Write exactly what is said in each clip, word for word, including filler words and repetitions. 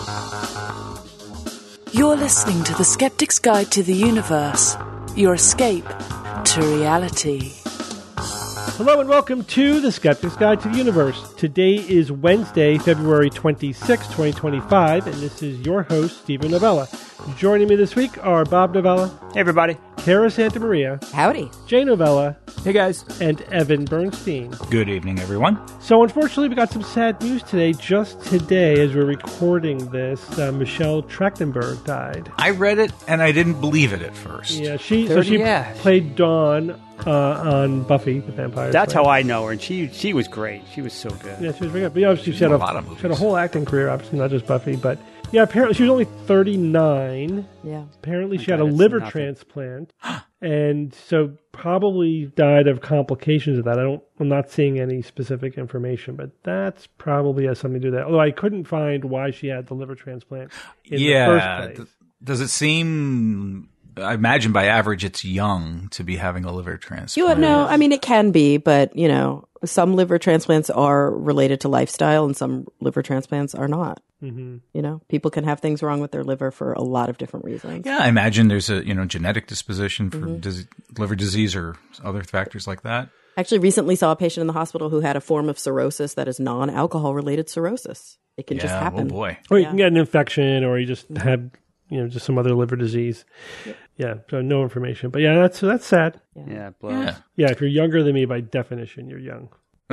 You're listening to The Skeptic's Guide to the Universe, your escape to reality. Hello and welcome to The Skeptic's Guide to the Universe. Today is Wednesday, February twenty-sixth, twenty twenty-five, and this is your host, Stephen Novella. Joining me this week are Bob Novella. Hey, everybody. Kara Santa Maria. Howdy. Jay Novella. Hey, guys. And Evan Bernstein. Good evening, everyone. So, unfortunately, we got some sad news today. Just today, as we're recording this, uh, Michelle Trachtenberg died. I read it, and I didn't believe it at first. Yeah, she so she yeah. played Dawn uh, on Buffy the Vampire Slayer. That's how I know her, and she she was great. She was so good. Yeah, she was very good. But yeah, she, she, had a, a lot of movies. she had a whole acting career, obviously, not just Buffy, but yeah, apparently she was only thirty-nine. Yeah. Apparently she Okay, had a that's liver nothing. transplant, and so probably died of complications of that. I don't, I'm not seeing any specific information, but that's probably has something to do with that. Although I couldn't find why she had the liver transplant in yeah. the first place. Th- does it seem? I imagine by average it's young to be having a liver transplant. You know, I mean, it can be, but, you know, some liver transplants are related to lifestyle and some liver transplants are not. Mm-hmm. You know, people can have things wrong with their liver for a lot of different reasons. Yeah, I imagine there's a you know genetic disposition for Mm-hmm. dis- liver disease or other factors like that. I actually recently saw a patient in the hospital who had a form of cirrhosis that is non-alcohol related cirrhosis. It can yeah, just happen. Oh boy. Or you Yeah. can get an infection, or you just have, you know, just some other liver disease. Yep. Yeah, so no information. But yeah, that's that's sad. Yeah, blows. Yeah. Yeah, if you're younger than me, by definition, you're young.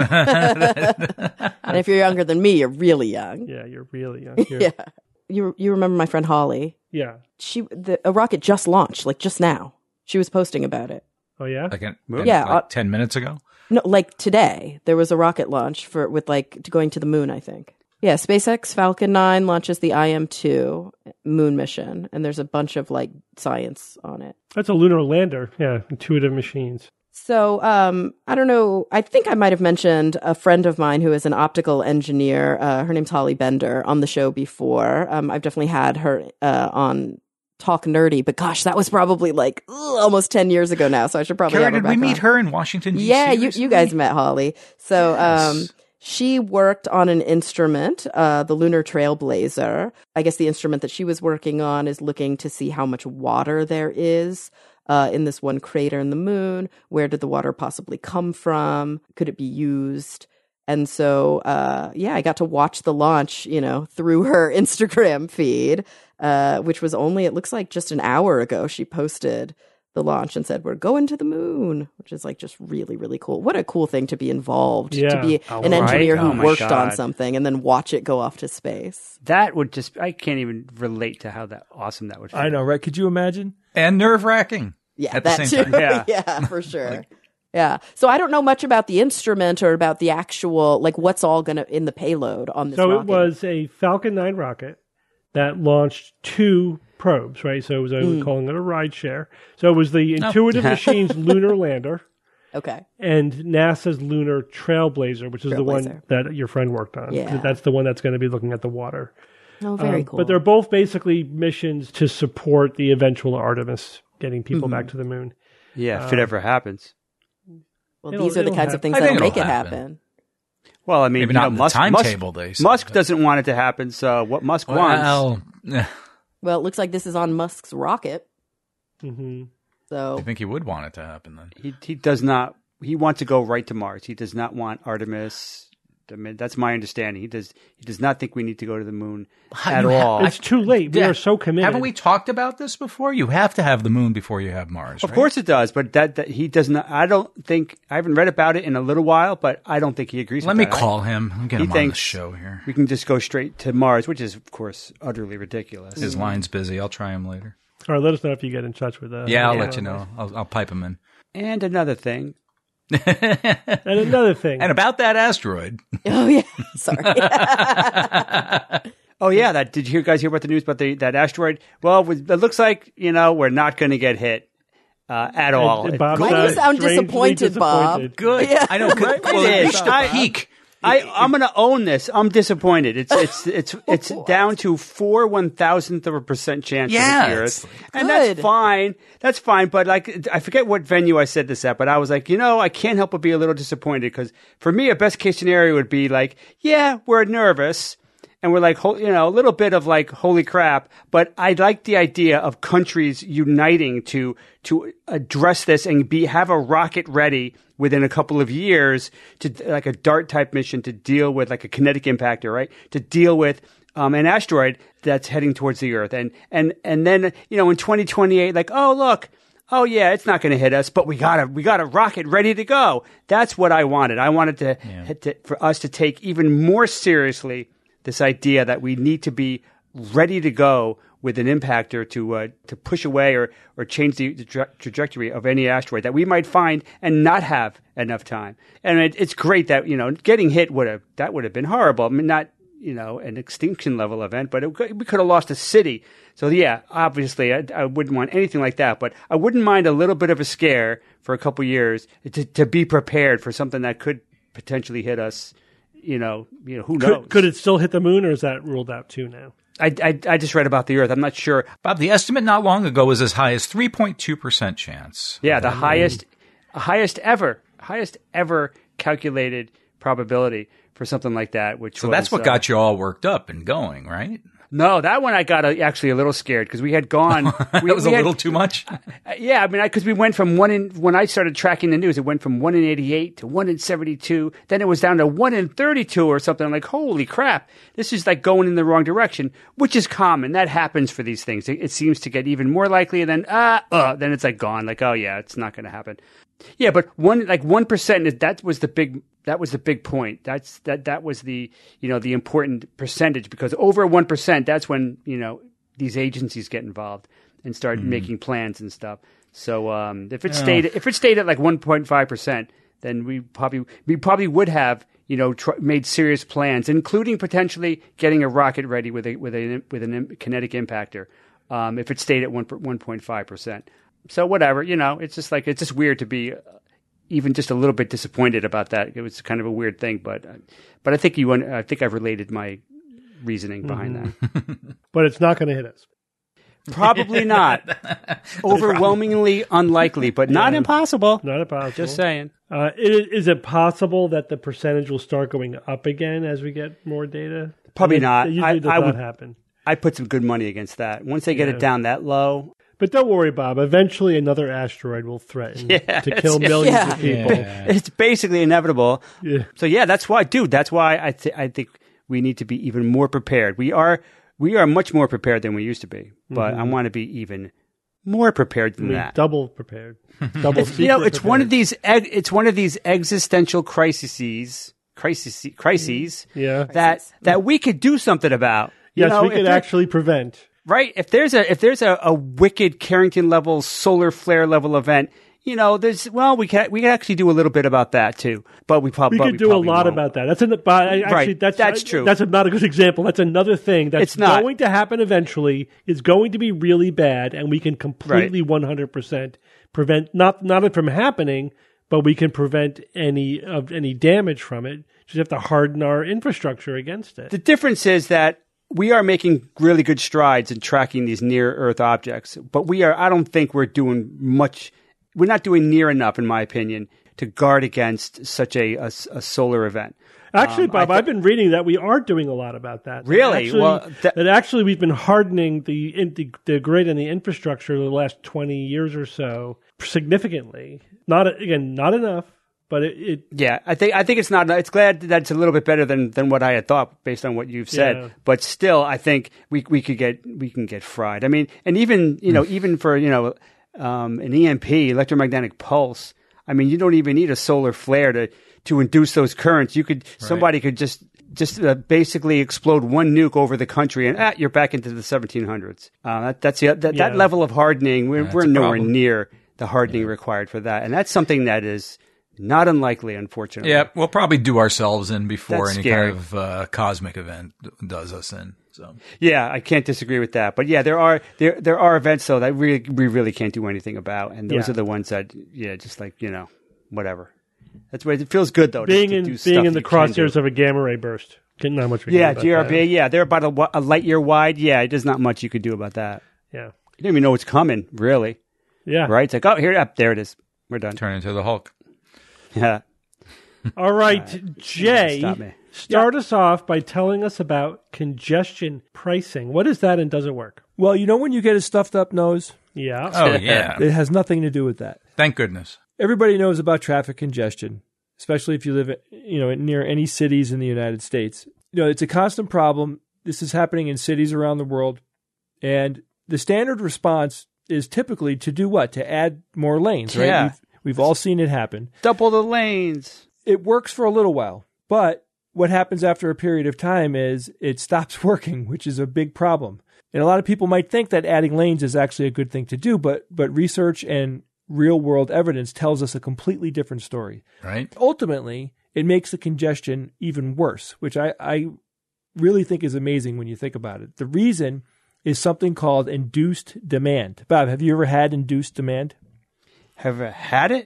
And if you're younger than me, you're really young. Yeah, you're really young. You're, Yeah. You you remember my friend Holly? yeah. She the, a rocket just launched, like just now. She was posting about it. Oh, yeah? Like, an, Yeah, like uh, ten minutes ago. No, like today, there was a rocket launch for with like to going to the moon, I think. Yeah, SpaceX Falcon nine launches the I M two moon mission, and there's a bunch of like science on it. That's a lunar lander. Yeah, intuitive machines. So, um, I don't know. I think I might have mentioned a friend of mine who is an optical engineer. Uh, her name's Holly Bender on the show before. Um, I've definitely had her uh, on Talk Nerdy, but gosh, that was probably like ugh, almost ten years ago now. So I should probably Kara, have her did back we meet on. her in Washington, D C? Yeah, you, you recently? guys met Holly. So um, Yes. she worked on an instrument, uh, the Lunar Trailblazer. I guess the instrument that she was working on is looking to see how much water there is uh, in this one crater in the moon. Where did the water possibly come from? Could it be used? And so, uh, yeah, I got to watch the launch, you know, through her Instagram feed, uh, which was only, it looks like just an hour ago, she posted the launch and said, we're going to the moon, which is like just really, really cool. What a cool thing to be involved, Yeah. to be Oh, an right. engineer who Oh, my worked on God. something and then watch it go off to space. That would just, I can't even relate to how that awesome that would feel. I know, right? Could you imagine? And nerve wracking. Yeah, At the that same too. time. Yeah. Yeah, for sure. Yeah. So I don't know much about the instrument or about the actual, like what's all going to, in the payload on this So rocket. it was a Falcon nine rocket that launched two probes, right? So it was a, Hmm. we're calling it a ride share. So it was the Intuitive Machines lunar lander Okay. and NASA's Lunar Trailblazer, which is the one Trailblazer. that your friend worked on. Yeah. That's the one that's going to be looking at the water. Oh, very Um, cool. But they're both basically missions to support the eventual Artemis, getting people Mm-hmm. back to the moon. Yeah, if it ever happens. well, it'll- these are the it'll kinds of happen. things I that'll think make it it'll happen. happen. Well, I mean, Maybe you not know, in the Musk, timetable, Musk, they said, Musk but- doesn't want it to happen, so what Musk wants. Well, Well, it looks like this is on Musk's rocket. hmm So I think he would want it to happen then. He he does not. He wants to go right to Mars. He does not want Artemis. I mean, that's my understanding. He does. He does not think we need to go to the moon at You ha- all. It's too late. We Yeah. are so committed. Haven't we talked about this before? You have to have the moon before you have Mars. Of right? course it does, but that, that he does not. I don't think I haven't read about it in a little while, but I don't think he agrees. Let with me that. call him. I'll get He him on the thinks show here. We can just go straight to Mars, which is of course utterly ridiculous. His line's busy. I'll try him later. All right, let us know if you get in touch with us. Yeah, I'll yeah. let you know. I'll, I'll pipe him in. And another thing, And another thing. And about that asteroid. oh yeah, sorry. oh yeah, that did you guys hear about the news about the that asteroid? Well, it, was- it looks like you know we're not going to get hit uh, at all. And It- Bob Why do you sounds sound strangely disappointed, Bob? disappointed. Good. Yeah. I know. Well, It it is. reached the I- peak. I, I'm going to own this. I'm disappointed. It's it's it's it's down to four one thousandth of a percent chance Yeah, of the it's Earth, like- and Good. that's fine. That's fine. But like, I forget what venue I said this at, but I was like, you know, I can't help but be a little disappointed because for me, a best case scenario would be like, yeah, we're nervous, and we're like, you know, a little bit of like, holy crap. But I like the idea of countries uniting to to address this and be have a rocket ready within a couple of years to like a DART type mission to deal with like a kinetic impactor, right? To deal with um, an asteroid that's heading towards the Earth, and and and then you know in twenty twenty-eight, like, oh look. Oh yeah, it's not going to hit us, but we got a we got a rocket ready to go. That's what I wanted. I wanted to, yeah. to for us to take even more seriously this idea that we need to be ready to go with an impactor to uh, to push away or or change the, the tra- trajectory of any asteroid that we might find and not have enough time. And it, it's great that you know getting hit would have that would have been horrible. I mean, not you know an extinction level event, but it, we could have lost a city. So yeah, obviously I, I wouldn't want anything like that, but I wouldn't mind a little bit of a scare for a couple years to, to be prepared for something that could potentially hit us. You know, you know who knows? Could, could it still hit the moon, or is that ruled out too now? I, I, I just read about the Earth. I'm not sure. Bob, the estimate not long ago was as high as three point two percent chance. Yeah, the highest, highest ever, highest ever calculated probability for something like that. Which so was, that's what uh, got you all worked up and going, right? No, that one I got a, actually a little scared because we had gone. that we, was we a had, little too much. Uh, yeah, I mean, because we went from one in when I started tracking the news, it went from one in eighty-eight to one in seventy-two. Then it was down to one in thirty-two or something. I'm like, holy crap, this is like going in the wrong direction, which is common. That happens for these things. It, it seems to get even more likely, and then ah, uh, uh, then it's like gone. Like, oh yeah, it's not going to happen. Yeah, but one like one percent. That was the big. That was the big point. That's that. That was the you know the important percentage because over one percent, that's when you know these agencies get involved and start mm. making plans and stuff. So um, if it stayed if it stayed at like one point five percent, then we probably we probably would have you know tr- made serious plans, including potentially getting a rocket ready with a with a with a kinetic impactor. Um, if it stayed at one one point five percent. So whatever, you know, it's just like it's just weird to be. Uh, even just a little bit disappointed about that. It was kind of a weird thing, but but I think you I think I've related my reasoning behind mm-hmm. that. But it's not going to hit us. Probably not. Overwhelmingly unlikely, but yeah. not impossible. Not impossible. Just saying. Uh, is, is it possible that the percentage will start going up again as we get more data? Probably I mean, not. It usually I, does I not would, happen. I put some good money against that. Once they get yeah. it down that low. But don't worry, Bob. Eventually, another asteroid will threaten yeah, to kill millions yeah. of people. Yeah. It's basically inevitable. Yeah. So yeah, that's why, dude. That's why I th- I think we need to be even more prepared. We are we are much more prepared than we used to be, but mm-hmm. I want to be even more prepared than I mean, that. Double prepared. Double. You know, it's prepared. one of these. Eg- it's one of these existential crises. Crises. Crises. Yeah. That that we could do something about. You yes, know, we could actually prevent. Right. If there's a if there's a, a wicked Carrington level solar flare level event, you know, there's well, we can we can actually do a little bit about that too. But we, prob- we but could we do probably a lot won't. about that. That's an, but actually right. that's that's true. That's a, not a good example. That's another thing that's it's not. going to happen eventually. It's going to be really bad, and we can completely one hundred percent prevent not not it from happening, but we can prevent any of any damage from it. Just have to harden our infrastructure against it. The difference is that we are making really good strides in tracking these near-Earth objects, but we are. I don't think we're doing much. We're not doing near enough, in my opinion, to guard against such a, a, a solar event. Actually, um, Bob, th- I've been reading that we are doing a lot about that. Really? Actually, well, th- that actually we've been hardening the, the the grid and the infrastructure the last twenty years or so significantly. Not again, not enough. But it, it, yeah, I think I think it's not. It's glad that it's a little bit better than, than what I had thought based on what you've said. Yeah. But still, I think we we could get we can get fried. I mean, and even you know even for you know um, an E M P, electromagnetic pulse. I mean, you don't even need a solar flare to, to induce those currents. You could right. somebody could just just uh, basically explode one nuke over the country, and ah, you're back into the seventeen hundreds. Uh, that, that's the, that yeah. that level of hardening. We're yeah, we're nowhere problem. near the hardening yeah. required for that, and that's something that is. Not unlikely, unfortunately. Yeah, we'll probably do ourselves in before That's any scary. kind of uh, cosmic event does us in. So yeah, I can't disagree with that. But yeah, there are there there are events though that we we really can't do anything about, and those yeah. are the ones that yeah, just like you know, whatever. That's why it feels good though. Being to, to in do being in the you can crosshairs do. of a gamma ray burst. Not much we can yeah, do about G R B. that. Yeah, they're about a, a light year wide. Yeah, there's not much you could do about that. Yeah, you don't even know what's coming, really. Yeah, right. It's like oh, here, up there it is. We're done. Turn into the Hulk. Yeah. All right, Jay. Stop me. Start yeah. us off by telling us about congestion pricing. What is that and does it work? Well, you know when you get a stuffed up nose? Yeah. Oh, yeah. It has nothing to do with that. Thank goodness. Everybody knows about traffic congestion, especially if you live, you know, near any cities in the United States. You know, it's a constant problem. This is happening in cities around the world. And the standard response is typically to do what? To add more lanes, right? Yeah. We've, we've all seen it happen. Double the lanes. It works for a little while, but what happens after a period of time is it stops working, which is a big problem. And a lot of people might think that adding lanes is actually a good thing to do, but but research and real-world evidence tells us a completely different story. Right. Ultimately, it makes the congestion even worse, which I, I really think is amazing when you think about it. The reason is something called induced demand. Bob, have you ever had induced demand? Have I had it?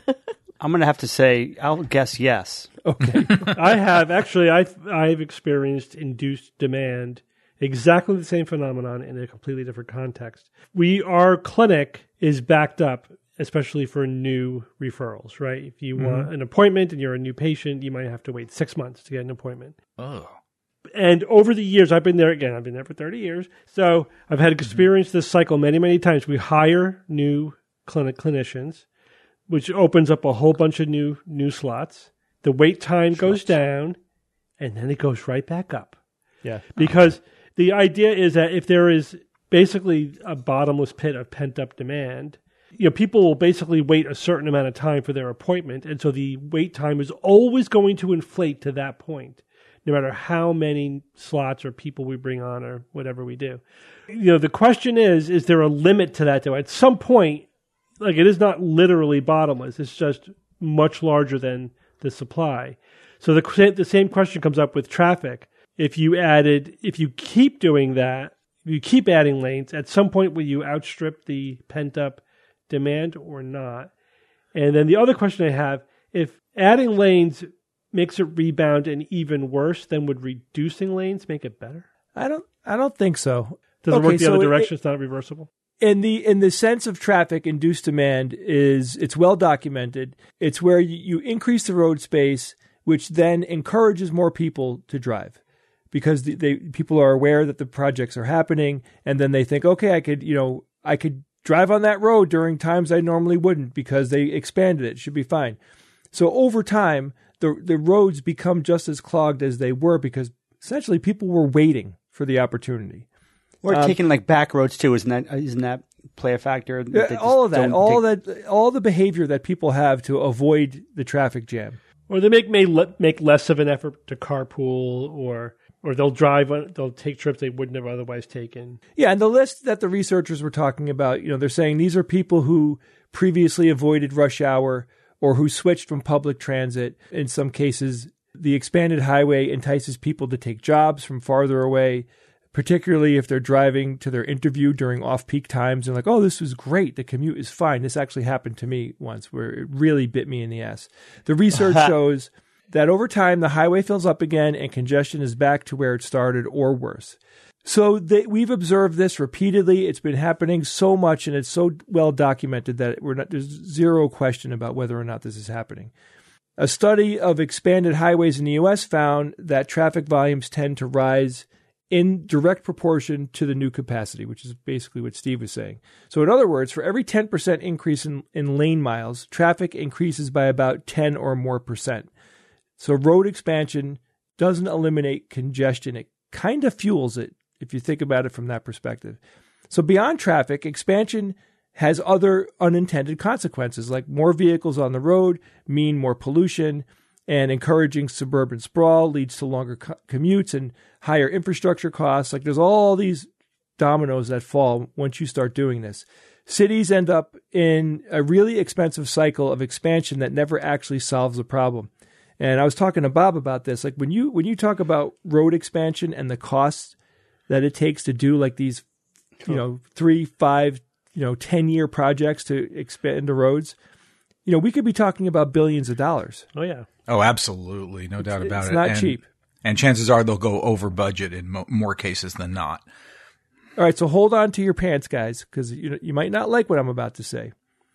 I'm going to have to say, I'll guess yes. Okay. I have. Actually, I've, I've experienced induced demand, exactly the same phenomenon in a completely different context. We, our clinic is backed up, especially for new referrals, right? If you mm-hmm. want an appointment and you're a new patient, you might have to wait six months to get an appointment. Oh. And over the years, I've been there again. I've been there for thirty years. So I've had experienced this cycle many, many times. We hire new clinic clinicians, which opens up a whole bunch of new new slots. The wait time goes down, and then it goes right back up. Yeah. Because the idea is that if there is basically a bottomless pit of pent-up demand, you know, people will basically wait a certain amount of time for their appointment, and so the wait time is always going to inflate to that point, no matter how many slots or people we bring on or whatever we do. You know, the question is, is there a limit to that, though? At some point, like, it is not literally bottomless. It's just much larger than the supply. So the the same question comes up with traffic. If you added, if you keep doing that, if you keep adding lanes, at some point will you outstrip the pent-up demand or not? And then the other question I have, if adding lanes makes it rebound and even worse, then would reducing lanes make it better? I don't I don't think so. Does it okay, work the so other direction? It, it's not reversible? In the in the sense of traffic, induced demand is it's well documented. It's where you, you increase the road space, which then encourages more people to drive, because the, they people are aware that the projects are happening, and then they think, okay, I could you know I could drive on that road during times I normally wouldn't because they expanded it. It should be fine. So over time, the the roads become just as clogged as they were because essentially people were waiting for the opportunity. Or Um, taking like back roads too, isn't that isn't that play a factor? They Yeah, just all of that, don't all take- that, all the behavior that people have to avoid the traffic jam. Or they make may le- make less of an effort to carpool, or or they'll drive, on, they'll take trips they wouldn't have otherwise taken. Yeah, and the list that the researchers were talking about, you know, they're saying these are people who previously avoided rush hour or who switched from public transit. In some cases, the expanded highway entices people to take jobs from farther away, particularly if they're driving to their interview during off-peak times and like, oh, this was great. The commute is fine. This actually happened to me once where it really bit me in the ass. The research shows that over time, the highway fills up again and congestion is back to where it started or worse. So they, we've observed this repeatedly. It's been happening so much and it's so well documented that we're not, there's zero question about whether or not this is happening. A study of expanded highways in the U S found that traffic volumes tend to rise in direct proportion to the new capacity, which is basically what Steve was saying. So in other words, for every ten percent increase in, in lane miles, traffic increases by about ten or more percent. So road expansion doesn't eliminate congestion. It kind of fuels it, if you think about it from that perspective. So beyond traffic, expansion has other unintended consequences, like more vehicles on the road mean more pollution, and encouraging suburban sprawl leads to longer co- commutes and higher infrastructure costs. Like there's all these dominoes that fall once you start doing this. Cities end up in a really expensive cycle of expansion that never actually solves the problem. And I was talking to Bob about this. Like when you when you talk about road expansion and the costs that it takes to do like these, you know, three, five, you know, ten year projects to expand the roads, you know, we could be talking about billions of dollars. Oh yeah. Oh, absolutely. No doubt about it's it. It's not and, cheap. And chances are they'll go over budget in mo- more cases than not. All right, so hold on to your pants, guys, because you, you might not like what I'm about to say.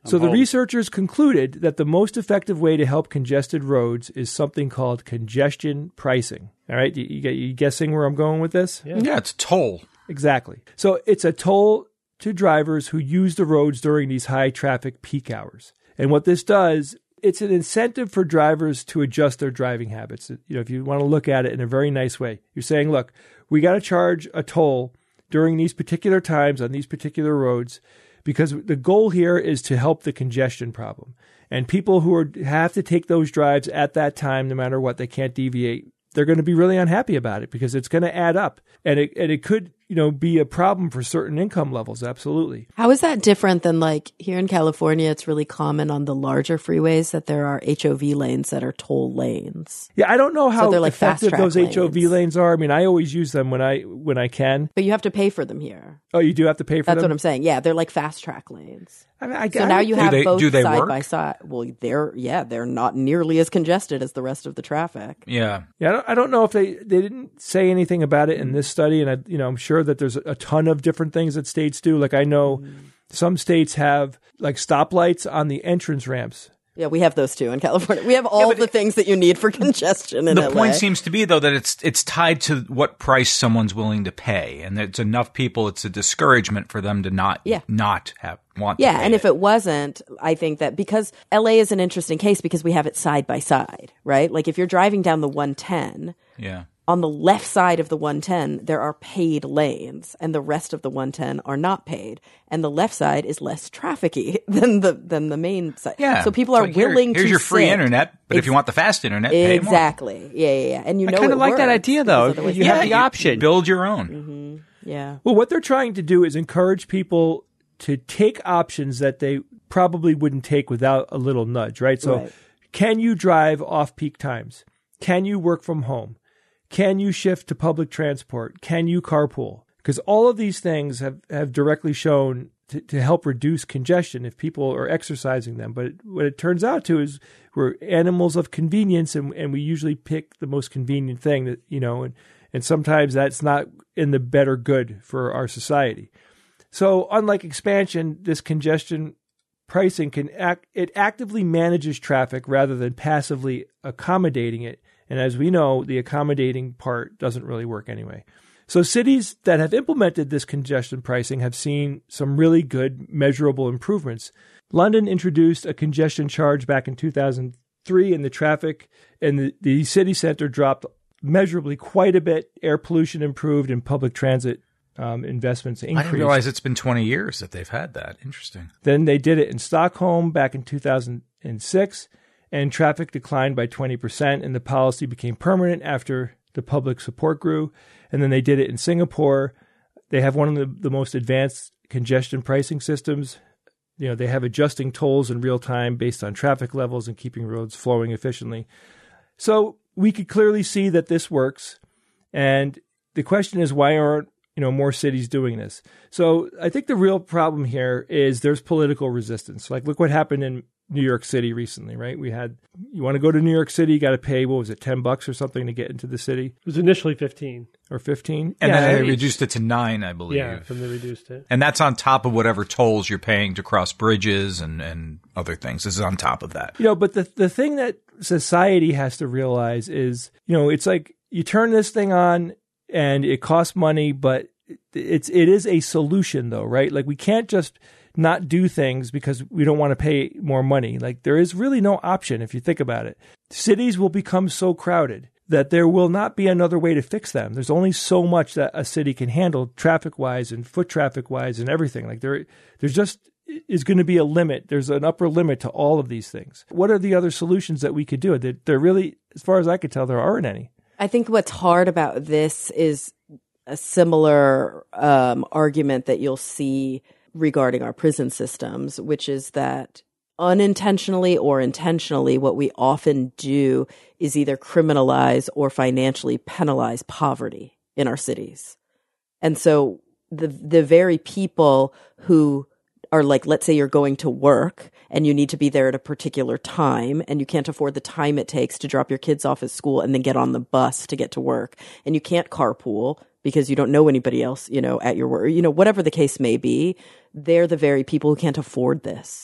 So the home. researchers concluded that the most effective way to help congested roads is something called congestion pricing. All right, you, you, you guessing where I'm going with this? Yeah. Yeah, it's toll. Exactly. So it's a toll to drivers who use the roads during these high traffic peak hours. And what this does, it's an incentive for drivers to adjust their driving habits. You know, if you want to look at it in a very nice way, you're saying, look, we got to charge a toll during these particular times on these particular roads, because the goal here is to help the congestion problem. And people who are, have to take those drives at that time, no matter what, they can't deviate, they're going to be really unhappy about it because it's going to add up. And it, and it could, you know, be a problem for certain income levels. Absolutely. How is that different than like here in California? It's really common on the larger freeways that there are H O V lanes that are toll lanes. Yeah, I don't know how they're like effective fast-track those H O V lanes. lanes are. I mean, I always use them when I when I can. But you have to pay for them here. Oh, you do have to pay for That's them? what I'm saying. Yeah, they're like fast track lanes. I mean, I, So I now don't you think- have they- both do they side work? by side. Well, they're yeah, they're not nearly as congested as the rest of the traffic. Yeah. Yeah, I don't, I don't know if they, they didn't say anything about it in this study, and I, you know, I'm sure that there's a ton of different things that states do. Like I know Mm. some states have like stoplights on the entrance ramps. Yeah, we have those too in California. We have all the things that you need for congestion in The L A. point seems to be, though, that it's it's tied to what price someone's willing to pay, and it's enough people. It's a discouragement for them to not Yeah. not have want. Yeah, to pay and if it wasn't, I think that because L A is an interesting case because we have it side by side, right? Like if you're driving down the one ten, yeah. on the left side of the one ten, there are paid lanes, and the rest of the one ten are not paid. And the left side is less trafficy than the than the main side. Yeah. So people It's are like, here- willing to Here's your free sit. internet, but if you Ex- want the fast internet, pay more. Exactly. Yeah, yeah, yeah. And you I know, kind of it like that works idea, because though. otherwise You they- have the option. Build your own. Yeah. Well, what they're trying to do is encourage people to take options that they probably wouldn't take without a little nudge, right? So Right. can you drive off peak times? Can you work from home? Can you shift to public transport? Can you carpool? Because all of these things have, have directly shown to, to help reduce congestion if people are exercising them. But what it turns out to is we're animals of convenience, and, and we usually pick the most convenient thing that, you know, and, and sometimes that's not in the better good for our society. So unlike expansion, this congestion pricing can act, it actively manages traffic rather than passively accommodating it. And as we know, the accommodating part doesn't really work anyway. So cities that have implemented this congestion pricing have seen some really good measurable improvements. London introduced a congestion charge back in two thousand three, and the traffic in the, the city center dropped measurably quite a bit. Air pollution improved and public transit um, investments I increased. didn't realize it's been twenty years that they've had that. Interesting. Then they did it in Stockholm back in two thousand six, and traffic declined by twenty percent, and the policy became permanent after the public support grew. And then they did it in Singapore. They have one of the, the most advanced congestion pricing systems. You know, they have adjusting tolls in real time based on traffic levels and keeping roads flowing efficiently. So we could clearly see that this works. And the question is, why aren't, you know, more cities doing this? So I think the real problem here is there's political resistance. Like, look what happened in New York City recently, right? We had, you want to go to New York City, you got to pay, what was it, ten bucks or something to get into the city, It was initially fifteen. or fifteen? And Yeah, then they I mean, reduced it to nine, I believe. Yeah, then they reduced it. And that's on top of whatever tolls you're paying to cross bridges and, and other things. This is on top of that. You know, but the the thing that society has to realize is, you know, it's like you turn this thing on and it costs money, but it's it is a solution though, right? Like we can't just not do things because we don't want to pay more money. Like there is really no option if you think about it. Cities will become so crowded that there will not be another way to fix them. There's only so much that a city can handle traffic-wise and foot traffic-wise and everything. Like there there's just is going to be a limit. There's an upper limit to all of these things. What are the other solutions that we could do? There, there really, as far as I could tell, there aren't any. I think what's hard about this is a similar um, argument that you'll see regarding our prison systems, which is that unintentionally or intentionally, what we often do is either criminalize or financially penalize poverty in our cities. And so the the very people who are like, let's say you're going to work and you need to be there at a particular time and you can't afford the time it takes to drop your kids off at school and then get on the bus to get to work, and you can't carpool because you don't know anybody else, you know, at your work, you know, whatever the case may be, they're the very people who can't afford this.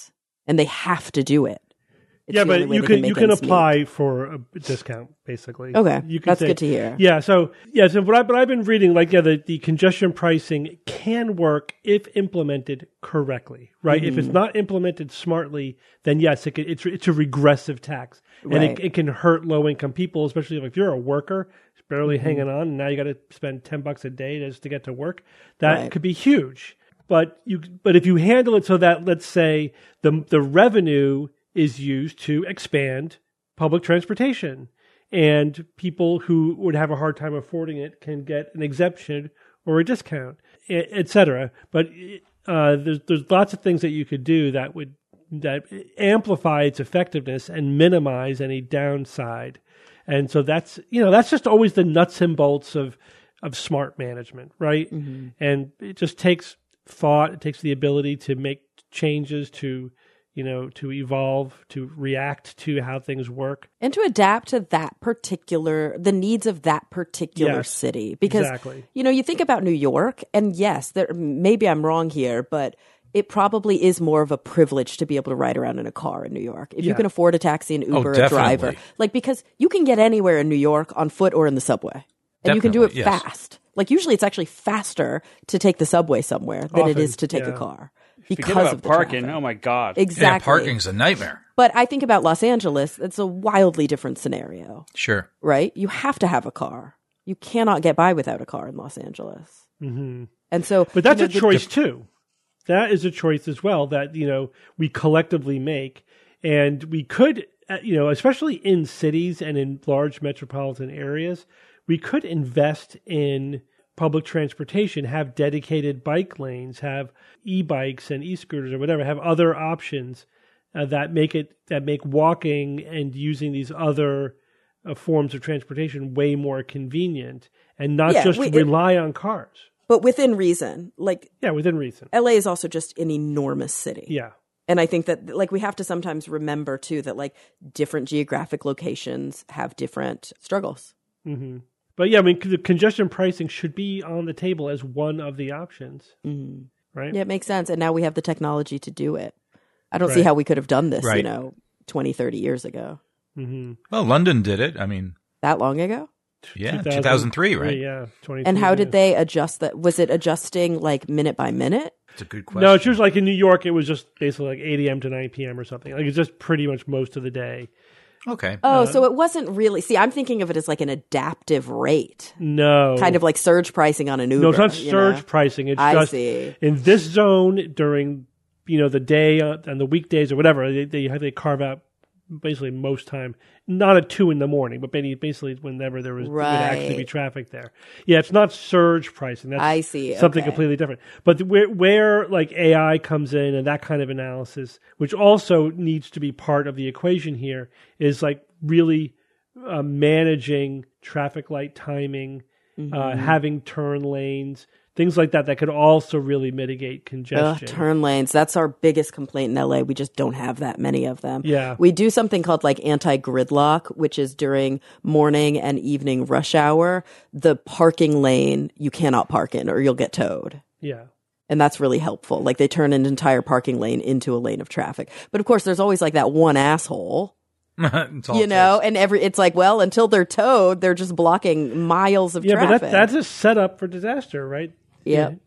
and they have to do it. It's yeah, the only but way you they can make you can ends apply meet. for a discount basically. Okay, you can that's say- good to hear. Yeah, so yeah, so but I but I've been reading like yeah, the, the congestion pricing can work if implemented correctly, right? Mm-hmm. If it's not implemented smartly, then yes, it can, it's it's a regressive tax, and Right. it, it can hurt low income people, especially if you're a worker, barely Mm-hmm. hanging on, and now you got to spend ten bucks a day just to get to work. That Right. could be huge. But you but if you handle it so that let's say the the revenue is used to expand public transportation, and people who would have a hard time affording it can get an exemption or a discount, et cetera. But uh, there's there's lots of things that you could do that would that amplify its effectiveness and minimize any downside. And so that's you know that's just always the nuts and bolts of of smart management, right? Mm-hmm. And it just takes thought. It takes the ability to make changes, to you know, to evolve, to react to how things work. And to adapt to that particular, the needs of that particular Yes, city. Because, exactly. you know, you think about New York, and yes, there, maybe I'm wrong here, but it probably is more of a privilege to be able to ride around in a car in New York. If you Yeah. can afford a taxi, an Oh, Uber, a definitely. driver. Like, because you can get anywhere in New York on foot or in the subway. And you can do it Definitely, yes. fast. Like, usually it's actually faster to take the subway somewhere than it Often, is to take yeah. a car. Forget Because about of the parking. traffic. Oh my God. Exactly. Yeah, parking's a nightmare. But I think about Los Angeles, it's a wildly different scenario, Sure. right? You have to have a car. You cannot get by without a car in Los Angeles. Mm-hmm. And so, But that's you know, a the- choice too. That is a choice as well that, you know, we collectively make. And we could, uh, you know, especially in cities and in large metropolitan areas, we could invest in public transportation, have dedicated bike lanes, have e-bikes and e-scooters or whatever, have other options uh, that make it, that make walking and using these other uh, forms of transportation way more convenient and not Yeah, just we- it- rely on cars. but within reason. Like, Yeah, within reason. L A is also just an enormous city. Yeah. And I think that, like, we have to sometimes remember, too, that, like, different geographic locations have different struggles. hmm But yeah, I mean, the congestion pricing should be on the table as one of the options, Mm-hmm. right? Yeah, it makes sense. And now we have the technology to do it. I don't see Right. how we could have done this, you Right. know, twenty, thirty years ago. hmm Well, London did it. I mean, That long ago? yeah, two thousand three, right? Yeah, twenty. And how did they adjust that? Was it adjusting, like, minute by minute? It's a good question. No, it's usually like in New York, it was just basically like eight a.m. to nine p.m. or something. Like it's just pretty much most of the day. Okay. Oh, so it wasn't really. See, I'm thinking of it as like an adaptive rate, No, kind of like surge pricing on an Uber. no, it's not you surge know? pricing. It's I just see. in this zone during you know the day uh, and the weekdays or whatever. They they they carve out basically most time, not at two in the morning, but maybe basically whenever there was would actually be Right. traffic there. Yeah, it's not surge pricing. That's I see, something okay. completely different. But where where like A I comes in and that kind of analysis, which also needs to be part of the equation here, is like really uh, managing traffic light timing, Mm-hmm. uh, having turn lanes, things like that that could also really mitigate Ugh, congestion. turn lanes. That's our biggest complaint in L A. We just don't have that many of them. Yeah. We do something called like anti-gridlock, which is during morning and evening rush hour, the parking lane you cannot park in or you'll get towed. Yeah. And that's really helpful. Like they turn an entire parking lane into a lane of traffic. But of course, there's always like that one asshole, It's all you it know, takes. and every, it's like, well, until they're towed, they're just blocking miles of Yeah, traffic. but that, that's a setup for disaster, right? Yep.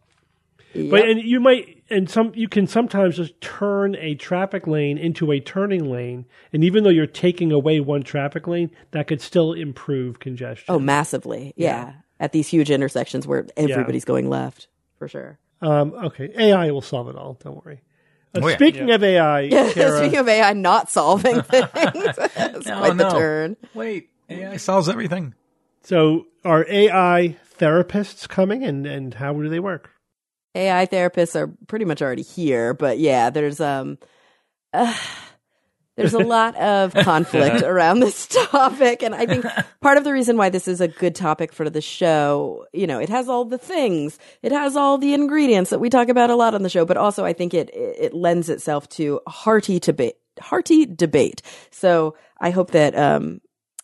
But and you might and some you can sometimes just turn a traffic lane into a turning lane, and even though you're taking away one traffic lane, that could still improve congestion. Oh, massively. Yeah. At these huge intersections where everybody's going left, for sure. Um, okay, A I will solve it all. Don't worry. Uh, Oh, yeah. speaking of A I, Kara, Speaking of A I not solving things, that's No, quite the no. turn. Wait, A I solves everything. so are A I therapists coming, and and how do they work? A I therapists are pretty much already here, but yeah, there's um, uh, there's a lot of conflict around this topic, and I think part of the reason why this is a good topic for the show, you know, it has all the things, it has all the ingredients that we talk about a lot on the show, but also I think it it lends itself to hearty debate, hearty debate. So I hope that um,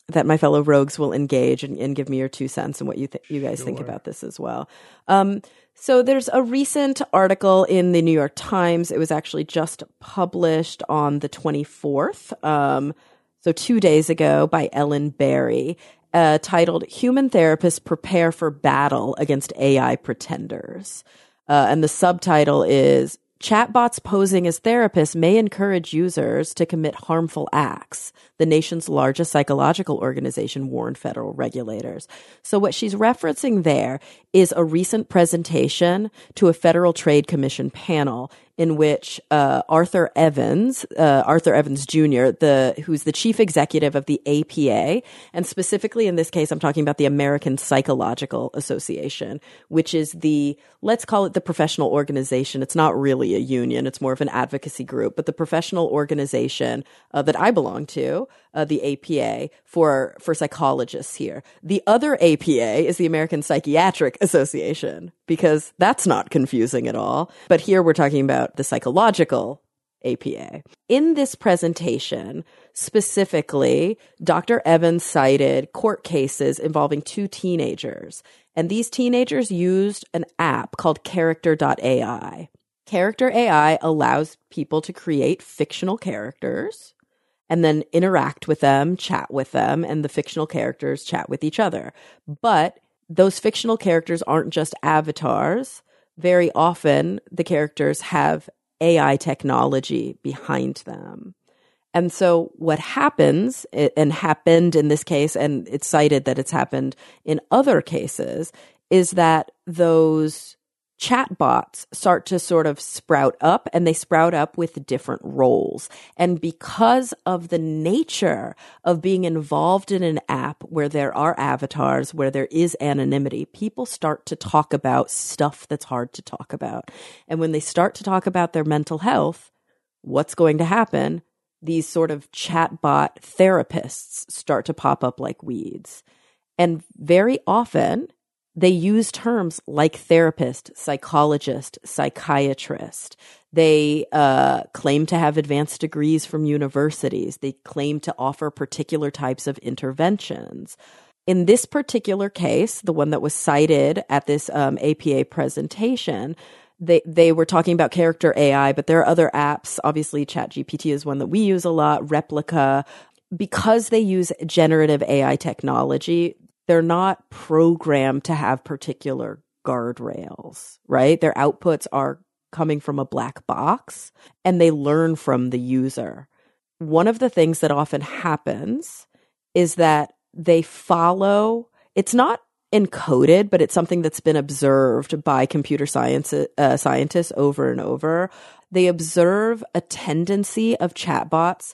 that my fellow rogues will engage and, and give me your two cents and what you th- you guys sure. think about this as well. Um, so there's a recent article in the New York Times. It was actually just published on the twenty-fourth, um, so two days ago, by Ellen Berry, uh, titled "Human Therapists Prepare for Battle Against A I Pretenders." Uh, and the subtitle is "Chatbots posing as therapists may encourage users to commit harmful acts. The nation's largest psychological organization warned federal regulators." So what she's referencing there is a recent presentation to a Federal Trade Commission panel in which uh, Arthur Evans, uh, Arthur Evans Junior, the who's the chief executive of the A P A, and specifically in this case, I'm talking about the American Psychological Association, which is the, let's call it the professional organization. It's not really a union. It's more of an advocacy group, but the professional organization uh, that I belong to, uh, the A P A, for, for psychologists here. The other A P A is the American Psychiatric Association, because that's not confusing at all. But here we're talking about the Psychological A P A. In this presentation, specifically, Doctor Evans cited court cases involving two teenagers. And these teenagers used an app called Character dot A I. Character A I allows people to create fictional characters and then interact with them, chat with them, and the fictional characters chat with each other. But those fictional characters aren't just avatars. Very often, the characters have A I technology behind them. And so what happens, and happened in this case, and it's cited that it's happened in other cases, is that those chatbots start to sort of sprout up, and they sprout up with different roles. And because of the nature of being involved in an app where there are avatars, where there is anonymity, people start to talk about stuff that's hard to talk about. And when they start to talk about their mental health, what's going to happen? These sort of chatbot therapists start to pop up like weeds. And very often, they use terms like therapist, psychologist, psychiatrist. They uh, claim to have advanced degrees from universities. They claim to offer particular types of interventions. In this particular case, the one that was cited at this um, A P A presentation, they they were talking about Character A I, but there are other apps. Obviously, ChatGPT is one that we use a lot, Replica. Because they use generative A I technology, they're not programmed to have particular guardrails, right? Their outputs are coming from a black box, and they learn from the user. One of the things that often happens is that they follow, it's not encoded, but it's something that's been observed by computer science uh, scientists over and over. They observe a tendency of chatbots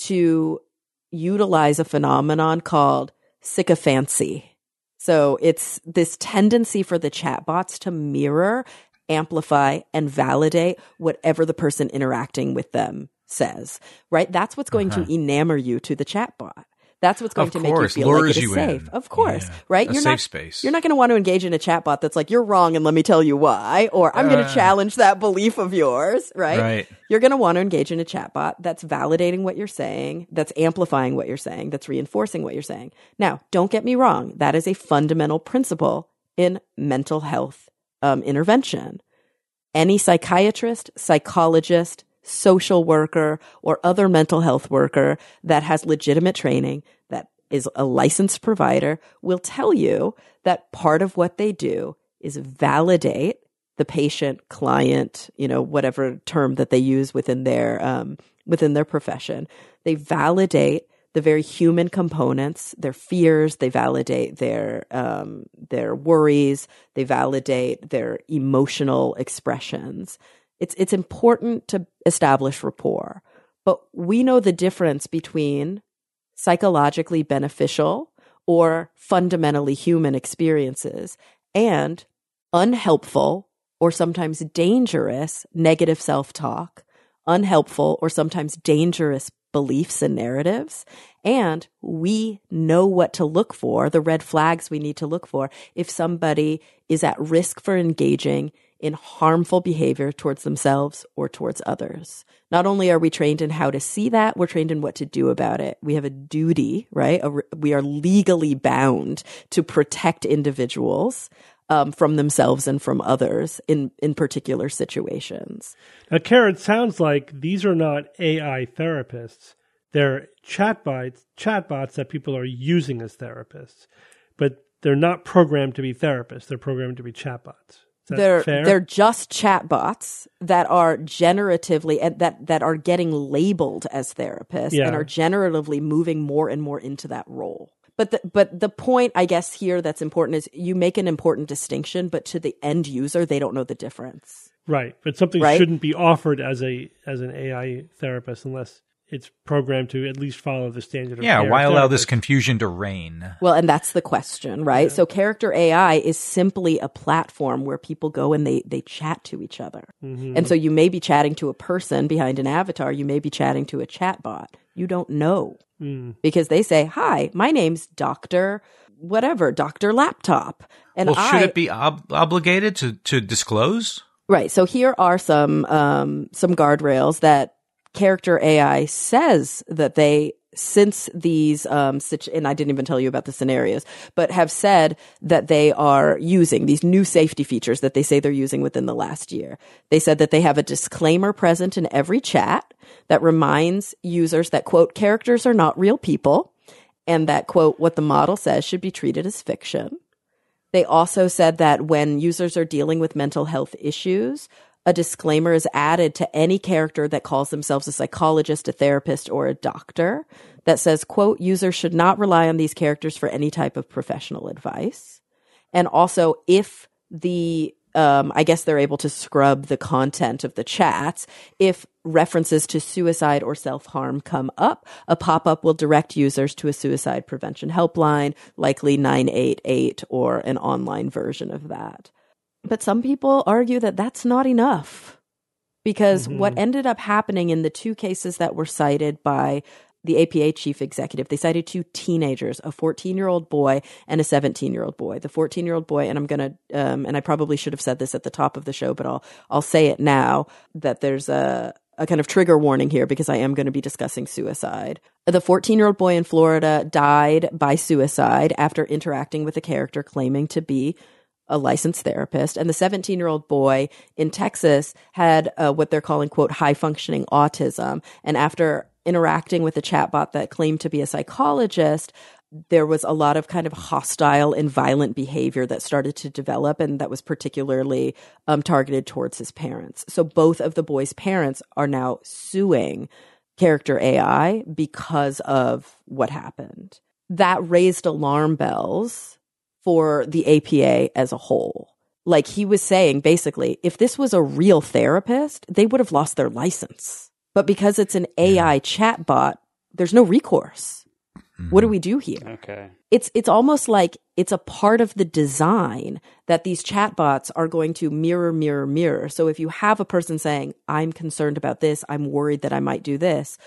to utilize a phenomenon called sycophancy. So it's this tendency for the chatbots to mirror, amplify, and validate whatever the person interacting with them says, right? That's what's going uh-huh. to enamor you to the chatbot. That's what's going of to course, make you feel like it is you safe. In. Of course, yeah. right? A you're safe not, space. You're not going to want to engage in a chatbot that's like, you're wrong and let me tell you why, or I'm uh, going to challenge that belief of yours, right? Right. You're going to want to engage in a chatbot that's validating what you're saying, that's amplifying what you're saying, that's reinforcing what you're saying. Now, don't get me wrong. That is a fundamental principle in mental health um, intervention. Any psychiatrist, psychologist, social worker, or other mental health worker that has legitimate training, that is a licensed provider, will tell you that part of what they do is validate the patient, client, you know, whatever term that they use within their um, within their profession. They validate the very human components, their fears. They validate their um, their worries. They validate their emotional expressions. It's it's important to establish rapport, but we know the difference between psychologically beneficial or fundamentally human experiences and unhelpful or sometimes dangerous negative self-talk, unhelpful or sometimes dangerous beliefs and narratives. And we know what to look for, the red flags we need to look for if somebody is at risk for engaging in harmful behavior towards themselves or towards others. Not only are we trained in how to see that, we're trained in what to do about it. We have a duty, right? A, we are legally bound to protect individuals um, from themselves and from others in, in particular situations. Now, Kara, it sounds like these are not A I therapists. They're chatbots, chatbots that people are using as therapists, but they're not programmed to be therapists. They're programmed to be chatbots. Is that They're fair? they're just chatbots that are generatively and that that are getting labeled as therapists Yeah. and are generatively moving more and more into that role. But the, but the point, I guess, here that's important is you make an important distinction, but to the end user, they don't know the difference. Right, but something Right? shouldn't be offered as a as an A I therapist unless it's programmed to at least follow the standard of Yeah, care why allow this therapist. confusion to reign? Well, and that's the question, right? So character A I is simply a platform where people go and they they chat to each other. Mm-hmm. And so you may be chatting to a person behind an avatar. You may be chatting to a chatbot. You don't know Mm. because they say, hi, my name's Doctor whatever, Doctor Laptop. And Well, should I, it be ob- obligated to, to disclose? right. So here are some um, some guardrails that character A I says that they, since these, um, situ- and I didn't even tell you about the scenarios, but have said that they are using these new safety features that they say they're using within the last year. They said that they have a disclaimer present in every chat that reminds users that, quote, characters are not real people, and that, quote, what the model says should be treated as fiction. They also said that when users are dealing with mental health issues, a disclaimer is added to any character that calls themselves a psychologist, a therapist, or a doctor that says, quote, users should not rely on these characters for any type of professional advice. And also, if the, um, I guess they're able to scrub the content of the chats, if references to suicide or self-harm come up, a pop-up will direct users to a suicide prevention helpline, likely nine eight eight or an online version of that. But some people argue that that's not enough because Mm-hmm. what ended up happening in the two cases that were cited by the A P A chief executive, they cited two teenagers, a fourteen-year-old boy and a seventeen-year-old boy. The fourteen-year-old boy, and I'm going to, um, and I probably should have said this at the top of the show, but I'll, I'll say it now that there's a, a kind of trigger warning here because I am going to be discussing suicide. The fourteen-year-old boy in Florida died by suicide after interacting with a character claiming to be a licensed therapist, and the seventeen-year-old boy in Texas had uh, what they're calling, quote, high-functioning autism. And after interacting with a chatbot that claimed to be a psychologist, there was a lot of kind of hostile and violent behavior that started to develop, and that was particularly um, targeted towards his parents. So both of the boy's parents are now suing character A I because of what happened. That raised alarm bells for the A P A as a whole. Like he was saying, basically, if this was a real therapist, they would have lost their license. But because it's an A I chatbot, there's no recourse. Mm-hmm. What do we do here? Okay. It's it's almost like it's a part of the design that these chatbots are going to mirror, mirror, mirror. So if you have a person saying, I'm concerned about this, I'm worried that I might do this,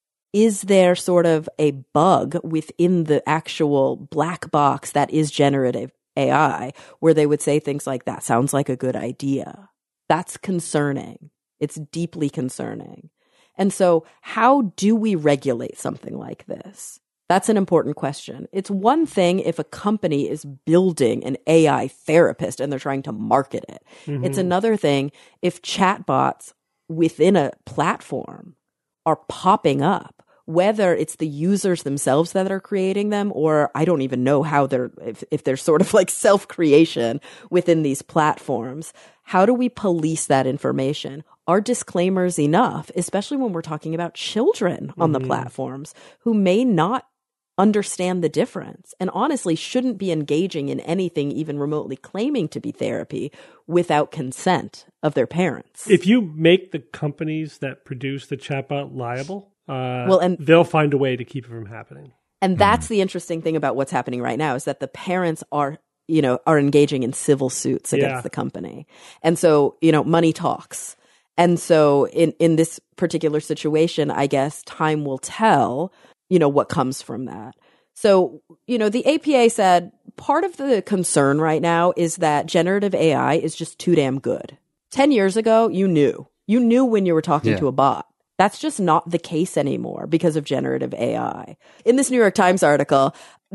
is there sort of a bug within the actual black box that is generative A I where they would say things like, that sounds like a good idea? That's concerning. It's deeply concerning. And so how do we regulate something like this? That's an important question. It's one thing if a company is building an A I therapist and they're trying to market it. Mm-hmm. It's another thing if chatbots within a platform are popping up, whether it's the users themselves that are creating them, or I don't even know how they're, if, if they're sort of like self-creation within these platforms. How do we police that information? Are disclaimers enough, especially when we're talking about children on mm-hmm. the platforms who may not understand the difference and honestly shouldn't be engaging in anything even remotely claiming to be therapy without consent of their parents? If you make the companies that produce the chatbot liable, uh, well, and they'll find a way to keep it from happening. And that's mm-hmm. the interesting thing about what's happening right now is that the parents are, you know, are engaging in civil suits against yeah. the company. And so, you know, money talks. And so in, in this particular situation, I guess time will tell, you know, what comes from that. So, you know, the A P A said part of the concern right now is that generative A I is just too damn good. ten years ago, you knew. You knew when you were talking Yeah. to a bot. That's just not the case anymore because of generative A I. In this New York Times article,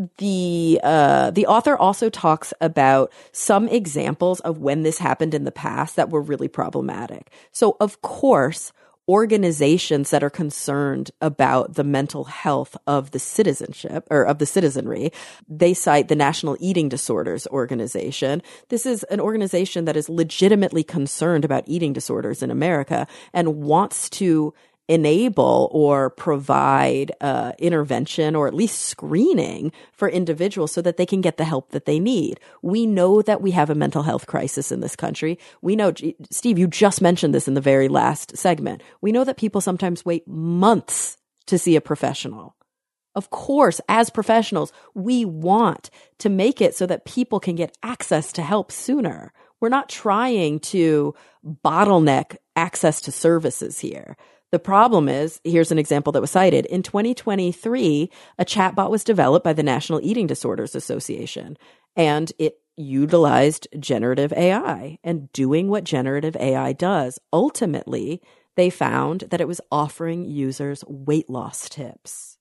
the uh, the author also talks about some examples of when this happened in the past that were really problematic. So, of course, organizations that are concerned about the mental health of the citizenship or of the citizenry, they cite the National Eating Disorders Organization. This is an organization that is legitimately concerned about eating disorders in America and wants to enable or provide uh, intervention or at least screening for individuals so that they can get the help that they need. We know that we have a mental health crisis in this country. We know, Steve, you just mentioned this in the very last segment. We know that people sometimes wait months to see a professional. Of course, as professionals, we want to make it so that people can get access to help sooner. We're not trying to bottleneck access to services here. The problem is, here's an example that was cited. In twenty twenty-three, a chatbot was developed by the National Eating Disorders Association, and it utilized generative A I. And doing what generative A I does, ultimately, they found that it was offering users weight loss tips.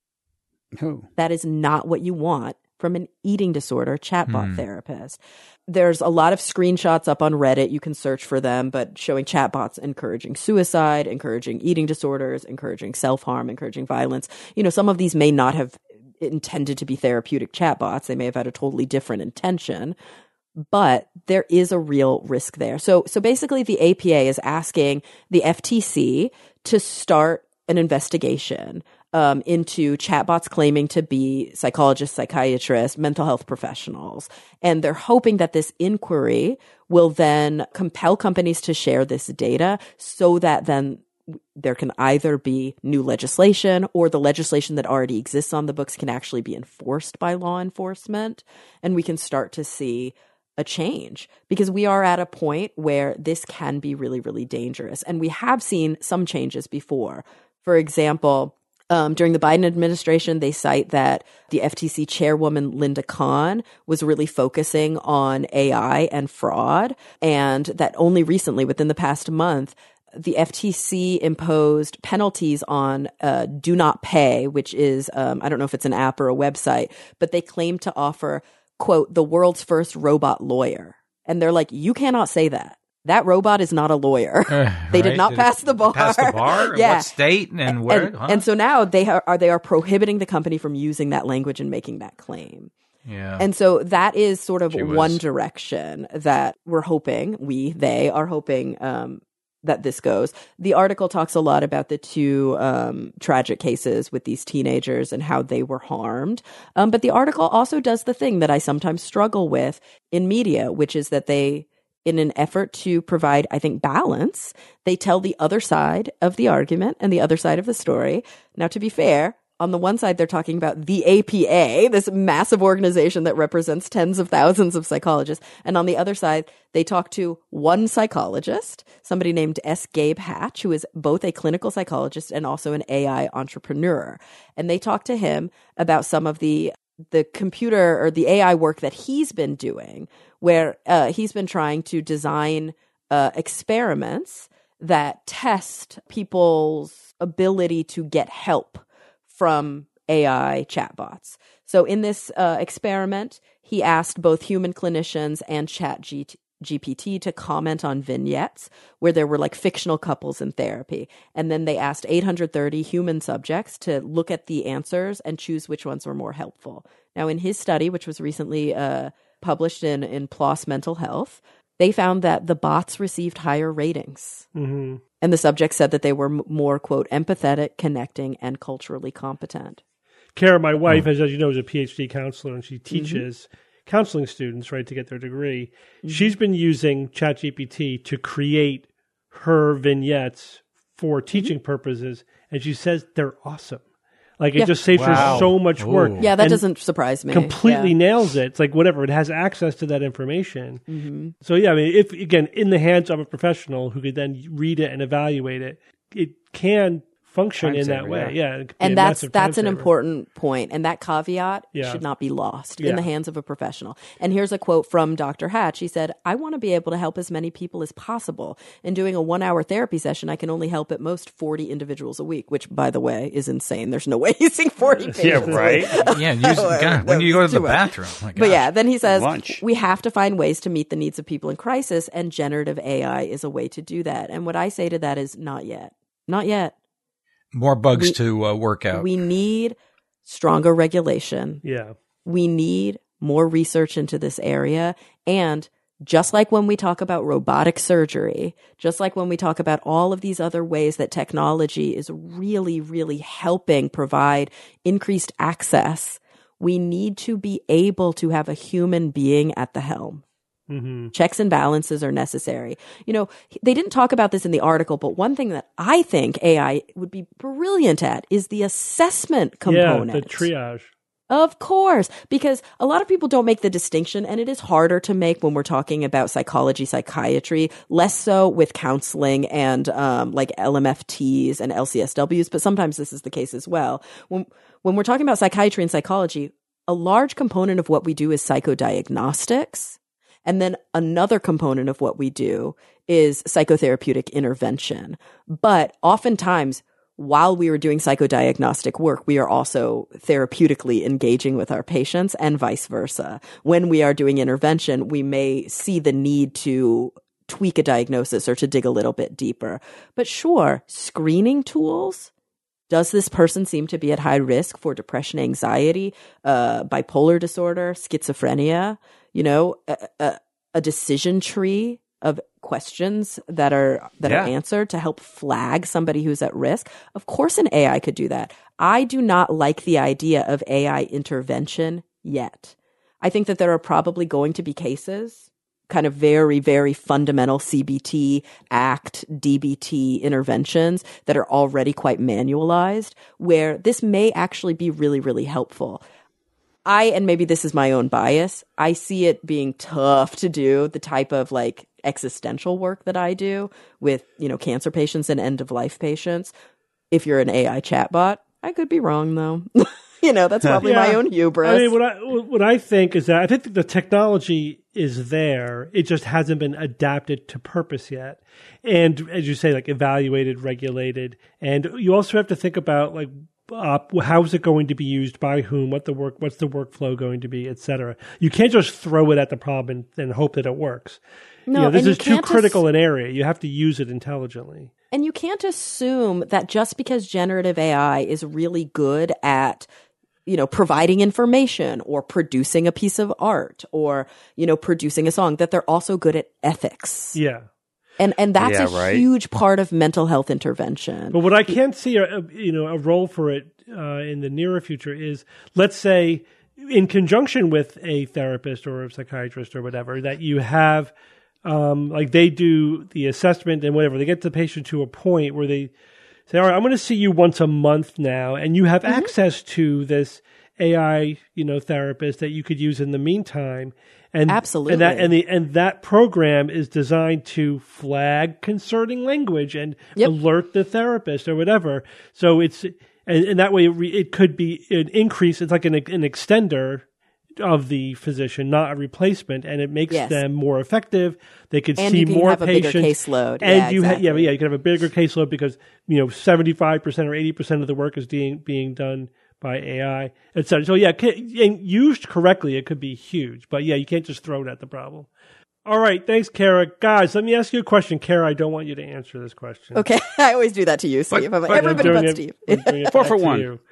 Oh. That is not what you want from an eating disorder chatbot Hmm. therapist. There's a lot of screenshots up on Reddit. You can search for them, but showing chatbots encouraging suicide, encouraging eating disorders, encouraging self-harm, encouraging violence. You know, some of these may not have intended to be therapeutic chatbots. They may have had a totally different intention, but there is a real risk there. So, so basically the A P A is asking the F T C to start an investigation Um, into chatbots claiming to be psychologists, psychiatrists, mental health professionals. And they're hoping that this inquiry will then compel companies to share this data so that then there can either be new legislation or the legislation that already exists on the books can actually be enforced by law enforcement. And we can start to see a change because we are at a point where this can be really, really dangerous. And we have seen some changes before. For example, Um, during the Biden administration, they cite that the F T C chairwoman, Linda Kahn, was really focusing on A I and fraud, and that only recently, within the past month, the F T C imposed penalties on uh, Do Not Pay, which is, um, I don't know if it's an app or a website, but they claim to offer, quote, the world's first robot lawyer. And they're like, you cannot say that. That robot is not a lawyer. Uh, they right? did not Did pass it the bar. Pass the bar? Yeah. What state and where? And, Huh? and so now they are, are they are prohibiting the company from using that language and making that claim. yeah. And so that is sort of Gee whiz. one direction that we're hoping, we, they are hoping um, that this goes. The article talks a lot about the two um, tragic cases with these teenagers and how they were harmed. Um, but the article also does the thing that I sometimes struggle with in media, which is that they, in an effort to provide, I think, balance, they tell the other side of the argument and the other side of the story. Now, to be fair, on the one side, they're talking about the A P A, this massive organization that represents tens of thousands of psychologists. And on the other side, they talk to one psychologist, somebody named S. Gabe Hatch, who is both a clinical psychologist and also an A I entrepreneur. And they talk to him about some of the the computer or the A I work that he's been doing, where uh, he's been trying to design uh, experiments that test people's ability to get help from A I chatbots. So in this uh, experiment, he asked both human clinicians and Chat G P T to comment on vignettes where there were like fictional couples in therapy. And then they asked eight hundred thirty human subjects to look at the answers and choose which ones were more helpful. Now, in his study, which was recently uh, published in, in PLOS Mental Health, they found that the bots received higher ratings. Mm-hmm. And the subjects said that they were m- more, quote, empathetic, connecting, and culturally competent. Kara, my wife, as, as you know, is a PhD counselor, and she Mm-hmm. teaches counseling students, right, to get their degree. Mm-hmm. She's been using ChatGPT to create her vignettes for teaching mm-hmm. purposes, and she says they're awesome. Like, it yeah. just saves wow. her so much work. Ooh. Yeah, that and doesn't surprise me. Completely yeah. nails it. It's like, whatever, it has access to that information. Mm-hmm. So, yeah, I mean, if, again, in the hands of a professional who could then read it and evaluate it, it can function Time in saver, that way. yeah. Yeah, it could be a And that's massive time that's an saver. important point, and that caveat Yeah. should not be lost Yeah. in the hands of a professional. And here's a quote from Doctor Hatch. He said, "I want to be able to help as many people as possible. In doing a one-hour therapy session, I can only help at most forty individuals a week," which, by the way, is insane. There's no way he's seeing forty patients. Yeah, a week. right? Yeah, use, God, when do you go to the too much. bathroom? My But gosh. yeah, then he says, Lunch. we have to find ways to meet the needs of people in crisis, and generative A I is a way to do that. And what I say to that is, not yet. Not yet. More bugs we- to uh, work out. We need stronger regulation. Yeah. We need more research into this area. And just like when we talk about robotic surgery, just like when we talk about all of these other ways that technology is really, really helping provide increased access, we need to be able to have a human being at the helm. Mm-hmm. Checks and balances are necessary. You know, they didn't talk about this in the article, but one thing that I think A I would be brilliant at is the assessment component. Yeah, the triage. Of course, because a lot of people don't make the distinction, and it is harder to make when we're talking about psychology, psychiatry, less so with counseling and um, like L M F Ts and L C S Ws, but sometimes this is the case as well. When, when we're talking about psychiatry and psychology, a large component of what we do is psychodiagnostics. And then another component of what we do is psychotherapeutic intervention. But oftentimes, while we are doing psychodiagnostic work, we are also therapeutically engaging with our patients and vice versa. When we are doing intervention, we may see the need to tweak a diagnosis or to dig a little bit deeper. But sure, screening tools. Does this person seem to be at high risk for depression, anxiety, uh, bipolar disorder, schizophrenia? You know, a, a, a decision tree of questions that are that Yeah. are answered to help flag somebody who's at risk. Of course, an A I could do that. I do not like the idea of A I intervention yet. I think that there are probably going to be cases, kind of very, very fundamental C B T, ACT, D B T interventions that are already quite manualized, where this may actually be really, really helpful. I, and maybe this is my own bias, I see it being tough to do the type of like existential work that I do with, you know, cancer patients and end of life patients. If you're an A I chatbot, I could be wrong though. You know, that's probably my Yeah. own hubris. I mean, what I what I think is that I think that the technology is there. It just hasn't been adapted to purpose yet. And as you say, like evaluated, regulated, and you also have to think about like uh, how is it going to be used by whom, what the work, what's the workflow going to be, et cetera. You can't just throw it at the problem and, and hope that it works. No, you know, this and you is too can't critical an area. You have to use it intelligently. And you can't assume that just because generative A I is really good at, you know, providing information or producing a piece of art or, you know, producing a song, that they're also good at ethics. Yeah. And and that's Yeah, a right. huge part of mental health intervention. But what I can't see, a, a, you know, a role for it uh, in the nearer future is, let's say, in conjunction with a therapist or a psychiatrist or whatever, that you have, um, like they do the assessment and whatever. They get the patient to a point where they say, all right, I'm going to see you once a month now, and you have Mm-hmm. access to this A I, you know, therapist that you could use in the meantime. And, Absolutely. And that, and, the, and that program is designed to flag concerning language and Yep. alert the therapist or whatever. So it's, and, and that way it, re, it could be an increase. It's like an, an extender of the physician, not a replacement, and it makes Yes. them more effective. They could And see you can more have a bigger patients. caseload. And Yeah, you ha- yeah, exactly. yeah, you can have a bigger caseload because, you know, seventy-five percent or eighty percent of the work is being, being done by A I, et cetera. So yeah, ca- and used correctly, it could be huge. But yeah, you can't just throw it at the problem. All right, thanks, Kara. Guys, let me ask you a question. Kara, I don't want you to answer this question. Okay, I always do that to you, Steve. I'm like, But I'm everybody doing but it- Steve. I'm doing it Four back for to one. you.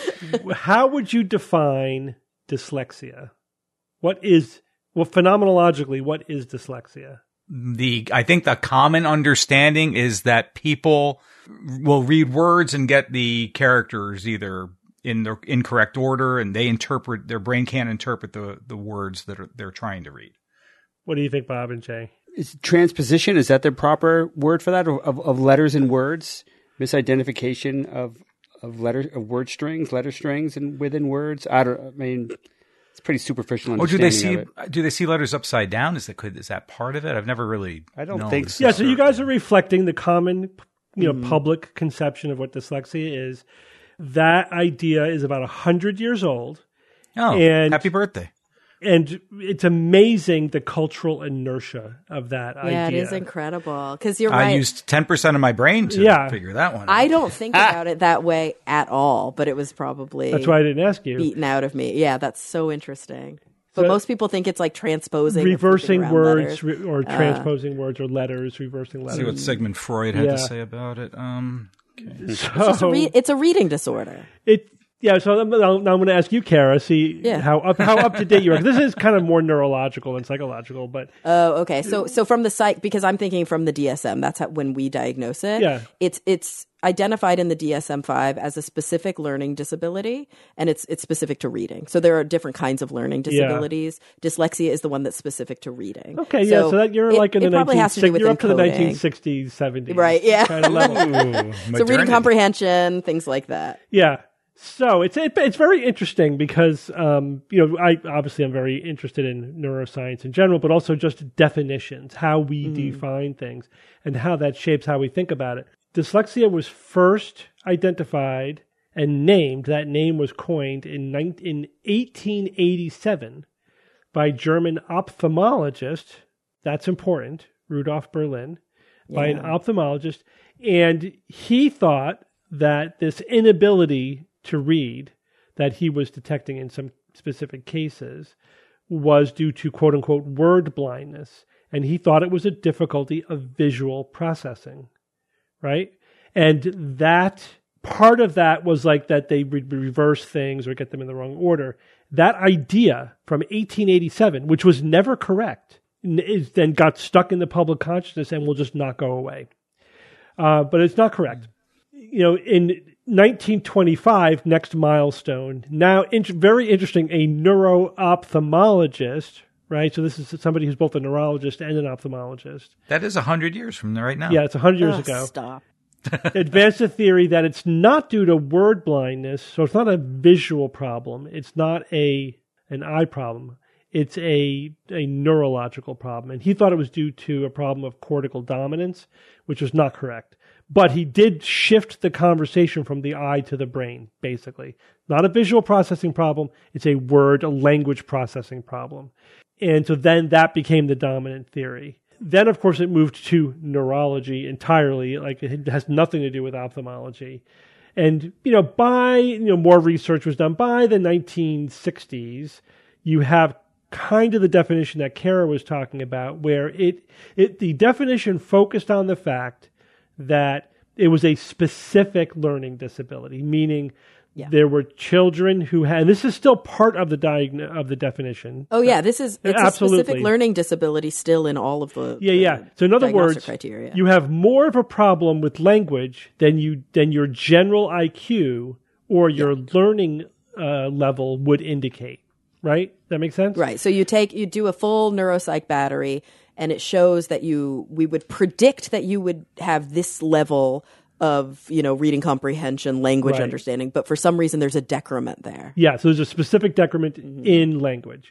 How would you define dyslexia? What is, well, phenomenologically, what is dyslexia? The I think the common understanding is that people will read words and get the characters either in the incorrect order, and they interpret, their brain can't interpret the, the words that are, they're trying to read. What do you think, Bob and Jay? Is transposition, is that the proper word for that? Of, of letters and words? Misidentification of of letter of word strings, letter strings, and within words? I don't. I mean, it's pretty superficial Oh, do they understanding see of it. do they see letters upside down? Is that could is that part of it? I've never really. I don't known think this so. Yeah, for so you certain. guys are reflecting the common you know, public conception of what dyslexia is. That idea is about a hundred years old. Oh, and, happy birthday. And it's amazing the cultural inertia of that Yeah, idea. it is incredible. Because you're I right. used ten percent of my brain to Yeah. figure that one out. I don't think about it that way at all, but it was probably That's why I didn't ask you. beaten out of me. Yeah, that's so interesting. But So- most people think it's like transposing, or Reversing flipping around words letters. re- or transposing words or letters, reversing letters. See what Sigmund Freud had Yeah. to say about it. Um, So, It's, just a re- it's a reading disorder. it yeah. So I'm, now I'm going to ask you, Kara, see Yeah. how up how up to date you are. This is kind of more neurological than psychological, but Oh, okay. So, so from the psych, because I'm thinking from the D S M, that's how, when we diagnose it. Yeah. It's it's identified in the D S M five as a specific learning disability, and it's it's specific to reading. So there are different kinds of learning disabilities. Dyslexia is the one that's specific to reading. okay, yeah. So that you're it- like in it the probably has to do with you're up to the encoding. nineteen sixties, seventies, Right, yeah. kind of level. ooh, So reading modernity. comprehension, things like that. Yeah. So it's it, it's very interesting because um, you know I obviously I'm very interested in neuroscience in general, but also just definitions, how we define things, and how that shapes how we think about it. Dyslexia was first identified and named. That name was coined in nine, in eighteen eighty-seven by German ophthalmologist. That's important, Rudolf Berlin, by an ophthalmologist, and he thought that this inability to read that he was detecting in some specific cases was due to quote unquote word blindness. And he thought it was a difficulty of visual processing, right? And that part of that was like that they would reverse things or get them in the wrong order. That idea from eighteen eighty-seven, which was never correct, is then got stuck in the public consciousness and will just not go away. Uh, but it's not correct. You know, in nineteen twenty-five, next milestone. Now, in, very interesting, a neuro-ophthalmologist, right? So this is somebody who's both a neurologist and an ophthalmologist. That is one hundred years from right now. Yeah, it's one hundred years Ugh, ago. Stop. Advanced the theory that it's not due to word blindness, so it's not a visual problem. It's not a an eye problem. It's a a neurological problem. And he thought it was due to a problem of cortical dominance, which was not correct. But he did shift the conversation from the eye to the brain, basically. Not a visual processing problem. It's a word, a language processing problem. And so then that became the dominant theory. Then, of course, it moved to neurology entirely. Like it has nothing to do with ophthalmology. And, you know, by, you know, more research was done by the nineteen sixties. You have kind of the definition that Kara was talking about, where it, it the definition focused on the fact that it was a specific learning disability, meaning Yeah. there were children who had, and this is still part of the diagn- of the definition. Oh yeah, this is it's Absolutely. a specific learning disability still in all of the Yeah, the yeah. So in other diagnostic words, criteria. you have more of a problem with language than you than your general I Q or your learning uh, level would indicate. Right? That makes sense? Right. So you take you do a full neuropsych battery, and it shows that you we would predict that you would have this level of, you know, reading comprehension, language Right. understanding, but for some reason there's a decrement there. Yeah, so there's a specific decrement in language.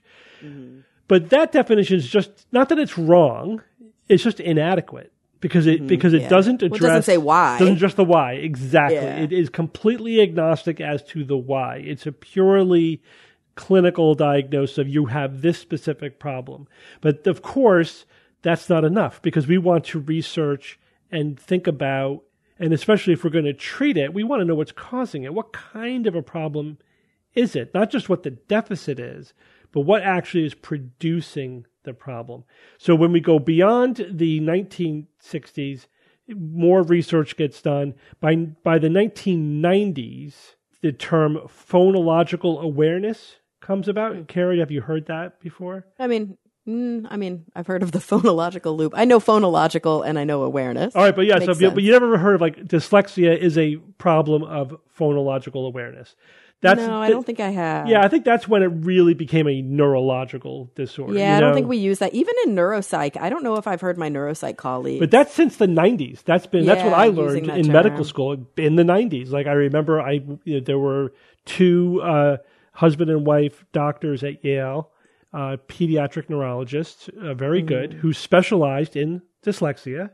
But that definition is just, not that it's wrong, it's just inadequate. Because it because it yeah. doesn't Well, it address doesn't say why. Doesn't address the why. Exactly. Yeah. It is completely agnostic as to the why. It's a purely clinical diagnosis of you have this specific problem. But of course, that's not enough because we want to research and think about, and especially if we're going to treat it, we want to know what's causing it. What kind of a problem is it? Not just what the deficit is, but what actually is producing the problem. So when we go beyond the nineteen sixties, more research gets done. By, by the nineteen nineties, the term phonological awareness comes about. Carrie, have you heard that before? I mean, mm, I mean, I've heard of the phonological loop. I know phonological and I know awareness. All right, but yeah, so Makes but sense. you never heard of like dyslexia is a problem of phonological awareness. That's no, I th- don't think I have. Yeah, I think that's when it really became a neurological disorder. Yeah, you I don't know? think we use that. Even in neuropsych, I don't know if I've heard my neuropsych colleague. But that's since the nineties. That's been that's what Yeah, I using learned that in term. medical school in the nineties. Like I remember, I you know, there were two uh, husband and wife doctors at Yale, uh, pediatric neurologists, uh, very Mm-hmm. good, who specialized in dyslexia,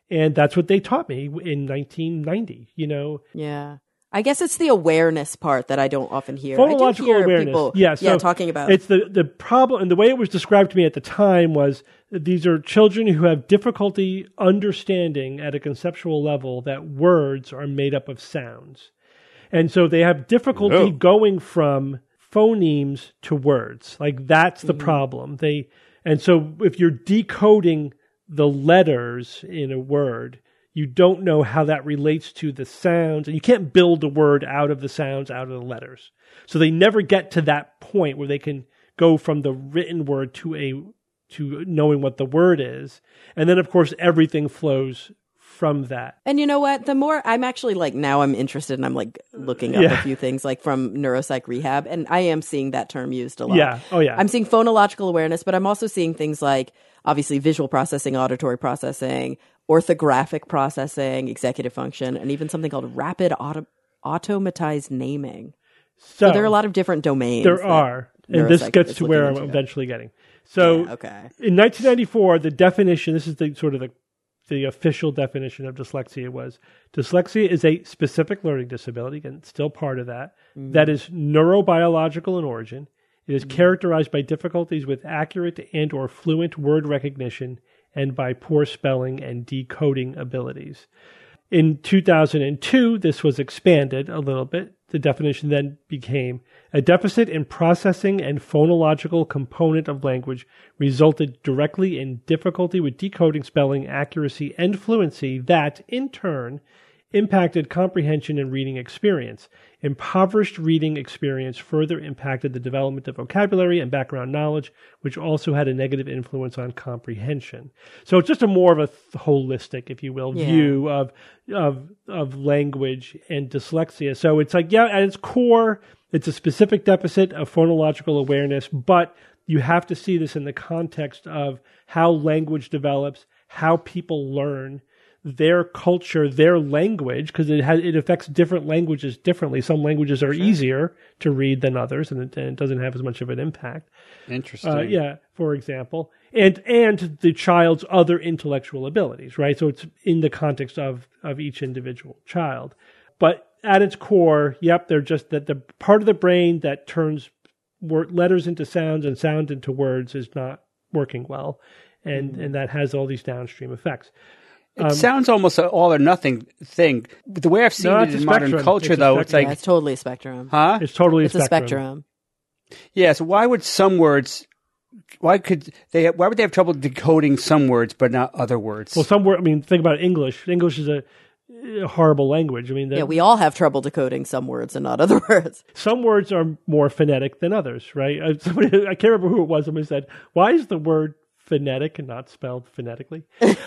And that's what they taught me in nineteen ninety, you know. Yeah. I guess it's the awareness part that I don't often hear. I do Phonological hear awareness. people, yeah, so yeah, talking about it's the, the problem, and the way it was described to me at the time was that these are children who have difficulty understanding at a conceptual level that words are made up of sounds. And so they have difficulty Oh. going from phonemes to words. Like that's the Mm-hmm. problem. They and so if you're decoding the letters in a word, you don't know how that relates to the sounds, and you can't build a word out of the sounds, out of the letters. So they never get to that point where they can go from the written word to a to knowing what the word is. And then of course everything flows from that. And you know what? The more I'm actually like now I'm interested and I'm like looking up Yeah. a few things like from neuropsych rehab, and I am seeing that term used a lot. Yeah. Oh yeah. I'm seeing phonological awareness, but I'm also seeing things like obviously visual processing, auditory processing, orthographic processing, executive function, and even something called rapid auto- automatized naming. So, there are a lot of different domains. There that are. And this neuropsych gets is to where I'm looking into. eventually getting. So Yeah, okay. in nineteen ninety-four, the definition, this is the sort of the, the official definition of dyslexia was, dyslexia is a specific learning disability, and still part of that, Mm. that is neurobiological in origin. It is characterized by difficulties with accurate and or fluent word recognition and by poor spelling and decoding abilities. In two thousand two, this was expanded a little bit. The definition then became a deficit in processing and phonological component of language resulted directly in difficulty with decoding, spelling, accuracy, and fluency that, in turn, impacted comprehension and reading experience. Impoverished reading experience further impacted the development of vocabulary and background knowledge, which also had a negative influence on comprehension. So it's just a more of a th- holistic, if you will, Yeah. view of of of language and dyslexia. So it's like, yeah, at its core, it's a specific deficit of phonological awareness, but you have to see this in the context of how language develops, how people learn, their culture, their language, because it has it affects different languages differently. Some languages are easier to read than others, and it, and it doesn't have as much of an impact. Interesting. Uh, yeah, for example, and and the child's other intellectual abilities, right? So it's in the context of of each individual child, but at its core, yep, they're just that the part of the brain that turns word, letters into sounds and sound into words is not working well, and Mm-hmm. and that has all these downstream effects. It sounds almost an all or nothing thing. The way I've seen No, it it's a in modern spectrum. culture, It's a though, it's spectrum. like, Yeah, it's totally a spectrum. huh? It's totally It's a a spectrum. spectrum. Yeah. So why would some words? Why could they? Why would they have trouble decoding some words but not other words? Well, some word. I mean, think about English. English is a, a horrible language. I mean, the, Yeah, we all have trouble decoding some words and not other words. some words are more phonetic than others, right? Uh, Somebody, I can't remember who it was. Somebody said, "Why is the word phonetic and not spelled phonetically?"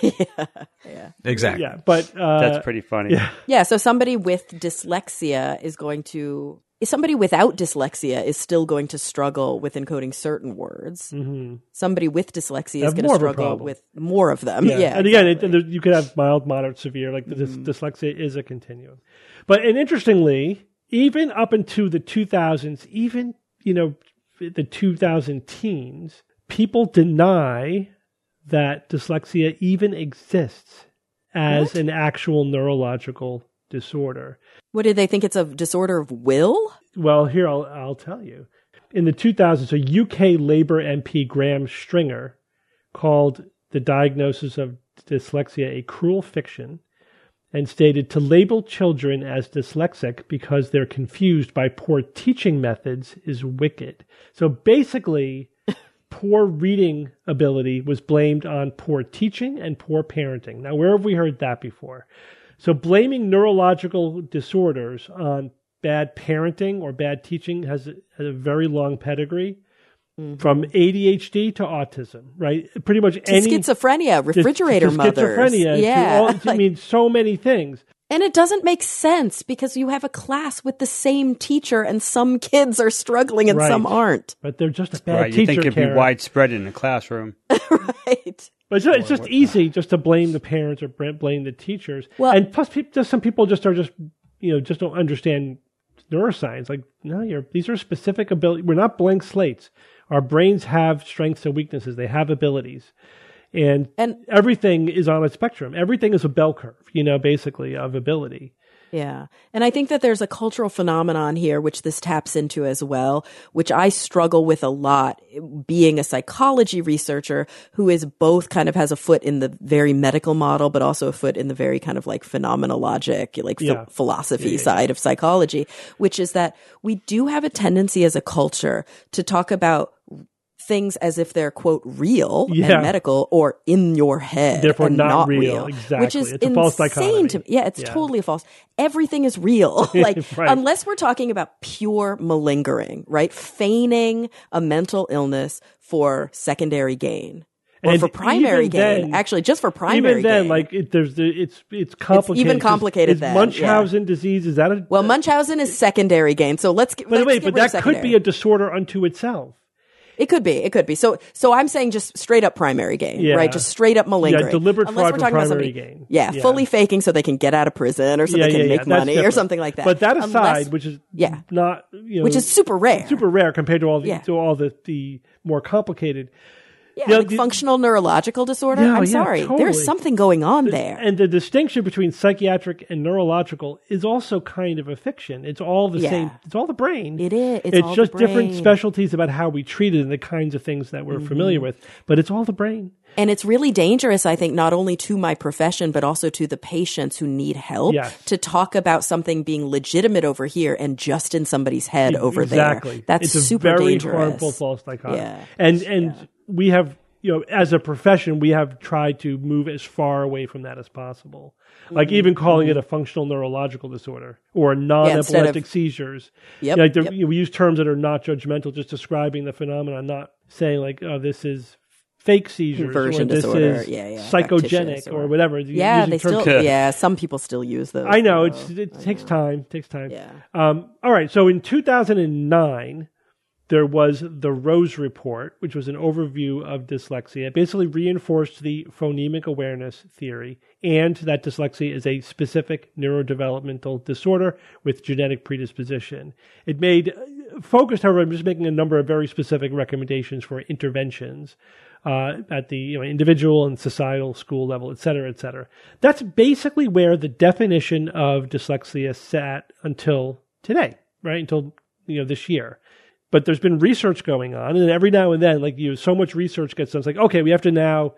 Exactly. Yeah, but uh, That's pretty funny. Yeah, Yeah, so somebody with dyslexia is going to somebody without dyslexia is still going to struggle with encoding certain words. mm-hmm. Somebody with dyslexia Have is going to more of a struggle problem. with more of them. yeah. Yeah, and again, it, exactly. and there- you could have mild, moderate, severe. Like the dys- dyslexia is a continuum. But and interestingly, even up into the two thousands, even you know the two thousand teens, people deny that dyslexia even exists as an actual neurological disorder. What did they think? It's a disorder of will? Well, here I'll I'll tell you. In the two thousands, a U K Labour M P Graham Stringer called the diagnosis of dyslexia a cruel fiction and stated to label children as dyslexic because they're confused by poor teaching methods is wicked. So basically, poor reading ability was blamed on poor teaching and poor parenting. Now, where have we heard that before? So blaming neurological disorders on bad parenting or bad teaching has a, has a very long pedigree, mm-hmm. from A D H D to autism, right? Pretty much To any schizophrenia, refrigerator to, to mothers. schizophrenia, yeah. to all, I mean, so many things. And it doesn't make sense because you have a class with the same teacher and some kids are struggling and Right. some aren't. But they're just a bad Right, teacher. you think it'd Karen. be widespread in a classroom. Right. But it's, it's just easy just to blame the parents or br- blame the teachers. Well- and plus, peop just some people just are just you know just don't understand neuroscience. Like, no, you're these are specific abilities. We're not blank slates. Our brains have strengths and weaknesses. They have abilities, And, And- everything is on a spectrum. Everything is a bell curve, you know, basically, of ability. Yeah. And I think that there's a cultural phenomenon here, which this taps into as well, which I struggle with a lot, being a psychology researcher who is both kind of has a foot in the very medical model, but also a foot in the very kind of like phenomenologic, like Yeah. ph- philosophy side of psychology, which is that we do have a tendency as a culture to talk about things as if they're, quote, real Yeah. and medical or in your head. Therefore and not not real. real. Exactly. Which is It's a false insane dichotomy. to me. Yeah, it's Yeah. totally a false. Everything is real. like, Right. unless we're talking about pure malingering, right? Feigning a mental illness for secondary gain. Or And for primary even gain. then- Actually, just for primary Even then, gain. like it, there's the it's it's complicated. even 'cause complicated is then, Munchausen disease, is that a well, Munchausen is secondary gain. So let's get, But let's wait, get but rid of that could be secondary. a disorder unto itself. It could be. It could be. So, so I'm saying just straight up primary gain, Yeah. right? Just straight up malingering. Yeah, deliberate Unless fraud we're from talking about primary somebody- gain. Yeah, Yeah. fully faking so they can get out of prison or so Yeah, they can yeah, yeah, make that's money or different. something like that. But that aside, Unless- which is yeah. not you know, which is super rare. super rare compared to all the Yeah. to all the, the more complicated. Yeah, You know, like the- functional neurological disorder. Yeah, I'm yeah, sorry. totally. There's something going on there. And the distinction between psychiatric and neurological is also kind of a fiction. It's all the Yeah. same. It's all the brain. It is. It's all the just different brain. specialties about how we treat it and the kinds of things that we're familiar with. But it's all the brain. And it's really dangerous, I think, not only to my profession, but also to the patients who need help Yes. to talk about something being legitimate over here and just in somebody's head over exactly. there. That's it's a super very dangerous. harmful false dichotomy. Yeah. And and we have, you know, as a profession, we have tried to move as far away from that as possible. Like even calling it a functional neurological disorder or non-epileptic of- seizures. Yep, Like the, yep. we use terms that are not judgmental, just describing the phenomenon, not saying like, oh, this is fake seizures Conversion or this disorder. is Yeah, yeah. psychogenic Factitious or, or- whatever. You- Yeah, using they terms- still. Yeah, some people still use those. I know though. it's it takes time. Takes time. Yeah. Um, all right. So in two thousand nine, there was the Rose Report, which was an overview of dyslexia. It basically reinforced the phonemic awareness theory and that dyslexia is a specific neurodevelopmental disorder with genetic predisposition. It made focused, however, I'm just making a number of very specific recommendations for interventions. Uh, at the you know, individual and societal school level, et cetera, et cetera. That's basically where the definition of dyslexia sat until today, right? Until you know this year. But there's been research going on, and every now and then, like you, so much research gets done. It's like, okay, we have to now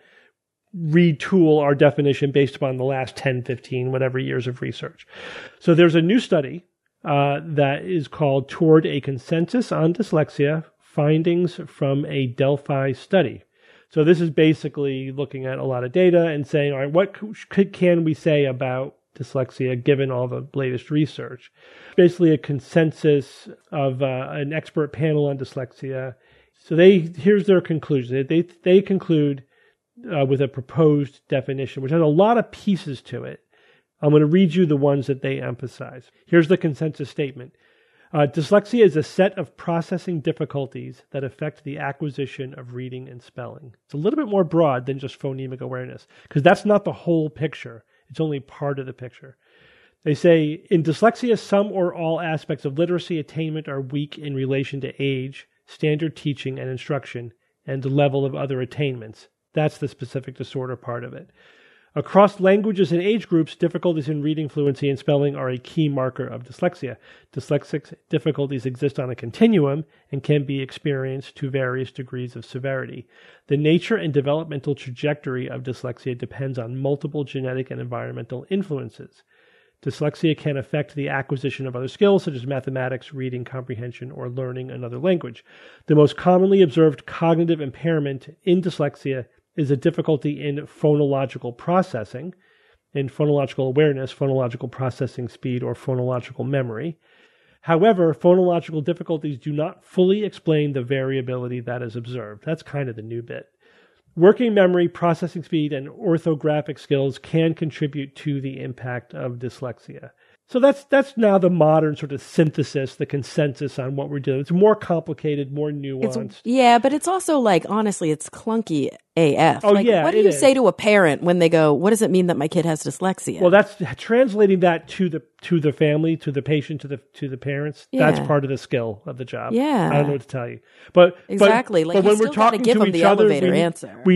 retool our definition based upon the last ten, fifteen, whatever years of research. So there's a new study uh, that is called Toward a Consensus on Dyslexia, Findings from a Delphi Study. So this is basically looking at a lot of data and saying, all right, what could, can we say about dyslexia given all the latest research? Basically a consensus of uh, an expert panel on dyslexia. So they here's their conclusion. They they conclude uh, with a proposed definition, which has a lot of pieces to it. I'm going to read you the ones that they emphasize. Here's the consensus statement. Uh, dyslexia is a set of processing difficulties that affect the acquisition of reading and spelling. It's a little bit more broad than just phonemic awareness, because that's not the whole picture. It's only part of the picture. They say, in dyslexia, some or all aspects of literacy attainment are weak in relation to age, standard teaching and instruction, and the level of other attainments. That's the specific disorder part of it. Across languages and age groups, difficulties in reading, fluency, and spelling are a key marker of dyslexia. Dyslexic difficulties exist on a continuum and can be experienced to various degrees of severity. The nature and developmental trajectory of dyslexia depends on multiple genetic and environmental influences. Dyslexia can affect the acquisition of other skills such as mathematics, reading, comprehension, or learning another language. The most commonly observed cognitive impairment in dyslexia is a difficulty in phonological processing, in phonological awareness, phonological processing speed, or phonological memory. However, phonological difficulties do not fully explain the variability that is observed. That's kind of the new bit. Working memory, processing speed, and orthographic skills can contribute to the impact of dyslexia. So that's that's now the modern sort of synthesis, the consensus on what we're doing. It's more complicated, more nuanced. It's, yeah, but it's also like, honestly, it's clunky A F. Oh, like, yeah, what do it you is. say to a parent when they go, what does it mean that my kid has dyslexia? Well, that's translating that to the to the family, to the patient, to the to the parents. That's Yeah. part of the skill of the job. Yeah. I don't know what to tell you, but Exactly. But, Like, but you when we're still gotta talking give to them each the other, elevator we, answer. we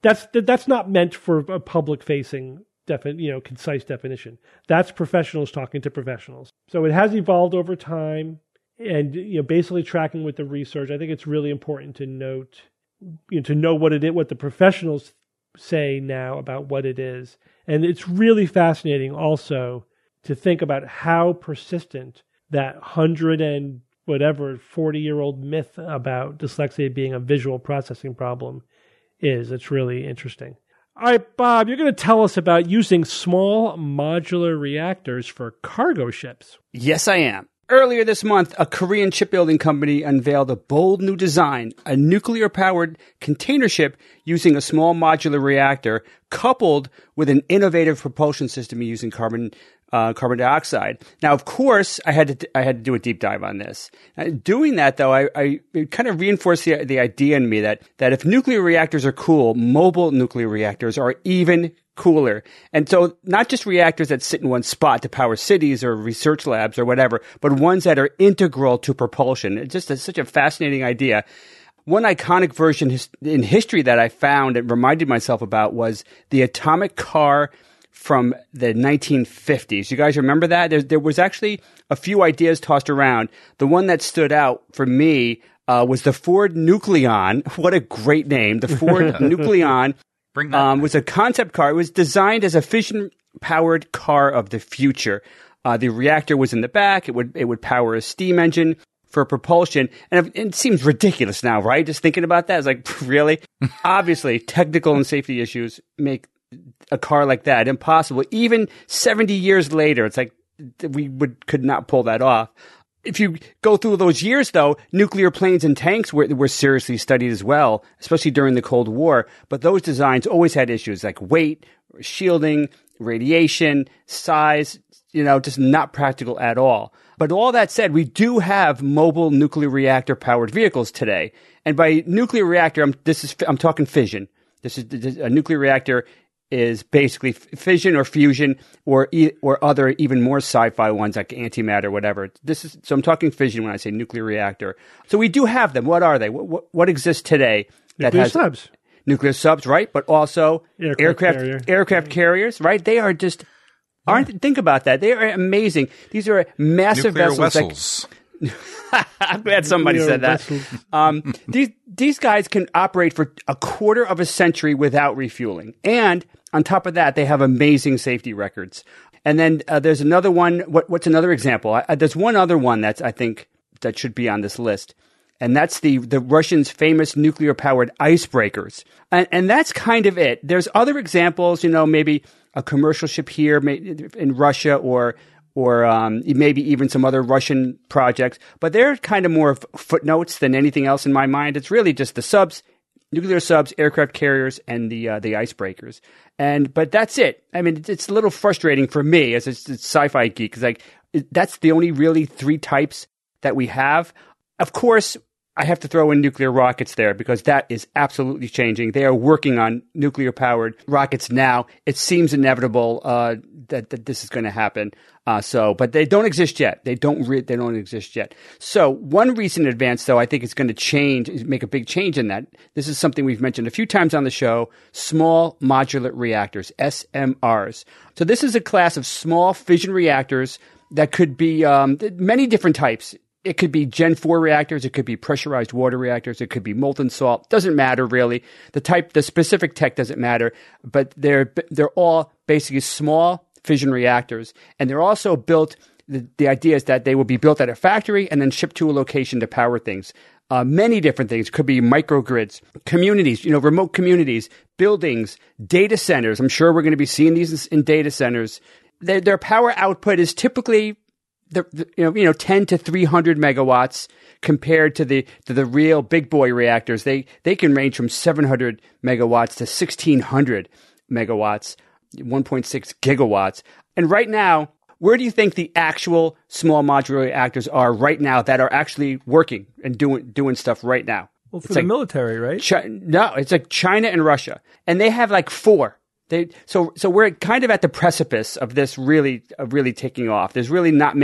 that's that's not meant for a public facing defi- you know concise definition. That's professionals talking to professionals. So it has evolved over time, and you know basically tracking with the research. I think it's really important to note you know, to know what it is, what the professionals say now about what it is. And it's really fascinating also to think about how persistent that hundred and whatever forty year old myth about dyslexia being a visual processing problem is. It's really interesting. All right, Bob, you're going to tell us about using small modular reactors for cargo ships. Yes, I am. Earlier this month, a Korean shipbuilding company unveiled a bold new design, a nuclear-powered container ship using a small modular reactor coupled with an innovative propulsion system using carbon uh, carbon dioxide. Now, of course, I had to I had to do a deep dive on this. Uh, doing that, though, I, I it kind of reinforced the the idea in me that that if nuclear reactors are cool, mobile nuclear reactors are even cooler. And so not just reactors that sit in one spot to power cities or research labs or whatever, but ones that are integral to propulsion. It's just a, such a fascinating idea. One iconic version his, in history that I found and reminded myself about was the atomic car from the nineteen fifties. You guys remember that? There, there was actually a few ideas tossed around. The one that stood out for me uh, was the Ford Nucleon. What a great name. The Ford Nucleon. Um, was a concept car. It was designed as a fission-powered car of the future. Uh, the reactor was in the back. It would it would power a steam engine for propulsion. And it, it seems ridiculous now, right? Just thinking about that, it's like, really? Obviously, technical and safety issues make a car like that impossible. Even seventy years later, it's like we would could not pull that off. If you go through those years, though, nuclear planes and tanks were, were seriously studied as well, especially during the Cold War. But those designs always had issues like weight, shielding, radiation, size, you know, just not practical at all. But all that said, we do have mobile nuclear reactor-powered vehicles today. And by nuclear reactor, I'm, this is, I'm talking fission. This is this, a nuclear reactor is basically fission or fusion or or other even more sci-fi ones like antimatter or whatever. This is so I'm talking fission when I say nuclear reactor. So we do have them. What are they? What what, what exists today that nuclear has subs? Nuclear subs, right? But also Aircraft aircraft carrier. aircraft carriers, right? They are just aren't think about that. They are amazing. These are massive Nuclear vessels. vessels. Like, I'm glad somebody Nuclear said that. vessels. Um, these these guys can operate for a quarter of a century without refueling, and on top of that, they have amazing safety records. And then uh, there's another one. What, what's another example? I, there's one other one that's I think that should be on this list, and that's the the Russians' famous nuclear powered icebreakers. And, and that's kind of it. There's other examples. You know, maybe a commercial ship here in Russia, or or um, maybe even some other Russian projects. But they're kind of more of footnotes than anything else in my mind. It's really just the subs, nuclear subs, aircraft carriers, and the uh, the icebreakers. And but that's it. I mean, it's, it's a little frustrating for me as a, as a sci-fi geek, because like it, that's the only really three types that we have. Of course, I have to throw in nuclear rockets there because that is absolutely changing. They are working on nuclear-powered rockets now. It seems inevitable uh, that, that this is going to happen. Uh, so, but they don't exist yet. They don't. Re- they don't exist yet. So, one recent advance, though, I think is going to change, make a big change in that. This is something we've mentioned a few times on the show: small modular reactors, S M Rs. So, this is a class of small fission reactors that could be um, many different types. It could be Gen four reactors. It could be pressurized water reactors. It could be molten salt. Doesn't matter really. The type, the specific tech doesn't matter. But they're they're all basically small fission reactors, and they're also built. The, the idea is that they will be built at a factory and then shipped to a location to power things. Uh, many different things. Could be microgrids, communities, you know, remote communities, buildings, data centers. I'm sure we're going to be seeing these in data centers. Their, their power output is typically The, the, you know, you know, ten to three hundred megawatts compared to the to the real big boy reactors. They they can range from seven hundred megawatts to sixteen hundred megawatts, one point six gigawatts. And right now, where do you think the actual small modular reactors are right now that are actually working and doing doing stuff right now? Well, for it's the like military, right? Chi- no, it's like China and Russia, and they have like four. They, so, so we're kind of at the precipice of this really, uh, really taking off. There's really not many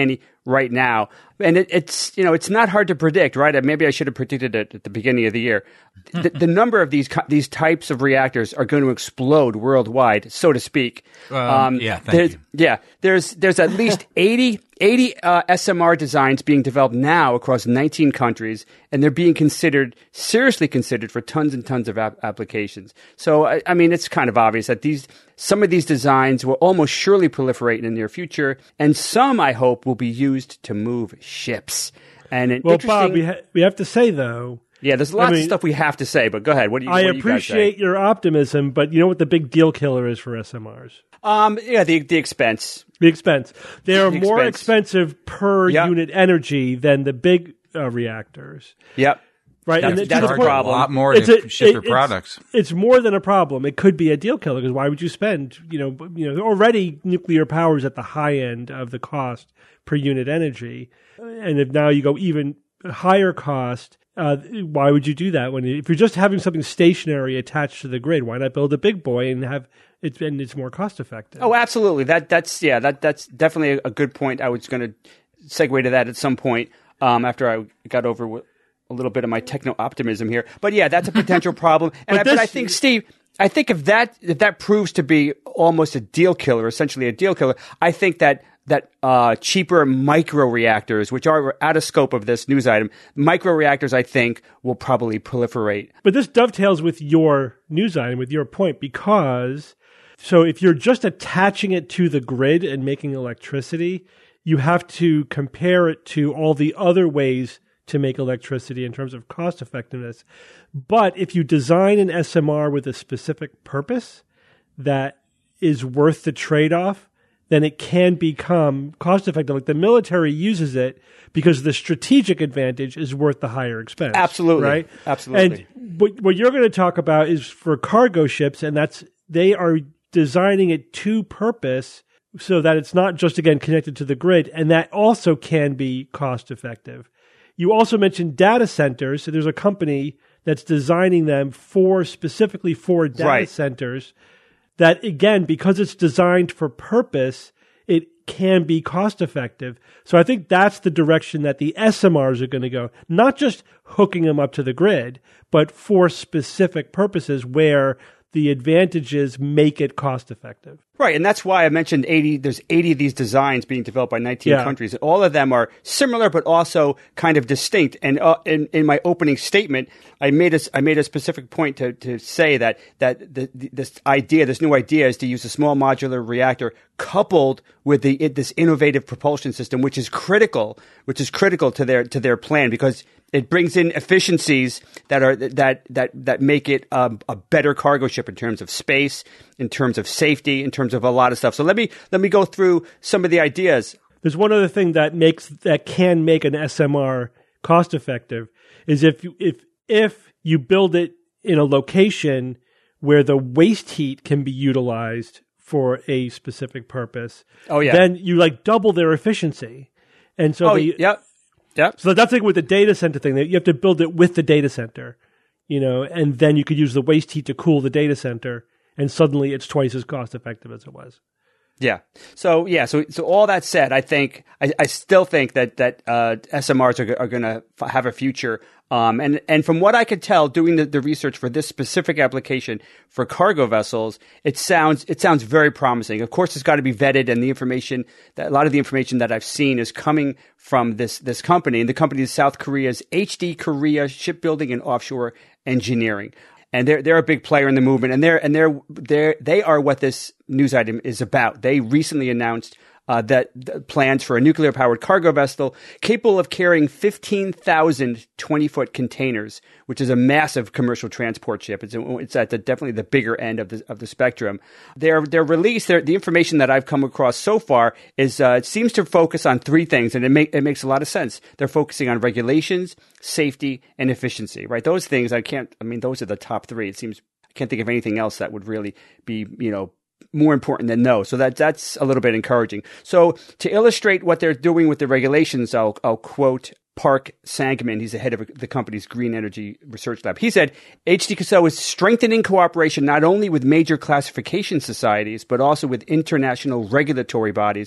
right now. And it, it's, you know, it's not hard to predict, right? Maybe I should have predicted it at the beginning of the year. The, the number of these these types of reactors are going to explode worldwide, so to speak. Um, Um, yeah, thank there's, you. Yeah, there's there's at least eighty, eighty uh, S M R designs being developed now across nineteen countries, and they're being considered, seriously considered, for tons and tons of ap- applications. So, I, I mean, it's kind of obvious that these some of these designs will almost surely proliferate in the near future, and some, I hope, will be used to move ships. And an Well, interesting, Bob, we, ha- we have to say, though, yeah, there's lots I mean, of stuff we have to say, but go ahead. What do you? I what do you guys say? appreciate your optimism, but you know what the big deal killer is for S M Rs? Um, yeah, the the expense. The expense. They are The more expense. expensive per Yep. unit energy than the big uh, reactors. Yep. Right, That's- and it- to that's the the point- problem. A lot more It's to a- ship it- your it's- products. It's more than a problem. It could be a deal killer because why would you spend? You know, b- you know, already nuclear power is at the high end of the cost per unit energy, and if now you go even higher cost, uh, why would you do that? When if you're just having something stationary attached to the grid, why not build a big boy and have it? And it's more cost effective. Oh, absolutely. That that's yeah. That that's definitely a, a good point. I was going to segue to that at some point um, after I got over with a little bit of my techno optimism here. But yeah, that's a potential problem. And But I, but this- I think, Steve, I think if that if that proves to be almost a deal killer, essentially a deal killer, I think that that uh, cheaper micro reactors, which are out of scope of this news item, micro reactors, I think, will probably proliferate. But this dovetails with your news item, with your point, because so if you're just attaching it to the grid and making electricity, you have to compare it to all the other ways to make electricity in terms of cost effectiveness. But if you design an S M R with a specific purpose that is worth the trade-off, then it can become cost effective. Like the military uses it because the strategic advantage is worth the higher expense. Absolutely. Right? Absolutely. And what, what you're going to talk about is for cargo ships, and that's they are designing it to purpose so that it's not just, again, connected to the grid, and that also can be cost effective. You also mentioned data centers. So there's a company that's designing them for specifically for data Right. centers that, again, because it's designed for purpose, it can be cost effective. So I think that's the direction that the S M Rs are going to go, not just hooking them up to the grid, but for specific purposes where the advantages make it cost effective. Right, and that's why I mentioned eighty. There's eighty of these designs being developed by nineteen Yeah. countries. All of them are similar, but also kind of distinct. And uh, in, in my opening statement, I made a, I made a specific point to, to say that that the, the, this idea, this new idea, is to use a small modular reactor coupled with the it, this innovative propulsion system, which is critical, which is critical to their to their plan because it brings in efficiencies that are that that that make it um, a better cargo ship in terms of space, in terms of safety, in terms of a lot of stuff. So let me let me go through some of the ideas. There's one other thing that makes that can make an S M R cost effective is if you, if if you build it in a location where the waste heat can be utilized for a specific purpose. Oh, yeah. Then you like double their efficiency, and so Oh, they, yep, yep. So that's like with the data center thing that you have to build it with the data center, you know, and then you could use the waste heat to cool the data center, and suddenly it's twice as cost effective as it was. Yeah. So yeah. So so all that said, I think I, I still think that that uh, S M Rs are, are going to f- have a future. Um, and and from what I could tell, doing the, the research for this specific application for cargo vessels, it sounds it sounds very promising. Of course, it's got to be vetted, and the information that a lot of the information that I've seen is coming from this this company, and the company is South Korea's H D Korea Shipbuilding and Offshore Engineering. And they're they're a big player in the movement, and they're and they're they they are what this news item is about. They recently announced uh, that th- plans for a nuclear powered cargo vessel capable of carrying fifteen thousand twenty foot containers, which is a massive commercial transport ship. It's a, it's at the, definitely the bigger end of the of the spectrum. Their their release, their, the information that I've come across so far is uh, it seems to focus on three things, and it make it makes a lot of sense. They're focusing on regulations, safety, and efficiency. Right, those things I can't. I mean, those are the top three. It seems I can't think of anything else that would really be you know. more important than no. So that that's a little bit encouraging. So to illustrate what they're doing with the regulations, I'll, I'll quote Park Sangman. He's the head of the company's Green Energy Research Lab. He said, H D C O is strengthening cooperation not only with major classification societies, but also with international regulatory bodies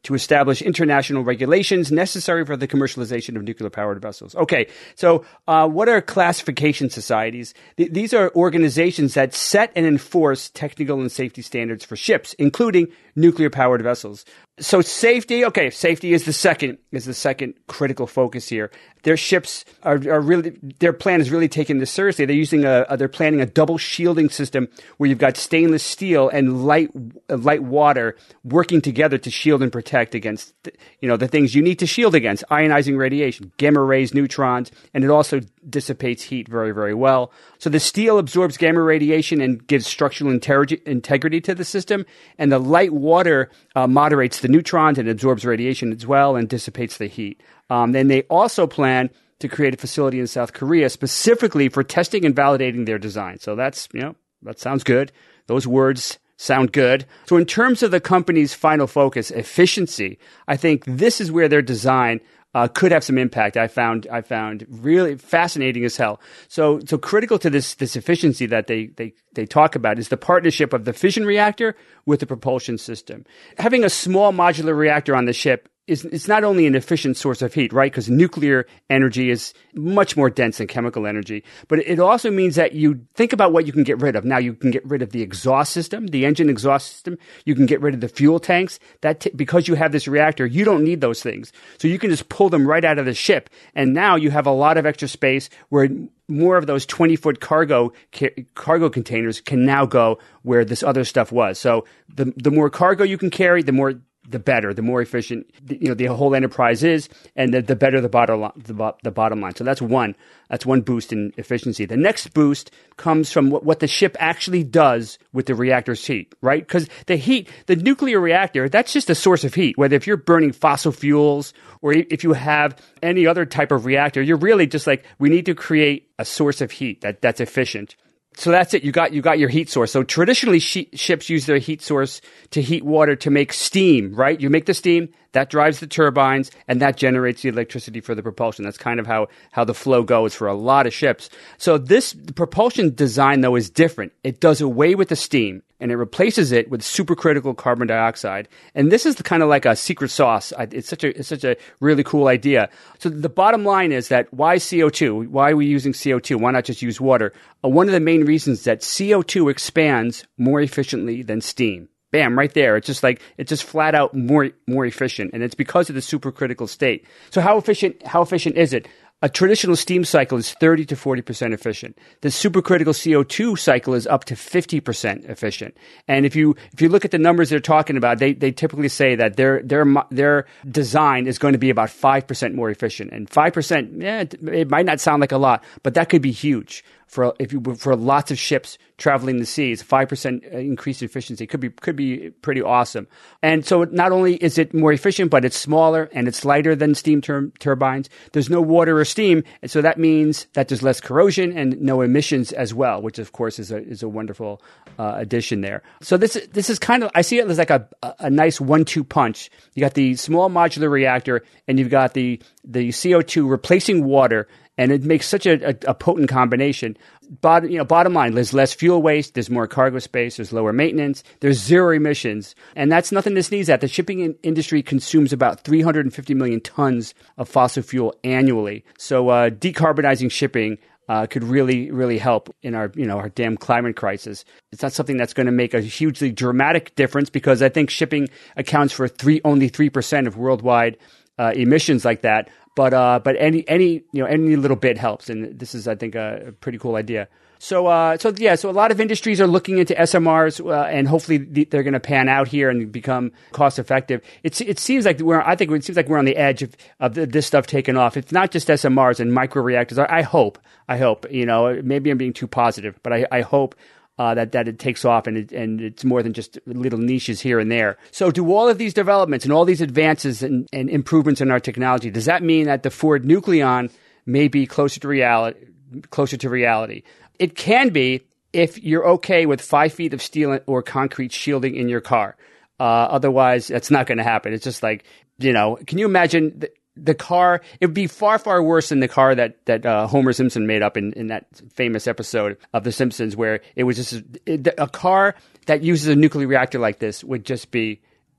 to establish international regulations necessary for the commercialization of nuclear-powered vessels. Okay, so uh, what are classification societies? Th- these are organizations that set and enforce technical and safety standards for ships, including nuclear-powered vessels. So safety, okay, safety is the second is the second critical focus here. Their ships are, are really, their plan is really taking this seriously. They're using a, they're planning a double shielding system where you've got stainless steel and light, uh, light water working together to shield and protect against, you know, the things you need to shield against: ionizing radiation, gamma rays, neutrons, and it also dissipates heat very, very well. So the steel absorbs gamma radiation and gives structural inter- integrity to the system, and the light water uh, moderates the neutrons and absorbs radiation as well and dissipates the heat. Um, then they also plan to create a facility in South Korea specifically for testing and validating their design. So that's, you know, that sounds good. Those words sound good. So in terms of the company's final focus, efficiency, I think this is where their design Uh, could have some impact. I found I found really fascinating as hell. So so critical to this this efficiency that they they they talk about is the partnership of the fission reactor with the propulsion system. Having a small modular reactor on the ship is it's not only an efficient source of heat, right? Because nuclear energy is much more dense than chemical energy, but it also means that you think about what you can get rid of. Now you can get rid of the exhaust system, the engine exhaust system. You can get rid of the fuel tanks. That t- because you have this reactor, you don't need those things, so you can just pull them right out of the ship. And now you have a lot of extra space where more of those twenty foot cargo ca- cargo containers can now go where this other stuff was. So the the more cargo you can carry, the more the better, the more efficient, you know, the whole enterprise is, and the, the better the bottom line, the, the bottom line. So that's one, that's one boost in efficiency. The next boost comes from what, what the ship actually does with the reactor's heat, right? Because the heat, the nuclear reactor, that's just a source of heat. Whether if you're burning fossil fuels or if you have any other type of reactor, you're really just like, we need to create a source of heat that, that's efficient. So that's it. You got you got your heat source. So traditionally, she, ships use their heat source to heat water to make steam, right? You make the steam, that drives the turbines, and that generates the electricity for the propulsion. That's kind of how, how the flow goes for a lot of ships. So this propulsion design, though, is different. It does away with the steam, and it replaces it with supercritical carbon dioxide. And this is the kind of like a secret sauce. It's such a it's such a really cool idea. So the bottom line is that why C O two? Why are we using C O two? Why not just use water? Uh, one of the main reasons that C O two expands more efficiently than steam. Bam, right there. It's just like, it's just flat out more, more efficient. And it's because of the supercritical state. So how efficient, how efficient is it? A traditional steam cycle is thirty to forty percent efficient. The supercritical C O two cycle is up to fifty percent efficient. And if you if you look at the numbers they're talking about, they they typically say that their their their design is going to be about five percent more efficient. And five percent, yeah, it, it might not sound like a lot, but that could be huge for if you for lots of ships traveling the seas. five percent increased efficiency could be could be pretty awesome. And so not only is it more efficient, but it's smaller and it's lighter than steam tur- turbines. There's no water or steam, and so that means that there's less corrosion and no emissions as well, which of course is a is a wonderful uh, addition there. So this this is kind of, I see it as like a a nice one two punch. You got the small modular reactor, and you've got the the C O two replacing water. And it makes such a, a, a potent combination. Bottom, you know, bottom line, there's less fuel waste, there's more cargo space, there's lower maintenance, there's zero emissions. And that's nothing to sneeze at. The shipping in- industry consumes about three hundred fifty million tons of fossil fuel annually. So uh, decarbonizing shipping uh, could really, really help in our, you know, our damn climate crisis. It's not something that's going to make a hugely dramatic difference, because I think shipping accounts for three only three percent of worldwide uh, emissions like that. But uh, but any any you know any little bit helps, and this is, I think, a, a pretty cool idea. So uh, so yeah, so a lot of industries are looking into S M Rs, uh, and hopefully they're going to pan out here and become cost effective. It's it seems like we're I think it seems like we're on the edge of of this stuff taking off. It's not just S M Rs and microreactors. I, I hope I hope you know maybe I'm being too positive, but I, I hope. Uh, that, that it takes off and it, and it's more than just little niches here and there. So do all of these developments and all these advances and, and improvements in our technology, does that mean that the Ford Nucleon may be closer to reality, closer to reality? It can be if you're okay with five feet of steel or concrete shielding in your car. Uh, otherwise, that's not going to happen. It's just like, you know, can you imagine the, the car? It would be far, far worse than the car that that uh, Homer Simpson made up in, in that famous episode of The Simpsons, where it was just it, a car that uses a nuclear reactor like this would just be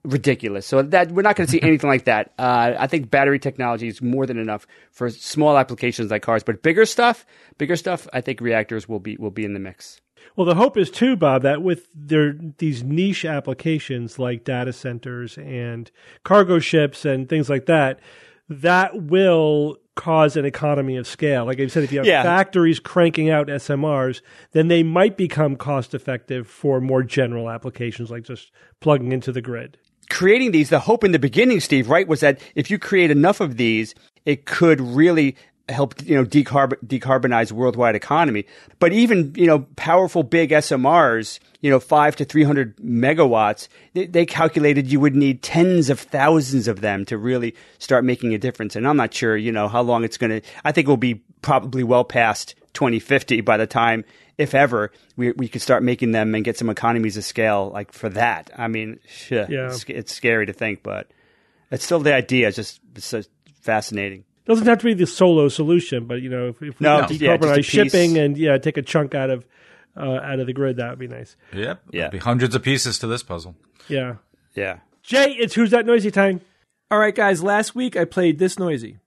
ridiculous. So that we're not going to see anything like that. Uh, I think battery technology is more than enough for small applications like cars, but bigger stuff, bigger stuff, I think reactors will be will be in the mix. Well, the hope is too, Bob, that with their these niche applications like data centers and cargo ships and things like that, that will cause an economy of scale. Like I said, if you have Yeah. factories cranking out S M Rs, then they might become cost effective for more general applications like just plugging into the grid. Creating these, the hope in the beginning, Steve, right, was that if you create enough of these, it could really help, you know, decarb- decarbonize worldwide economy. But even, you know, powerful big S M Rs, you know, five to three hundred megawatts, they, they calculated you would need tens of thousands of them to really start making a difference. And I'm not sure, you know, how long it's going to, I think we'll be probably well past twenty fifty by the time, if ever, we we could start making them and get some economies of scale like for that. I mean, shit, Yeah. it's, it's scary to think, but it's still the idea. It's just it's so fascinating. Doesn't have to be the solo solution, but you know, if, if we No, could yeah, decarbonize just a piece. shipping and yeah, take a chunk out of uh, out of the grid, that would be nice. Yep. Yeah. There'll be hundreds of pieces to this puzzle. Yeah. Yeah. Jay, it's Who's That Noisy time. All right, guys, last week I played This Noisy.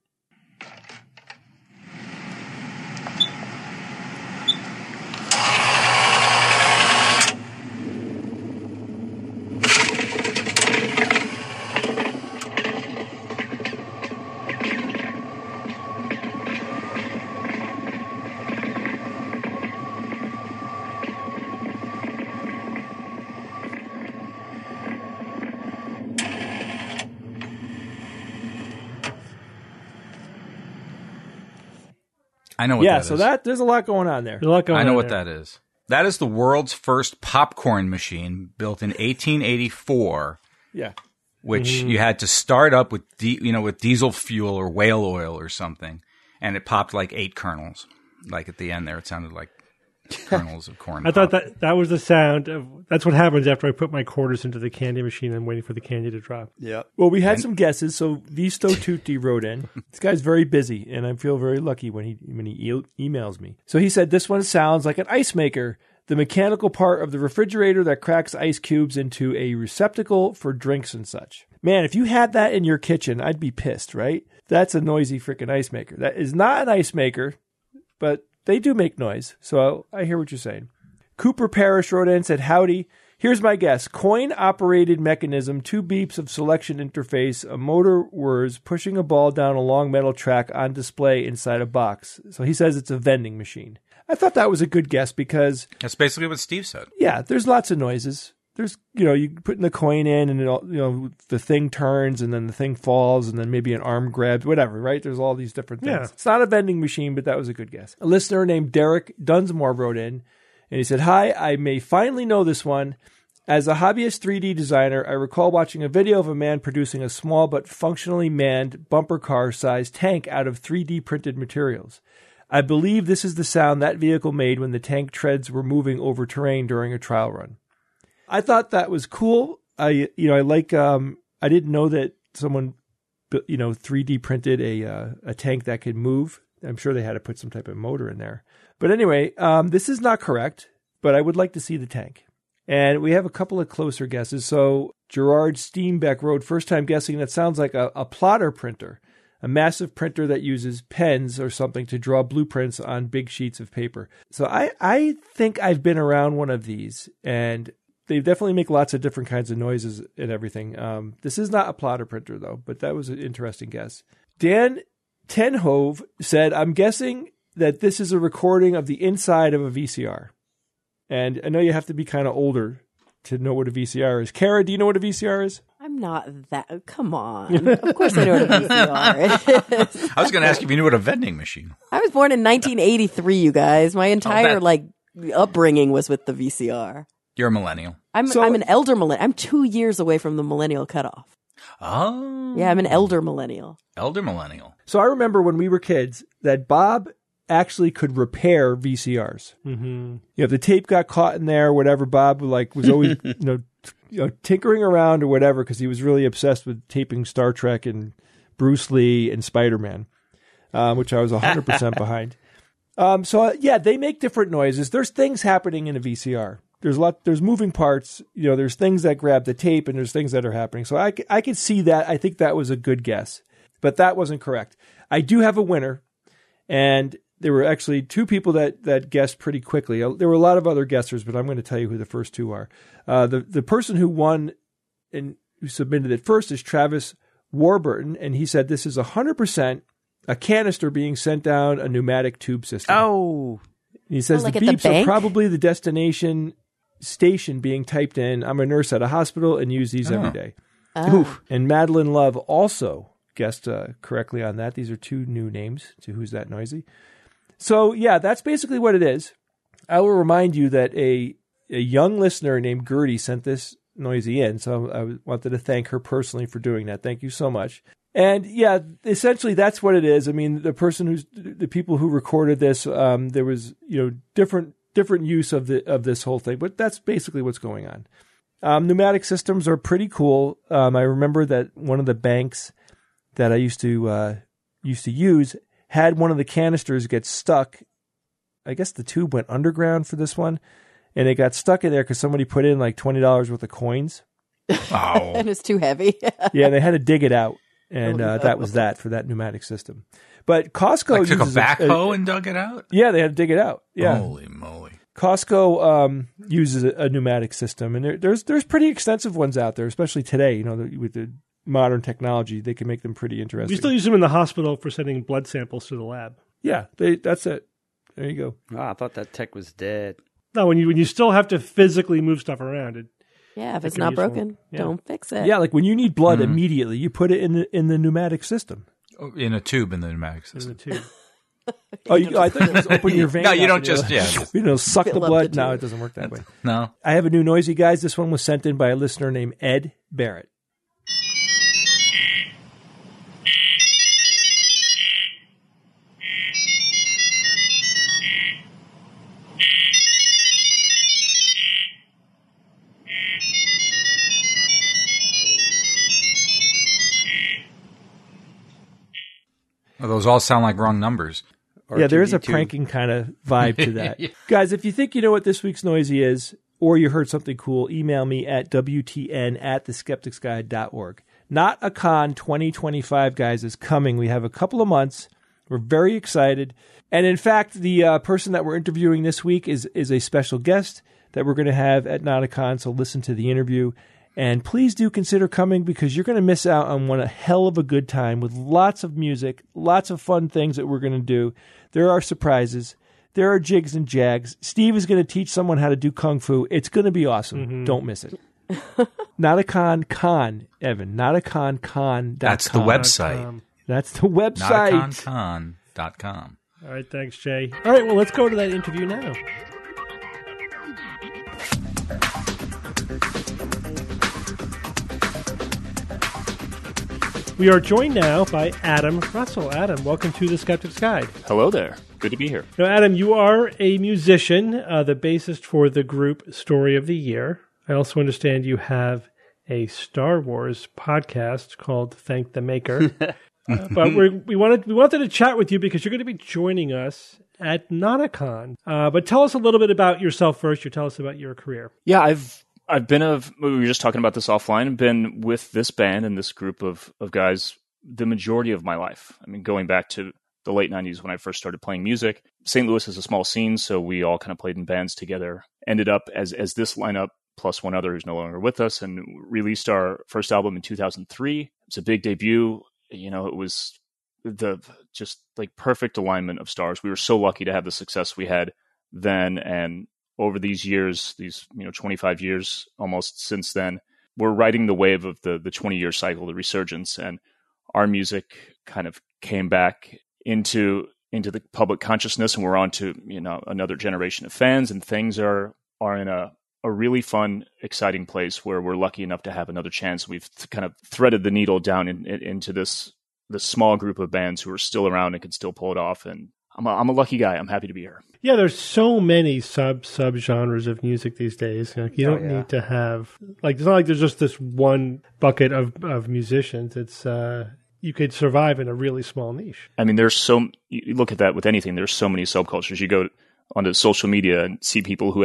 I know what Yeah, that so is. that there's a lot going on there. There's a lot going I know on what there. that is. That is the world's first popcorn machine, built in eighteen eighty-four, Yeah. which Mm-hmm. you had to start up with, di- you know, with diesel fuel or whale oil or something, and it popped like eight kernels. Like at the end there, it sounded like kernels of corn. I thought pop. that that was the sound of, that's what happens after I put my quarters into the candy machine and waiting for the candy to drop. Yeah. Well, we had some guesses. So Visto Tutti wrote in. This guy's very busy, and I feel very lucky when he when he e- emails me. So he said this one sounds like an ice maker, the mechanical part of the refrigerator that cracks ice cubes into a receptacle for drinks and such. Man, if you had that in your kitchen, I'd be pissed, right? That's a noisy freaking ice maker. That is not an ice maker, but they do make noise. So I hear what you're saying. Cooper Parrish wrote in and said, howdy. Here's my guess. Coin-operated mechanism, two beeps of selection interface, a motor whirs, pushing a ball down a long metal track on display inside a box. So he says it's a vending machine. I thought that was a good guess because, That's basically what Steve said. yeah, there's lots of noises. There's, you know, you put the coin in and, it all, you know, the thing turns and then the thing falls and then maybe an arm grabs, whatever, right? There's all these different things. Yeah. It's not a vending machine, but that was a good guess. A listener named Derek Dunsmore wrote in and he said, hi, I may finally know this one. As a hobbyist three D designer, I recall watching a video of a man producing a small but functionally manned bumper car-sized tank out of three D printed materials. I believe this is the sound that vehicle made when the tank treads were moving over terrain during a trial run. I thought that was cool. I, you know, I like, um, I didn't know that someone, you know, three D printed a, uh, a tank that could move. I'm sure they had to put some type of motor in there. But anyway, um, this is not correct, but I would like to see the tank. And we have a couple of closer guesses. So Gerard Steenbeck wrote, first time guessing, that sounds like a, a plotter printer, a massive printer that uses pens or something to draw blueprints on big sheets of paper. So I, I think I've been around one of these, and they definitely make lots of different kinds of noises and everything. Um, this is not a plotter printer, though, but that was an interesting guess. Dan Tenhove said, I'm guessing that this is a recording of the inside of a V C R. And I know you have to be kind of older to know what a V C R is. Kara, do you know what a V C R is? I'm not that. Come on. Of course I know what a V C R is. I was going to ask if you knew what a vending machine. I was born in nineteen eighty-three, you guys. My entire that- like upbringing was with the V C R. You're a millennial. I'm So- I'm an elder millennial. I'm two years away from the millennial cutoff. Oh, Yeah, I'm an elder millennial. elder millennial. So I remember when we were kids that Bob actually could repair V C Rs. Mm-hmm. You know, if the tape got caught in there, whatever, Bob like was always you know, t- you know tinkering around or whatever because he was really obsessed with taping Star Trek and Bruce Lee and Spider-Man, um, which I was one hundred percent behind. Um, so uh, yeah, they make different noises. There's things happening in a V C R. there's a lot, there's moving parts. You know, there's things that grab the tape, and there's things that are happening. So I, I could see that. I think that was a good guess, but that wasn't correct. I do have a winner, and there were actually two people that, that guessed pretty quickly. There were a lot of other guessers, but I'm going to tell you who the first two are. Uh, the, the person who won and who submitted it first is Travis Warburton, and he said this is one hundred percent a canister being sent down a pneumatic tube system. Oh. And he says Oh, like the at the beeps are bank? probably the destination station being typed in. I'm a nurse at a hospital and use these Oh. every day. Oh. And Madeline Love also guessed uh, correctly on that. These are two new names to Who's That Noisy? So, yeah, that's basically what it is. I will remind you that a a young listener named Gertie sent this noisy in, so I wanted to thank her personally for doing that. Thank you so much. And, yeah, essentially that's what it is. I mean, the person who's the people who recorded this, um, there was, you know, different different use of the of this whole thing, but that's basically what's going on. Um, pneumatic systems are pretty cool. Um, I remember that one of the banks that I used to uh, used to use had one of the canisters get stuck. I guess the tube went underground for this one, and it got stuck in there because somebody put in like twenty dollars worth of coins. Oh. And it's too heavy. Yeah, they had to dig it out, and Oh, uh, no. that was that for that pneumatic system. But Costco Like took a uses backhoe and dug it out? yeah, they had to dig it out. Yeah, Holy moly. Costco um, uses a, a pneumatic system, and there, there's there's pretty extensive ones out there, especially today. You know, the, with the modern technology, they can make them pretty interesting. We still use them in the hospital for sending blood samples to the lab. Yeah, they, that's it. There you go. Oh, I thought that tech was dead. No, when you when you still have to physically move stuff around, it, Yeah, if It it's can not be useful. broken, Yeah. don't fix it. Yeah, like when you need blood Mhm. immediately, you put it in the in the pneumatic system. Oh, in a tube in the pneumatic in the system. tube. Oh, you, I thought you just open your vein. No, you up don't and you're just- like, yeah. You know, suck the Fill up blood. the No, tube. it doesn't work that way. No. I have a new noisy, guys. This one was sent in by a listener named Ed Barrett. Oh, those all sound like wrong numbers. Yeah, there is a R two D two. pranking kind of vibe to that. Guys, if you think you know what this week's noisy is, or you heard something cool, email me at W T N at the skeptics guide dot org. Not a Con twenty twenty-five, guys, is coming. We have a couple of months. We're very excited. And in fact, the uh, person that we're interviewing this week is, is a special guest that we're going to have at Nauticon, so listen to the interview. And please do consider coming because you're going to miss out on one a hell of a good time with lots of music, lots of fun things that we're going to do. There are surprises. There are jigs and jags. Steve is going to teach someone how to do Kung Fu. It's going to be awesome. Mm-hmm. Don't miss it. Nauticon Con, Evan. Nauticon Con. That's the website. Um, That's the website. Nauticon con dot com. all right, thanks, Jay. All right, well, let's go to that interview now. We are joined now by Adam Russell. Adam, welcome to the Skeptic's Guide. Hello there. Good to be here. Now, Adam, you are a musician, uh, the bassist for the group Story of the Year. I also understand you have a Star Wars podcast called Thank the Maker. uh, but we're, we wanted we wanted to chat with you because you're going to be joining us at Nauticon. Uh, but tell us a little bit about yourself first. You tell us about your career. Yeah, I've I've been a we were just talking about this offline. I've been with this band and this group of of guys the majority of my life. I mean, going back to the late nineties when I first started playing music. Saint Louis is a small scene, so we all kind of played in bands together. Ended up as as this lineup plus one other who's no longer with us, and released our first album in two thousand three. It's a big debut. You know, it was the just like perfect alignment of stars. We were so lucky to have the success we had then, and over these years, these you know twenty-five years almost since then, we're riding the wave of the the twenty year cycle, the resurgence, and our music kind of came back into into the public consciousness, and we're on to you know another generation of fans, and things are are in a a really fun, exciting place where we're lucky enough to have another chance. We've th- kind of threaded the needle down in, in, into this this small group of bands who are still around and can still pull it off. And I'm a, I'm a lucky guy. I'm happy to be here. Yeah, there's so many sub sub genres of music these days. Like, you Oh, don't yeah. need to have like it's not like there's just this one bucket of, of musicians. It's uh, you could survive in a really small niche. I mean, there's so you look at that with anything. There's so many subcultures. You go onto social media and see people who have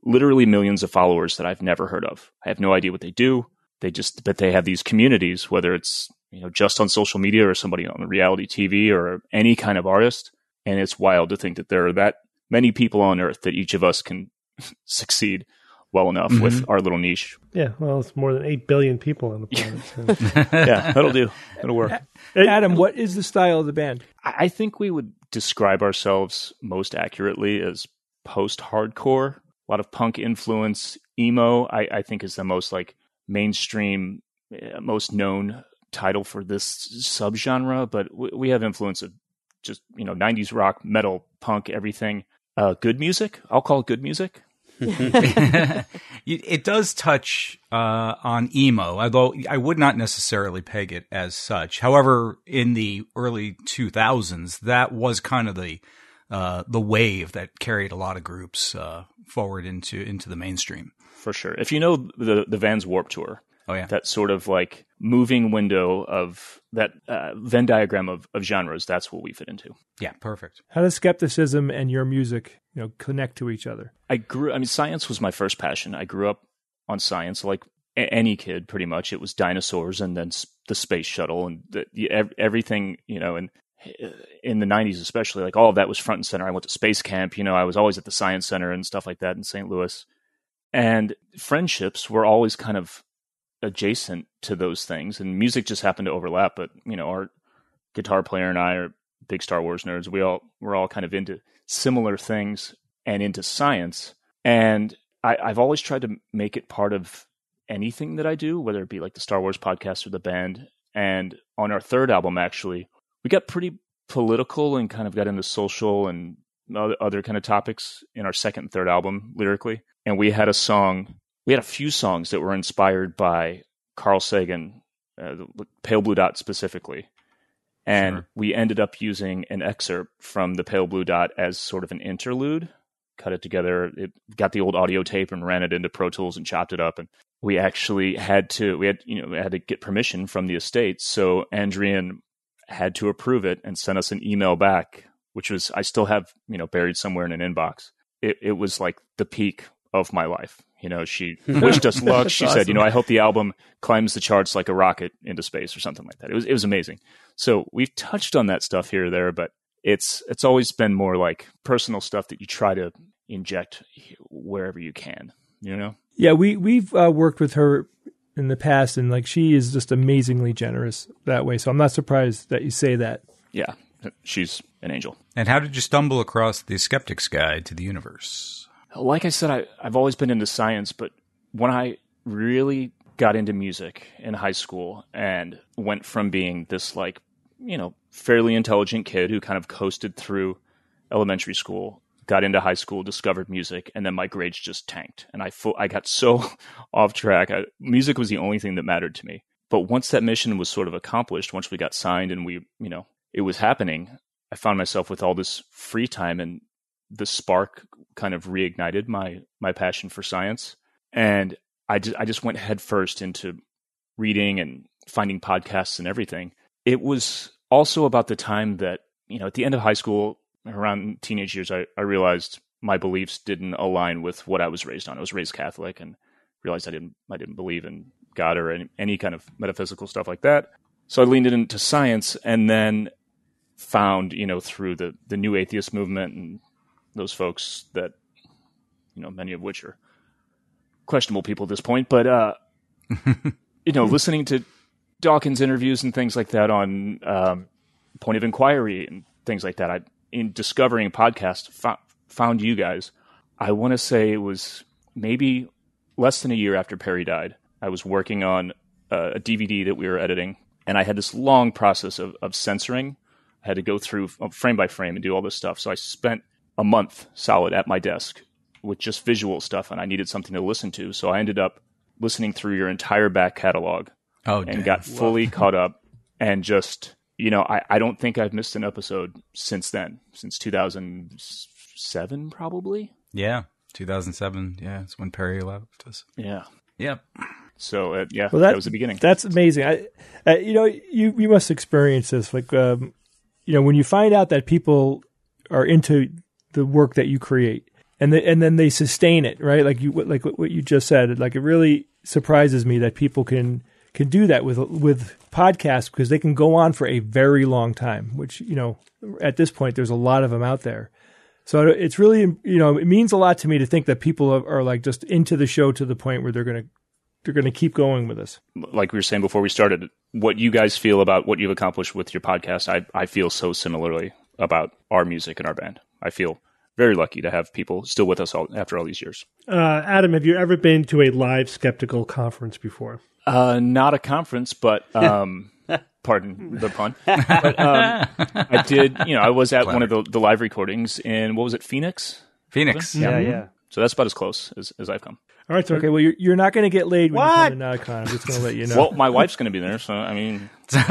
literally millions of followers that I've never heard of. I have no idea what they do. They just, but they have these communities, whether it's, you know, just on social media or somebody on reality T V or any kind of artist. And it's wild to think that there are that many people on earth that each of us can succeed well enough mm-hmm. with our little niche. Yeah, well, it's more than eight billion people on the planet. So. Yeah, that'll do. That'll work. Adam, what is the style of the band? I think we would describe ourselves most accurately as post-hardcore. A lot of punk influence. Emo, I, I think, is the most like mainstream, most known title for this subgenre, but we have influence of just, you know, nineties rock, metal, punk, everything. Uh, good music. I'll call it good music. It does touch uh, on emo, although I would not necessarily peg it as such. However, in the early two thousands, that was kind of the uh, the wave that carried a lot of groups uh, forward into into the mainstream. For sure. If you know the the Vans Warped Tour, oh yeah, that sort of like moving window of that uh, Venn diagram of, of genres, that's what we fit into. Yeah, perfect. How does skepticism and your music, you know, connect to each other? I grew, I mean, science was my first passion. I grew up on science, like a- any kid, pretty much. It was dinosaurs and then sp- the space shuttle and the, the, ev- everything, you know, and in the nineties, especially, like all of that was front and center. I went to space camp, you know, I was always at the science center and stuff like that in Saint Louis. And friendships were always kind of adjacent to those things, and music just happened to overlap. But, you know, our guitar player and I are big Star Wars nerds. We all, we're all kind of into similar things and into science. And I, I've always tried to make it part of anything that I do, whether it be like the Star Wars podcast or the band. And on our third album, actually, we got pretty political and kind of got into social and other, other kind of topics in our second and third album lyrically. And we had a song, we had a few songs that were inspired by Carl Sagan, uh, the Pale Blue Dot specifically. And sure. we ended up using an excerpt from the Pale Blue Dot as sort of an interlude, cut it together. It got the old audio tape and ran it into Pro Tools and chopped it up. And we actually had to, we had, you know, we had to get permission from the estate. So Andrian had to approve it and send us an email back, which was, I still have, you know, buried somewhere in an inbox. It, it was like the peak of my life. You know, she wished us luck. She awesome. said, you know, I hope the album climbs the charts like a rocket into space or something like that. It was, it was amazing. So we've touched on that stuff here or there, but it's, it's always been more like personal stuff that you try to inject wherever you can, you know? Yeah. We, we've uh, worked with her in the past, and like, she is just amazingly generous that way. So I'm not surprised that you say that. Yeah. She's an angel. And how did you stumble across the Skeptic's Guide to the Universe? Like I said, I, I've always been into science, but when I really got into music in high school and went from being this, like, you know, fairly intelligent kid who kind of coasted through elementary school, got into high school, discovered music, and then my grades just tanked. And I fo- I got so off track. I, music was the only thing that mattered to me. But once that mission was sort of accomplished, once we got signed and we, you know, it was happening, I found myself with all this free time, and the spark kind of reignited my my passion for science. And I just, I just went headfirst into reading and finding podcasts and everything. It was also about the time that, you know, at the end of high school, around teenage years, I, I realized my beliefs didn't align with what I was raised on. I was raised Catholic and realized I didn't I didn't believe in God or any, any kind of metaphysical stuff like that. So I leaned into science, and then found, you know, through the, the new atheist movement and those folks that, you know, many of which are questionable people at this point, but, uh, you know, listening to Dawkins interviews and things like that on um, Point of Inquiry and things like that, I, in discovering podcasts, fo- found you guys. I want to say it was maybe less than a year after Perry died. I was working on a, a D V D that we were editing, and I had this long process of, of censoring. I had to go through frame by frame and do all this stuff. So I spent a month solid at my desk with just visual stuff, and I needed something to listen to. So I ended up listening through your entire back catalog oh, and damn. got fully caught up, and just, you know, I, I don't think I've missed an episode since then, since two thousand seven, probably. Yeah. two thousand seven. Yeah. It's when Perry left us. Yeah. Yep. So uh, yeah, well, that, that was the beginning. That's amazing. I, uh, you know, you, you must experience this. Like, um, you know, when you find out that people are into the work that you create, and the, and then they sustain it, right? Like you like what you just said. Like it really surprises me that people can can do that with with podcasts because they can go on for a very long time. Which you know, at this point, there's a lot of them out there. So it's really, you know, it means a lot to me to think that people are, are like just into the show to the point where they're going to they're going to keep going with us. Like we were saying before we started, what you guys feel about what you've accomplished with your podcast, I, I feel so similarly about our music and our band. I feel very lucky to have people still with us all, after all these years. Uh, Adam, have you ever been to a live Skeptical conference before? Uh, not a conference, but um, pardon the pun. But um, I did, you know, I was at Clever. one of the, the live recordings in, what was it, Phoenix? Phoenix. Yeah, yeah. yeah. So that's about as close as, as I've come. All right, so okay. Well, you're you're not going to get laid when what? you come to NauticCon. I'm just going to let you know. Well, my wife's going to be there, so I mean,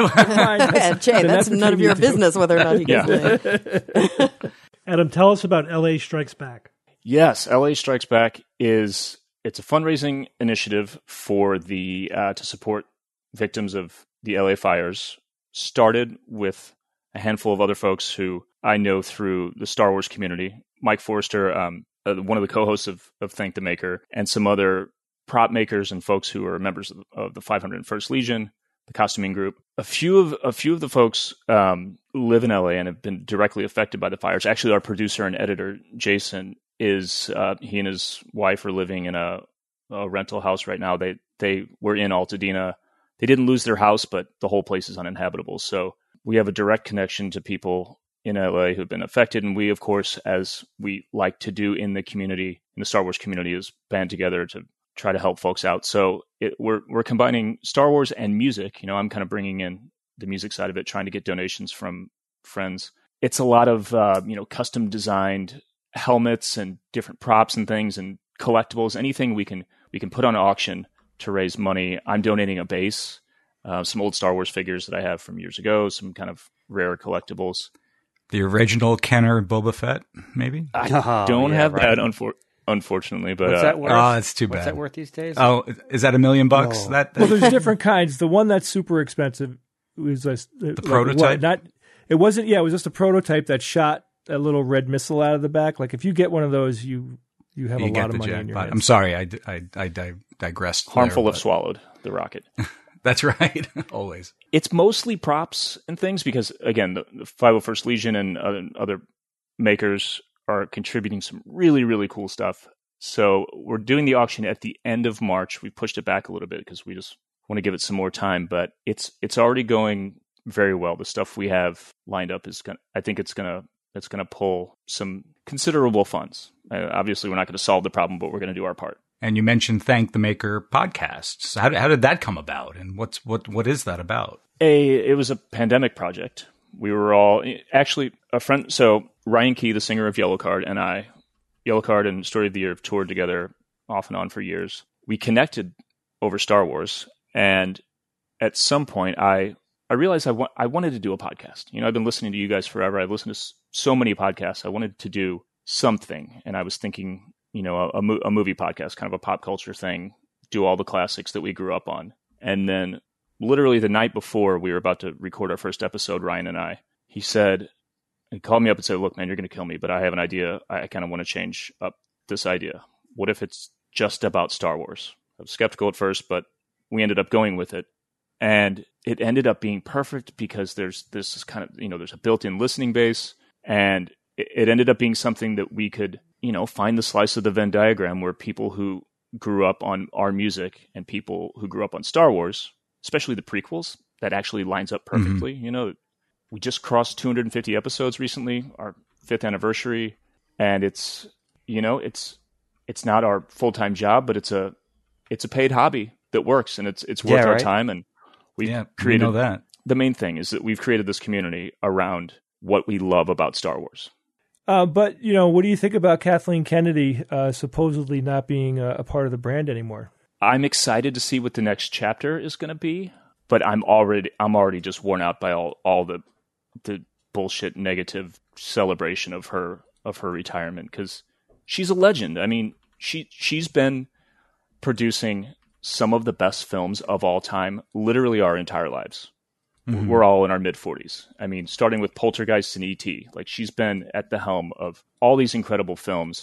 yeah, Jay, that's none of your business whether or not he gets yeah. laid. Adam, tell us about L A Strikes Back. Yes, L A Strikes Back is it's a fundraising initiative for the uh, to support victims of the L A fires. Started with a handful of other folks who I know through the Star Wars community. Mike Forrester, um, uh, one of the co-hosts of, of Thank the Maker, and some other prop makers and folks who are members of the, of the five hundred first Legion, the costuming group. A few of a few of the folks um, live in L A and have been directly affected by the fires. Actually, our producer and editor Jason is uh, he and his wife are living in a, a rental house right now. They they were in Altadena. They didn't lose their house, but the whole place is uninhabitable. So we have a direct connection to people in L A who've been affected. And we, of course, as we like to do in the community, in the Star Wars community, is band together to try to help folks out. So it, we're we're combining Star Wars and music. You know, I'm kind of bringing in the music side of it, trying to get donations from friends. It's a lot of, uh, you know, custom designed helmets and different props and things and collectibles, anything we can we can put on auction to raise money. I'm donating a base, uh, some old Star Wars figures that I have from years ago, some kind of rare collectibles. The original Kenner Boba Fett, maybe? I Oh, don't yeah, have right. that, unfor- unfortunately. But What's uh, that worth? Oh, it's too What's bad. that worth these days? Oh, is that a million bucks? Oh. That, that Well, there's different kinds. The one that's super expensive was a, the prototype? not, it wasn't. Yeah, it was just a prototype that shot a little red missile out of the back. Like if you get one of those, you you have you a get lot the of money in your jackpot. hands. I'm sorry, I, I, I di- digressed. harmful there, if but- swallowed, the rocket. That's right, always. It's mostly props and things because, again, the, the five oh first Legion and uh, other makers are contributing some really, really cool stuff. So we're doing the auction at the end of March. We pushed it back a little bit because we just want to give it some more time, but it's it's already going very well. The stuff we have lined up is going to, I think it's going to it's going to pull some considerable funds. Uh, obviously, we're not going to solve the problem, but we're going to do our part. And you mentioned Thank the Maker podcasts. How did, how did that come about, and what's what what is that about? A it was a pandemic project. We were all actually a friend. So Ryan Key, the singer of Yellowcard, and I, Yellowcard and Story of the Year have toured together off and on for years. We connected over Star Wars, and at some point, I I realized I, wa- I wanted to do a podcast. You know, I've been listening to you guys forever. I've listened to s- so many podcasts. I wanted to do something, and I was thinking, you know, a, a, mo- a movie podcast, kind of a pop culture thing, do all the classics that we grew up on. And then literally the night before we were about to record our first episode, Ryan and I, he said, he called me up and said, look, man, you're going to kill me, but I have an idea. I, I kind of want to change up this idea. What if it's just about Star Wars? I was skeptical at first, but we ended up going with it. And it ended up being perfect because there's this kind of, you know, there's a built-in listening base, and it, it ended up being something that we could, you know, find the slice of the Venn diagram where people who grew up on our music and people who grew up on Star Wars, especially the prequels, that actually lines up perfectly. Mm-hmm. You know, we just crossed two hundred fifty episodes recently, our fifth anniversary, and it's, you know, it's it's not our full-time job, but it's a it's a paid hobby that works, and it's it's worth Yeah, our right? time. And we've Yeah, created we know that. The main thing is that we've created this community around what we love about Star Wars. Uh, but, you know, what do you think about Kathleen Kennedy uh, supposedly not being a, a part of the brand anymore? I'm excited to see what the next chapter is going to be, but I'm already I'm already just worn out by all, all the the bullshit negative celebration of her of her retirement, because she's a legend. I mean, she she's been producing some of the best films of all time, literally our entire lives. Mm-hmm. We're all in our mid forties. I mean, starting with Poltergeist and E T, like she's been at the helm of all these incredible films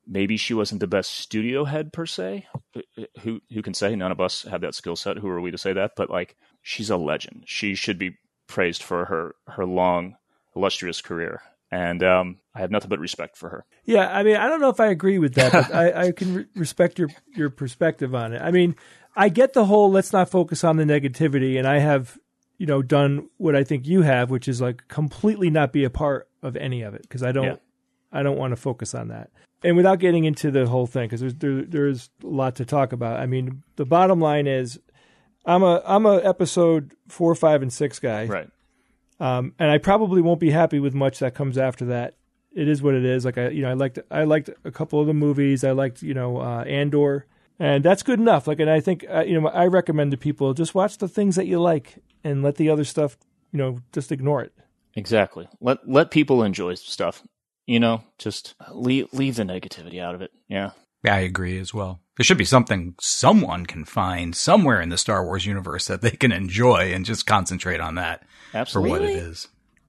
maybe she wasn't the best studio head per se. Who who can say? None of us have that skill set. Who are we to say that? But like, she's a legend. She should be praised for her her long, illustrious career. And um, I have nothing but respect for her. Yeah, I mean, I don't know if I agree with that, but I, I can re- respect your, your perspective on it. I mean, I get the whole let's not focus on the negativity, and I have, you know, done what I think you have, which is like completely not be a part of any of it because I don't, yeah. I don't want to focus on that. And without getting into the whole thing, because there's there, there's a lot to talk about. I mean, the bottom line is, I'm a I'm a episode four, five, and six guy, right? Um, and I probably won't be happy with much that comes after that. It is what it is. Like I, you know, I liked I liked a couple of the movies. I liked, you know, uh, Andor, and that's good enough. Like, and I think uh, you know, I recommend to people just watch the things that you like and let the other stuff, you know, just ignore it. Exactly. Let let people enjoy stuff. You know, just leave leave the negativity out of it. Yeah. Yeah, I agree as well. There should be something someone can find somewhere in the Star Wars universe that they can enjoy and just concentrate on that. Absolutely. For what it is.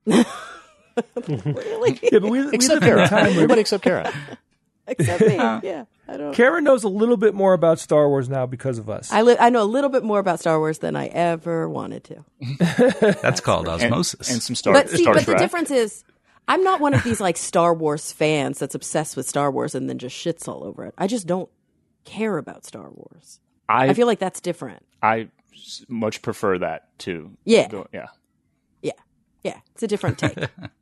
Really? Yeah, but we, we except live in Kara. a time where Everybody except Kara. Except me. Yeah, I don't. Kara knows a little bit more about Star Wars now because of us. I li- I know a little bit more about Star Wars than I ever wanted to. That's, That's called osmosis. And, and some Star, but see, Star but Trek. the difference is, I'm not one of these like Star Wars fans that's obsessed with Star Wars and then just shits all over it. I just don't care about Star Wars. I, I feel like that's different. I much prefer that too. Yeah. Go, yeah. Yeah. Yeah. It's a different take.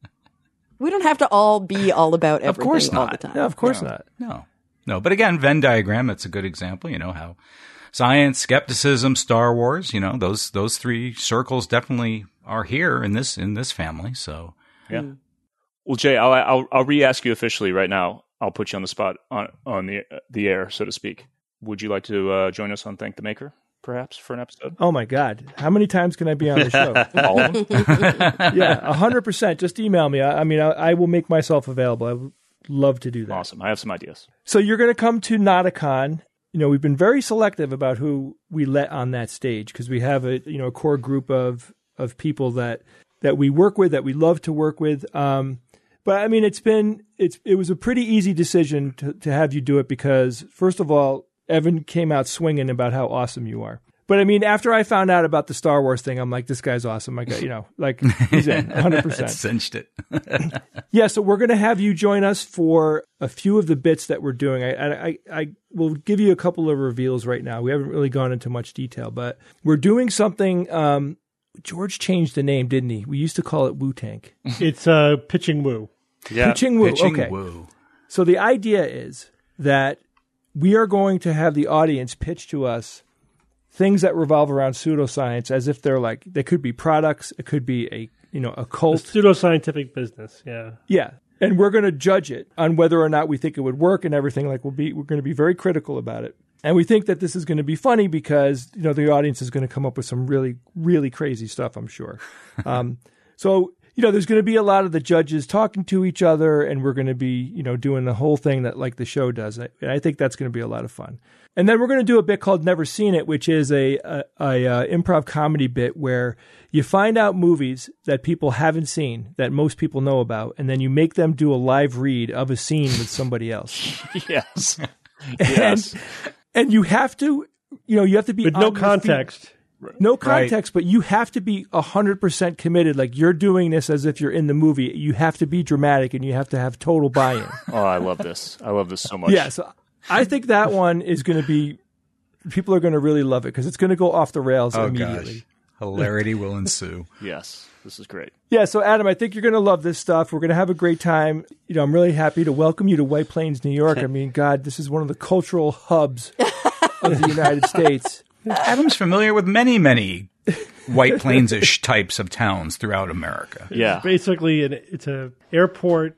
We don't have to all be all about everything of course all not. the time. No, of course no, not. No. No. But again, Venn diagram, that's a good example. You know, how science, skepticism, Star Wars, you know, those those three circles definitely are here in this in this family. So yeah. Mm. Well, Jay, I'll, I'll I'll re-ask you officially right now. I'll put you on the spot on on the uh, the air, so to speak. Would you like to uh, join us on Thank the Maker, perhaps, for an episode? Oh my God! How many times can I be on the show? All of them. Yeah, a hundred percent. Just email me. I, I mean, I, I will make myself available. I would love to do that. Awesome. I have some ideas. So you're going to come to Nauticon. You know, we've been very selective about who we let on that stage because we have a you know a core group of of people that that we work with, that we love to work with. Um, But I mean, it's been it's it was a pretty easy decision to, to have you do it because, first of all, Evan came out swinging about how awesome you are. But I mean, after I found out about the Star Wars thing, I'm like, this guy's awesome. I got, you know, like he's in one hundred percent. Cinched it. Yeah, so we're going to have you join us for a few of the bits that we're doing. I, I I will give you a couple of reveals right now. We haven't really gone into much detail, but we're doing something. Um, George changed the name, didn't he? We used to call it Wu-Tank. It's uh, Pitching Woo. Yeah, Pitching Woo. Pitching Okay. Woo. So the idea is that we are going to have the audience pitch to us things that revolve around pseudoscience as if they're like, they could be products, it could be a, you know, a cult. The pseudoscientific business, yeah. Yeah. And we're going to judge it on whether or not we think it would work and everything. Like we'll be, we're going to be very critical about it. And we think that this is going to be funny because, you know, the audience is going to come up with some really, really crazy stuff, I'm sure. Um, so, you know, there's going to be a lot of the judges talking to each other, and we're going to be, you know, doing the whole thing that like the show does. And I think that's going to be a lot of fun. And then we're going to do a bit called Never Seen It, which is a, a, a, a improv comedy bit where you find out movies that people haven't seen that most people know about, and then you make them do a live read of a scene with somebody else. Yes. Yes. And, and you have to, you know, you have to be with no context. No context, right. But you have to be one hundred percent committed. Like you're doing this as if you're in the movie. You have to be dramatic and you have to have total buy-in. Oh, I love this. I love this so much. Yeah, so I think that one is going to be, people are going to really love it because it's going to go off the rails oh, immediately. Gosh. Hilarity will ensue. Yes, this is great. Yeah, so Adam, I think you're going to love this stuff. We're going to have a great time. You know, I'm really happy to welcome you to White Plains, New York. I mean, God, this is one of the cultural hubs of the United States. Adam's familiar with many, many White Plains-ish types of towns throughout America. Yeah. It's basically, an, it's a airport,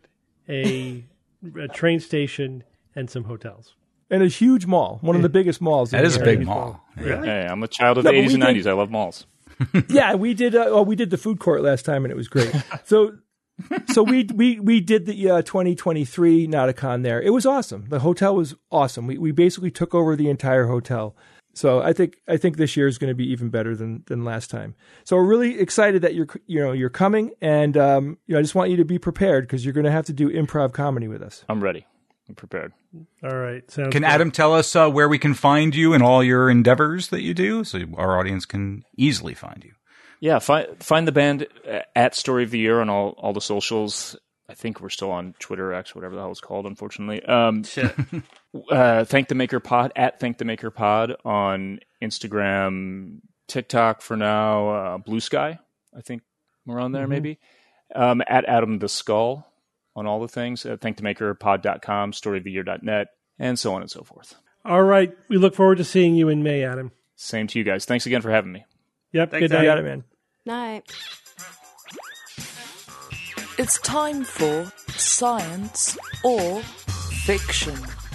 a, a train station, and some hotels. And a huge mall, one of the biggest malls. That is a area. big mall. Really? Hey, I'm a child of No, the but eighties we and did- nineties. I love malls. Yeah, we did. Uh, well, we did the food court last time, and it was great. So, so we we we did the uh, twenty twenty-three Nauticon there. It was awesome. The hotel was awesome. We we basically took over the entire hotel. So I think I think this year is going to be even better than than last time. So we're really excited that you're you know you're coming, and um, you know I just want you to be prepared because you're going to have to do improv comedy with us. I'm ready. I'm prepared. All right. Sounds Can good. Adam tell us uh, where we can find you in all your endeavors that you do, so our audience can easily find you? Yeah, find find the band at Story of the Year on all, all the socials. I think we're still on Twitter, X, whatever the hell it's called, unfortunately. Um, uh, Thank the Maker Pod, at Thank the Maker Pod on Instagram, TikTok for now, uh, Blue Sky, I think we're on there mm-hmm. maybe. Um, at Adam the Skull on all the things, uh, thank the maker pod dot com, story of the year dot net, and so on and so forth. All right. We look forward to seeing you in May, Adam. Same to you guys. Thanks again for having me. Yep. Thanks, good night, Adam, man. Night. It's time for Science or Fiction.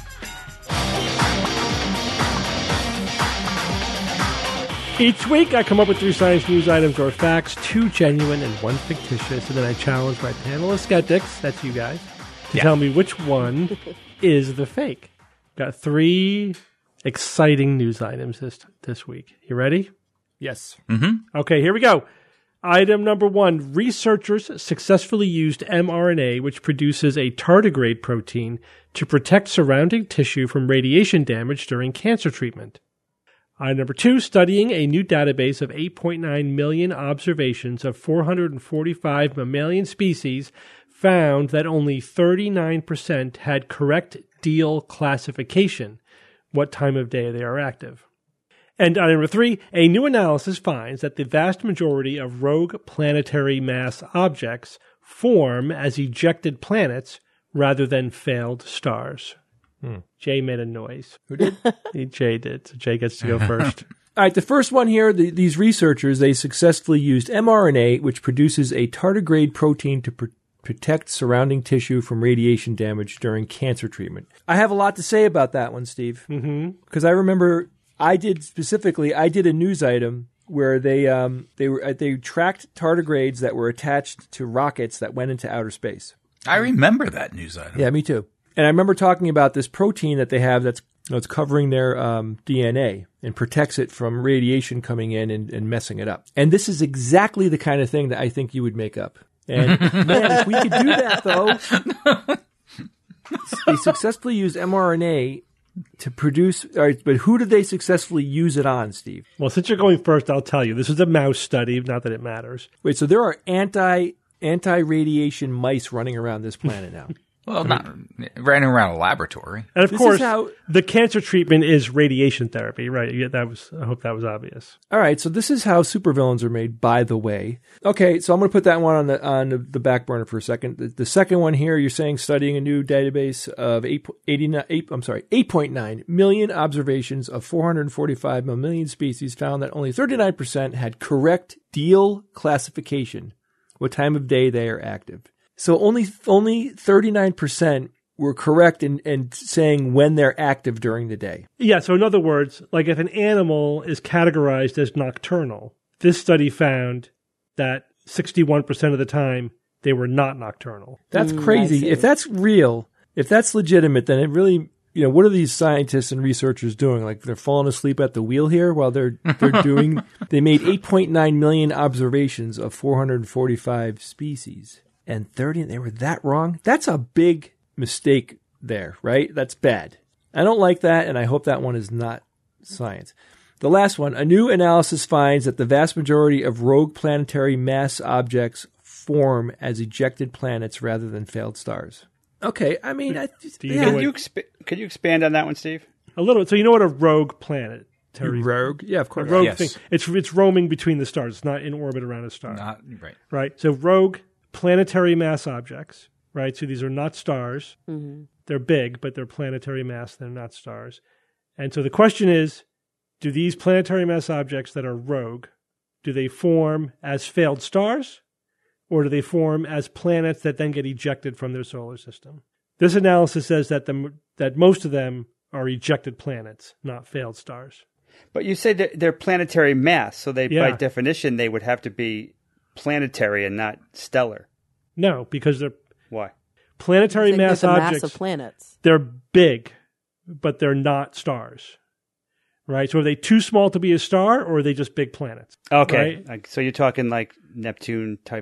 Each week, I come up with three science news items or facts, two genuine and one fictitious, and then I challenge my panel of skeptics, that's you guys, to Yeah. tell me which one is the fake. Got three exciting news items this this week. You ready? Yes. Okay, here we go. Item number one, researchers successfully used mRNA, which produces a tardigrade protein, to protect surrounding tissue from radiation damage during cancer treatment. Item number two, studying a new database of eight point nine million observations of four hundred forty-five mammalian species found that only thirty-nine percent had correct deal classification, what time of day they are active. And item number three, a new analysis finds that the vast majority of rogue planetary mass objects form as ejected planets rather than failed stars. Hmm. Jay made a noise. Who did? Jay did. So Jay gets to go first. All right, the first one here, the, these researchers, they successfully used mRNA, which produces a tardigrade protein to pr- protect surrounding tissue from radiation damage during cancer treatment. I have a lot to say about that one, Steve, because mm-hmm. I remember I did specifically, I did a news item where they um, they were they tracked tardigrades that were attached to rockets that went into outer space. I remember that news item. Yeah, me too. And I remember talking about this protein that they have that's that's covering their um, D N A and protects it from radiation coming in and, and messing it up. And this is exactly the kind of thing that I think you would make up. And man, if we could do that, though, they successfully used mRNA to produce. All right, but who did they successfully use it on, Steve? Well, since you're going first, I'll tell you. This is a mouse study, not that it matters. Wait, so there are anti anti radiation mice running around this planet now. Well, not running around a laboratory. And of This course, is how- the cancer treatment is radiation therapy, right? Yeah, that was. I hope that was obvious. All right, so this is how supervillains are made, by the way. Okay, so I'm going to put that one on the on the back burner for a second. The, the second one here, you're saying studying a new database of eight, eighty-nine, eight, I'm sorry, eight point nine million observations of four hundred forty-five mammalian species found that only thirty-nine percent had correct deal classification, what time of day they are active. So only only thirty-nine percent were correct in, in saying when they're active during the day. Yeah, so in other words, like if an animal is categorized as nocturnal, this study found that sixty-one percent of the time they were not nocturnal. That's Mm, I crazy. see. If that's real, if that's legitimate, then it really, you know, what are these scientists and researchers doing? Like they're falling asleep at the wheel here while they're they're doing, they made eight point nine million observations of four hundred forty-five species. And thirty, they were that wrong? That's a big mistake there, right? That's bad. I don't like that, and I hope that one is not science. The last one, a new analysis finds that the vast majority of rogue planetary mass objects form as ejected planets rather than failed stars. Okay, I mean, I, Do you yeah. know Could what- you, exp- could you expand on that one, Steve? A little. So you know what a rogue planet? Terry? rogue? Yeah, of A course. rogue Yes. thing. It's it's roaming between the stars. It's not in orbit around a star. Not right. Right. So rogue planetary mass objects. Right. So these are not stars. Mm-hmm. They're big, but they're planetary mass. They're not stars. And so the question is, do these planetary mass objects that are rogue, do they form as failed stars, or do they form as planets that then get ejected from their solar system? This analysis says that the that most of them are ejected planets, not failed stars. But you say that they're planetary mass, so they, by Yeah. definition, they would have to be planetary and not stellar. No, because they're Why? planetary Like mass the objects. mass of planets. They're big, but they're not stars. Right? So are they too small to be a star, or are they just big planets? Okay, Right. like, so you're talking like Neptune type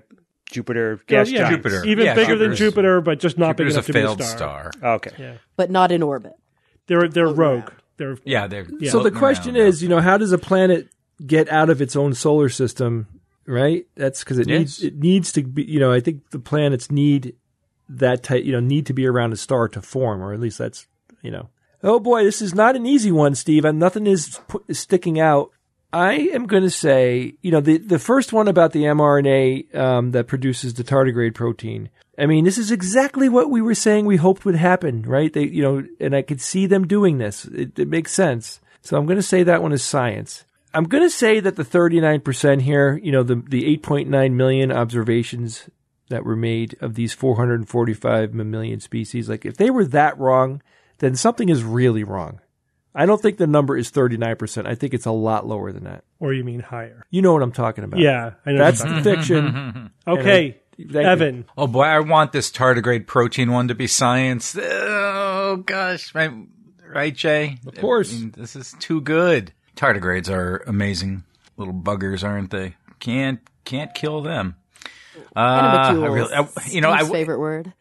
Jupiter gas yeah, giants. Jupiter. Even Yeah, bigger than Jupiter's- Jupiter, but just not Jupiter's big a enough to failed be a star. star. Okay. Yeah, But not in orbit. they're they're rogue. They're Yeah, they're Yeah. So the floating question around. is, you know, how does a planet get out of its own solar system? Right? That's because it Yes. needs it needs to be. You know, I think the planets need that type. You know, need to be around a star to form, or at least that's you know. Oh boy, this is not an easy one, Steve. And nothing is pu- sticking out. I am going to say, you know, the the first one about the mRNA um, that produces the tardigrade protein. I mean, this is exactly what we were saying we hoped would happen, right? They, you know, and I could see them doing this. It, it makes sense. So I'm going to say that one is science. I'm going to say that the thirty-nine percent here, you know, the, the eight point nine million observations that were made of these four hundred forty-five mammalian species, like if they were that wrong, then something is really wrong. I don't think the number is thirty-nine percent. I think it's a lot lower than that. or you mean higher? You know what I'm talking about. Yeah, I know. That's what the you're fiction. talking- okay, Thank you. Evan. Oh boy, I want this tardigrade protein one to be science. Oh gosh, right, right, Jay? Of course. I mean, this is too good. Tardigrades are amazing little buggers, aren't they? Can't can't kill them. Uh, I Animalcules. really, I, you know, Steve's I, favorite word.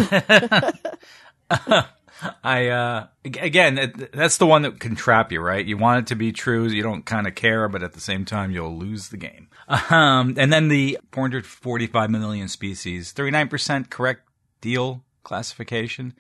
I uh, ag- again, it, that's the one that can trap you, right? You want it to be true, you don't kind of care, but at the same time, you'll lose the game. Um, and then the four hundred forty-five million species, thirty-nine percent correct deal classification.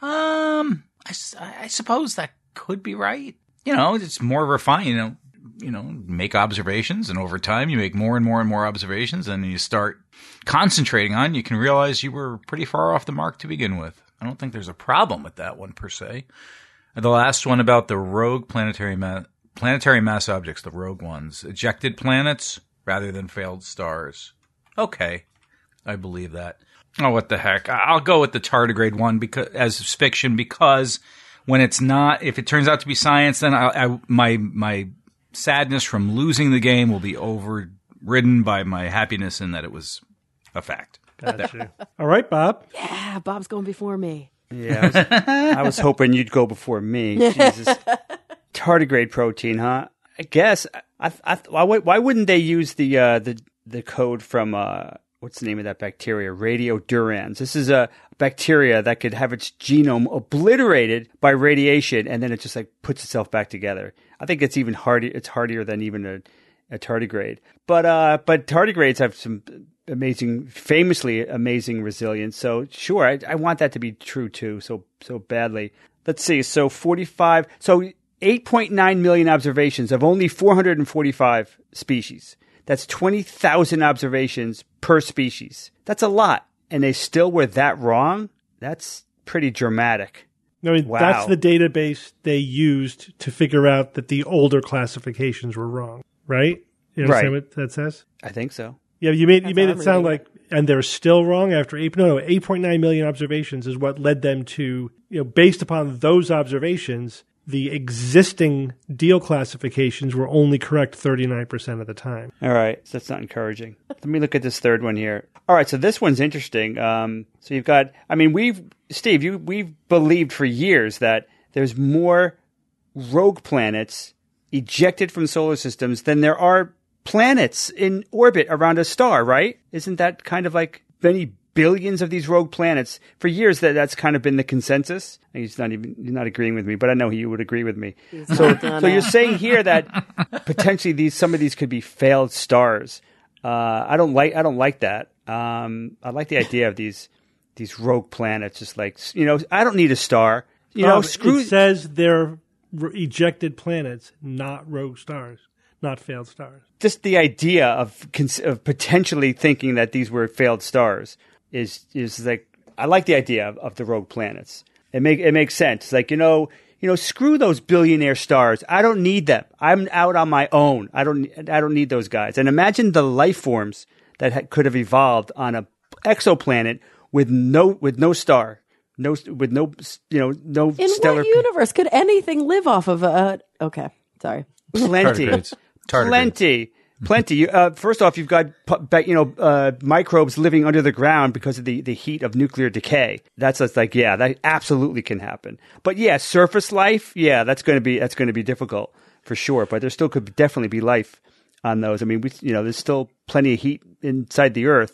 Um, I, s- I suppose that could be right. You know, it's more refined. You know, you know, make observations, and over time, you make more and more and more observations, and you start concentrating on. You can realize you were pretty far off the mark to begin with. I don't think there's a problem with that one per se. The last one about the rogue planetary ma- planetary mass objects, the rogue ones, ejected planets rather than failed stars. Okay, I believe that. Oh, what the heck? I- I'll go with the tardigrade one because as fiction because when it's not, if it turns out to be science, then I, I, my my sadness from losing the game will be overridden by my happiness in that it was a fact. Gotcha. All right, Bob. Yeah, Bob's going before me. Yeah, I was, I was hoping you'd go before me. Jesus. Tardigrade protein, huh? I guess. I, I, why, why wouldn't they use the uh, the the code from uh, what's the name of that bacteria? Radiodurans. This is a bacteria that could have its genome obliterated by radiation, and then it just like puts itself back together. I think it's even harder. It's hardier than even a, a tardigrade. But uh, but tardigrades have some amazing, famously amazing resilience. So sure, I, I want that to be true too. So so badly. Let's see. So forty-five. So eight point nine million observations of only four hundred forty-five species. That's twenty thousand observations per species. That's a lot. And they still were that wrong? That's pretty dramatic. I mean, Wow. that's the database they used to figure out that the older classifications were wrong, right? You understand Right. what that says? I think so. Yeah, you made you That's made how it I'm sound reading like, and they're still wrong after eight. No, no, eight point nine million observations is what led them to, you know, based upon those observations, the existing deal classifications were only correct thirty-nine percent of the time. All right. So that's not encouraging. Let me look at this third one here. All right. So this one's interesting. Um, so you've got, I mean, we've, Steve, you, we've believed for years that there's more rogue planets ejected from solar systems than there are planets in orbit around a star, right? Isn't that kind of like many billions of these rogue planets? For years, that that's kind of been the consensus. He's not even you're not agreeing with me, but I know he would agree with me. So, so you're saying here that potentially these some of these could be failed stars. Uh, I don't like I don't like that. Um, I like the idea of these these rogue planets. Just like you know, I don't need a star. You know, Bob, screw. it says they're r- ejected planets, not rogue stars, not failed stars. Just the idea of cons- of potentially thinking that these were failed stars is is like I like the idea of, of the rogue planets. It make it makes sense. It's like you know you know screw those billionaire stars. I don't need them. I'm out on my own. I don't I don't need those guys. And imagine the life forms that ha- could have evolved on a exoplanet with no with no star, no with no you know no In stellar what universe could anything live off of a... Okay, sorry. plenty. Tardigrades. Tardigrades. Plenty, plenty. You, uh, first off, you've got pu- ba- you know uh, microbes living under the ground because of the, the heat of nuclear decay. That's just like yeah, that absolutely can happen. But yeah, surface life, yeah, that's going to be that's going to be difficult for sure. But there still could definitely be life on those. I mean, we you know there's still plenty of heat inside the Earth,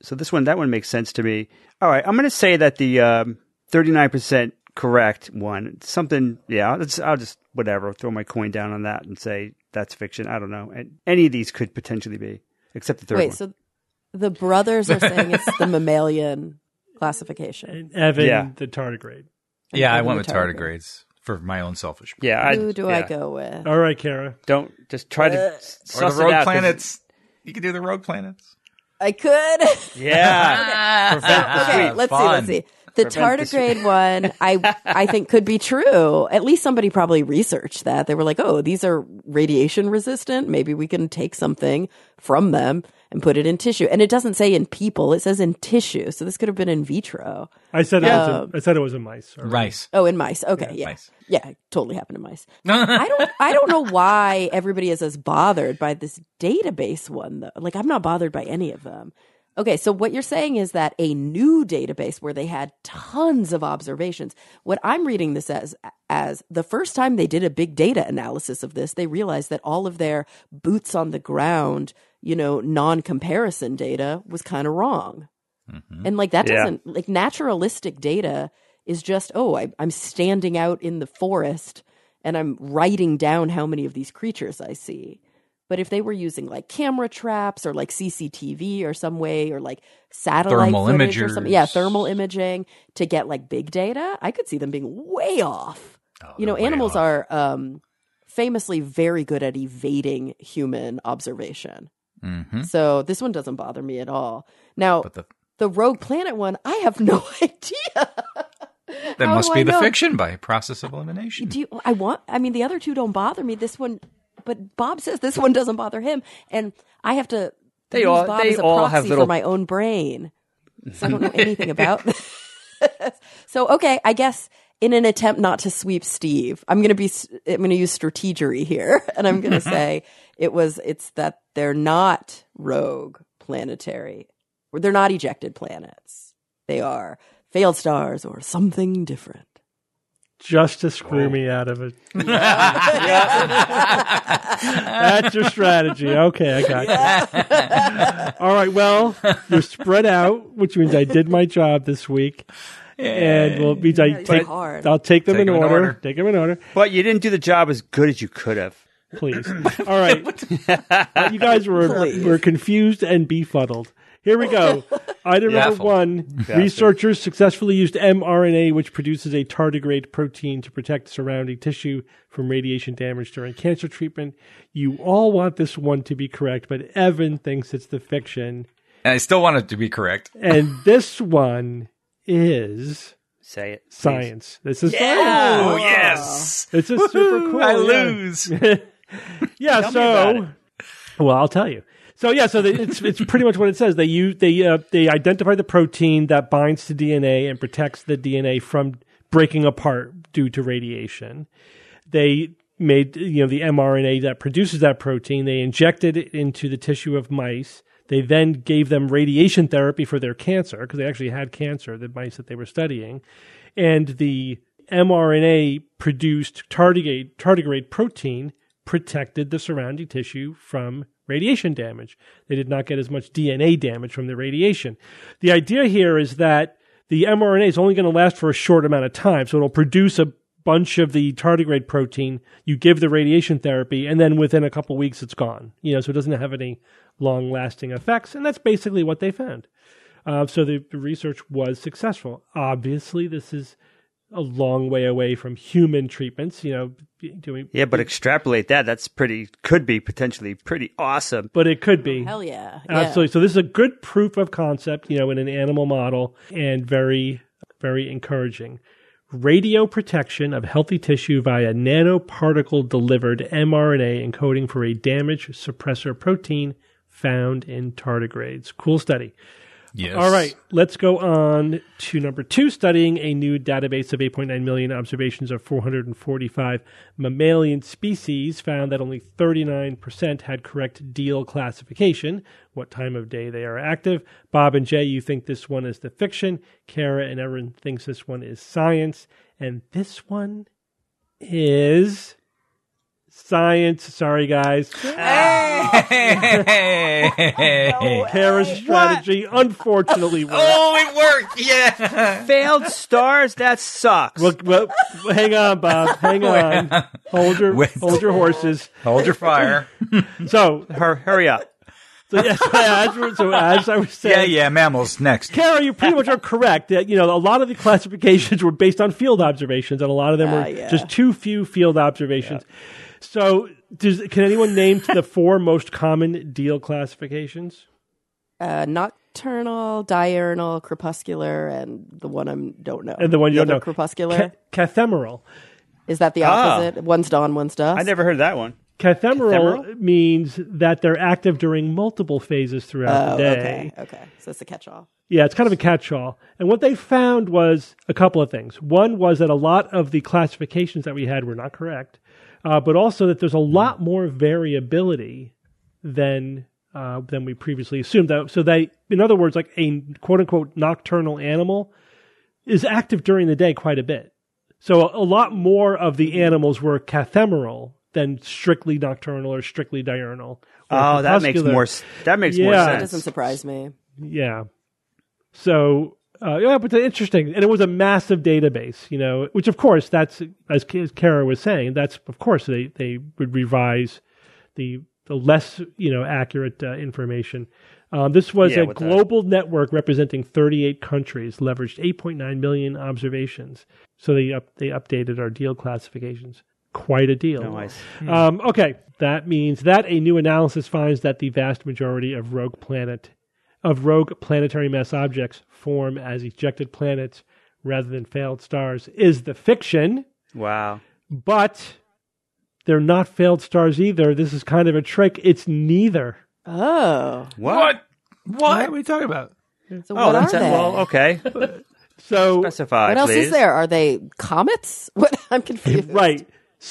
So this one, that one makes sense to me. All right, I'm going to say that the um, thirty-nine percent correct one, something, yeah, let's, I'll just, whatever, throw my coin down on that and say that's fiction. I don't know. And any of these could potentially be, except the third Wait, one. so the brothers are saying it's the mammalian classification. And Evan, Yeah. the tardigrade. Yeah, I Evan went the with tardigrade. tardigrades for my own selfish. Yeah, I, Who do yeah. I go with? All right, Kara. Don't, just try to Uh, suss Or it the rogue out, 'cause- planets. You could do the rogue planets. I could. Yeah. Prevent the Okay, sweep. let's see. Fun. Let's see. The Prevent the tardigrade one, I I think could be true. At least somebody probably researched that. They were like, "Oh, these are radiation resistant. Maybe we can take something from them and put it in tissue." And it doesn't say in people; it says in tissue. So this could have been in vitro. I said it was Um, a, I said it was a mice. All right. Rice. Oh, in mice. Okay, yeah, mice. yeah, it totally happened in mice. I don't, I don't know why everybody is as bothered by this database one though. Like, I'm not bothered by any of them. Okay, so what you're saying is that a new database where they had tons of observations. What I'm reading this as, as the first time they did a big data analysis of this, they realized that all of their boots on the ground, you know, non-comparison data was kind of wrong. Mm-hmm. And like that Yeah. doesn't, like naturalistic data is just, oh, I, I'm standing out in the forest and I'm writing down how many of these creatures I see. But if they were using like camera traps or like C C T V or some way or like satellite Thermal footage or something, yeah, imagers. thermal imaging to get like big data, I could see them being way off. Oh, you know, they're way animals off. are um, famously very good at evading human observation. Mhm. So this one doesn't bother me at all. Now, But the, the Rogue Planet one, I have no idea. that How must do be I the know? fiction by process of elimination. Do you, I want? I mean, the other two don't bother me. This one, but Bob says this one doesn't bother him, and I have to They use all- Bob they as a all proxy have little- for my own brain. So I don't know anything about this. So okay, I guess in an attempt not to sweep Steve, I'm gonna be I'm gonna use strategery here, and I'm gonna say it was it's that they're not rogue planetary, or they're not ejected planets. They are failed stars or something different. Just to screw me out of it. That's your strategy. Okay, I got you. All right, well, you're spread out, which means I did my job this week. And well, it means I it's take, hard. I'll take them Take in them in order. order. Take them in order, But you didn't do the job as good as you could have. please. All right. Uh, you guys were, Please. were confused and befuddled. Here we go. Item number Baffled. one. Researchers successfully used mRNA, which produces a tardigrade protein to protect surrounding tissue from radiation damage during cancer treatment. You all want this one to be correct, but Evan thinks it's the fiction. And I still want it to be correct. And this one is Say it. please. science. This is Oh, science. yes. This is super cool. I yeah. lose. Yeah, Tell me about so well, I'll tell you. So yeah, so the, it's it's pretty much what it says. They use they uh, they identify the protein that binds to D N A and protects the D N A from breaking apart due to radiation. They made you know the mRNA that produces that protein. They injected it into the tissue of mice. They then gave them radiation therapy for their cancer because they actually had cancer, the mice that they were studying, and the mRNA produced tardigrade tardigrade protein protected the surrounding tissue from radiation damage. They did not get as much D N A damage from the radiation. The idea here is that the mRNA is only going to last for a short amount of time, so it'll produce a bunch of the tardigrade protein. You give the radiation therapy, and then within a couple weeks, it's gone. You know, so it doesn't have any long-lasting effects, and that's basically what they found. Uh, so the, the research was successful. Obviously, this is a long way away from human treatments. You know, doing Yeah, but extrapolate that. That's pretty, could be potentially pretty awesome. but it could be. Hell yeah. yeah. Absolutely. So this is a good proof of concept, you know, in an animal model, and very, very encouraging. Radio protection of healthy tissue via nanoparticle delivered mRNA encoding for a damage suppressor protein found in tardigrades. Cool study. Yes. All right, let's go on to number two, studying a new database of eight point nine million observations of four hundred forty-five mammalian species found that only thirty-nine percent had correct Deal classification, what time of day they are active. Bob and Jay, you think this one is the fiction. Kara and Erin thinks this one is science. And this one is Science. Sorry, guys. Hey! Kara's strategy unfortunately worked. Oh, it worked. Yeah. Failed stars? That sucks. Well, well, hang on, Bob. Hang on. Hold your Wait. hold your horses. Hold your fire. So, Hur- hurry up. so, yeah, so, as, so as I was saying, Yeah, yeah. Mammals next. Kara, you pretty much are correct. That you know a lot of the classifications were based on field observations, and a lot of them Ah, were yeah. just too few field observations. So, does can anyone name the four most common deal classifications? Uh, nocturnal, diurnal, crepuscular, and the one I don't know. And the one you The don't other know, crepuscular. Ca- Cathemeral. Is that the opposite? One's dawn, one's dusk. I never heard that one. Cathemeral Cathemeral? means that they're active during multiple phases throughout Oh, the day. okay, okay. So it's a catch-all. Yeah, it's kind of a catch-all. And what they found was a couple of things. One was that a lot of the classifications that we had were not correct, uh, but also that there's a lot more variability than uh, than we previously assumed. That so they, in other words, like a quote-unquote nocturnal animal is active during the day quite a bit. So a, a lot more of the animals were cathemeral than strictly nocturnal or strictly diurnal. or Oh, that makes crepuscular. more. s- That makes more Yeah. That sense. doesn't surprise me. Yeah. So, uh, yeah, but it's interesting. And it was a massive database, you know, which of course, that's, as, as Kara was saying, that's, of course, they, they would revise the, the less, you know, accurate uh, information. Um, this was Yeah, a with the- global network representing thirty-eight countries, leveraged eight point nine million observations. So they up, they updated our deal classifications. Quite a deal. Nice. Um, okay, that means that a new analysis finds that the vast majority of rogue planet of rogue planetary mass objects form as ejected planets rather than failed stars is the fiction, Wow. but they're not failed stars either. This is kind of a trick. It's neither. Oh. What? What are we talking about? So Oh, what that's are a, they? well. Okay. So Specify. What else please. is there? Are they comets? What? I'm confused. right.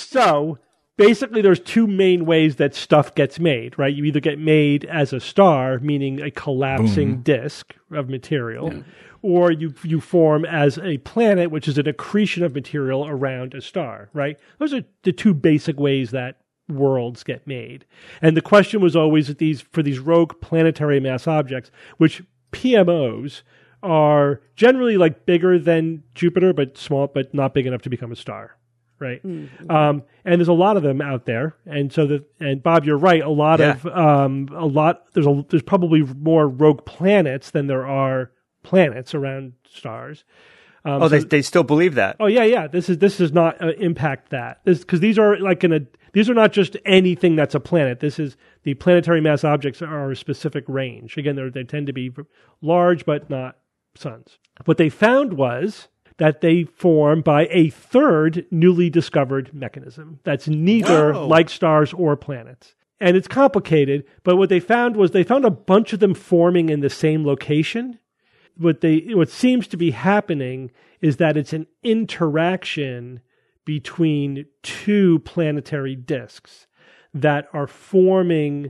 So basically, there's two main ways that stuff gets made, right? You either get made as a star, meaning a collapsing disk of material, or you you form as a planet, which is an accretion of material around a star, right? Those are the two basic ways that worlds get made. And the question was always that these for these rogue planetary mass objects, which P M Os are generally like bigger than Jupiter, but small, but not big enough to become a star. Right. Mm-hmm. Um, and there's a lot of them out there. And so that, and Bob, you're right. A lot Yeah. of, um, a lot, there's a, there's probably more rogue planets than there are planets around stars. Um, Oh, they so- they still believe that. oh yeah, yeah. This is, this does not uh, impact that. This, cause these are like in a, these are not just anything that's a planet. This is the planetary mass objects are a specific range. Again, they're, they tend to be large, but not suns. What they found was, that they form by a third newly discovered mechanism that's neither Whoa. like stars or planets. And it's complicated, but what they found was they found a bunch of them forming in the same location. What they what seems to be happening is that it's an interaction between two planetary disks that are forming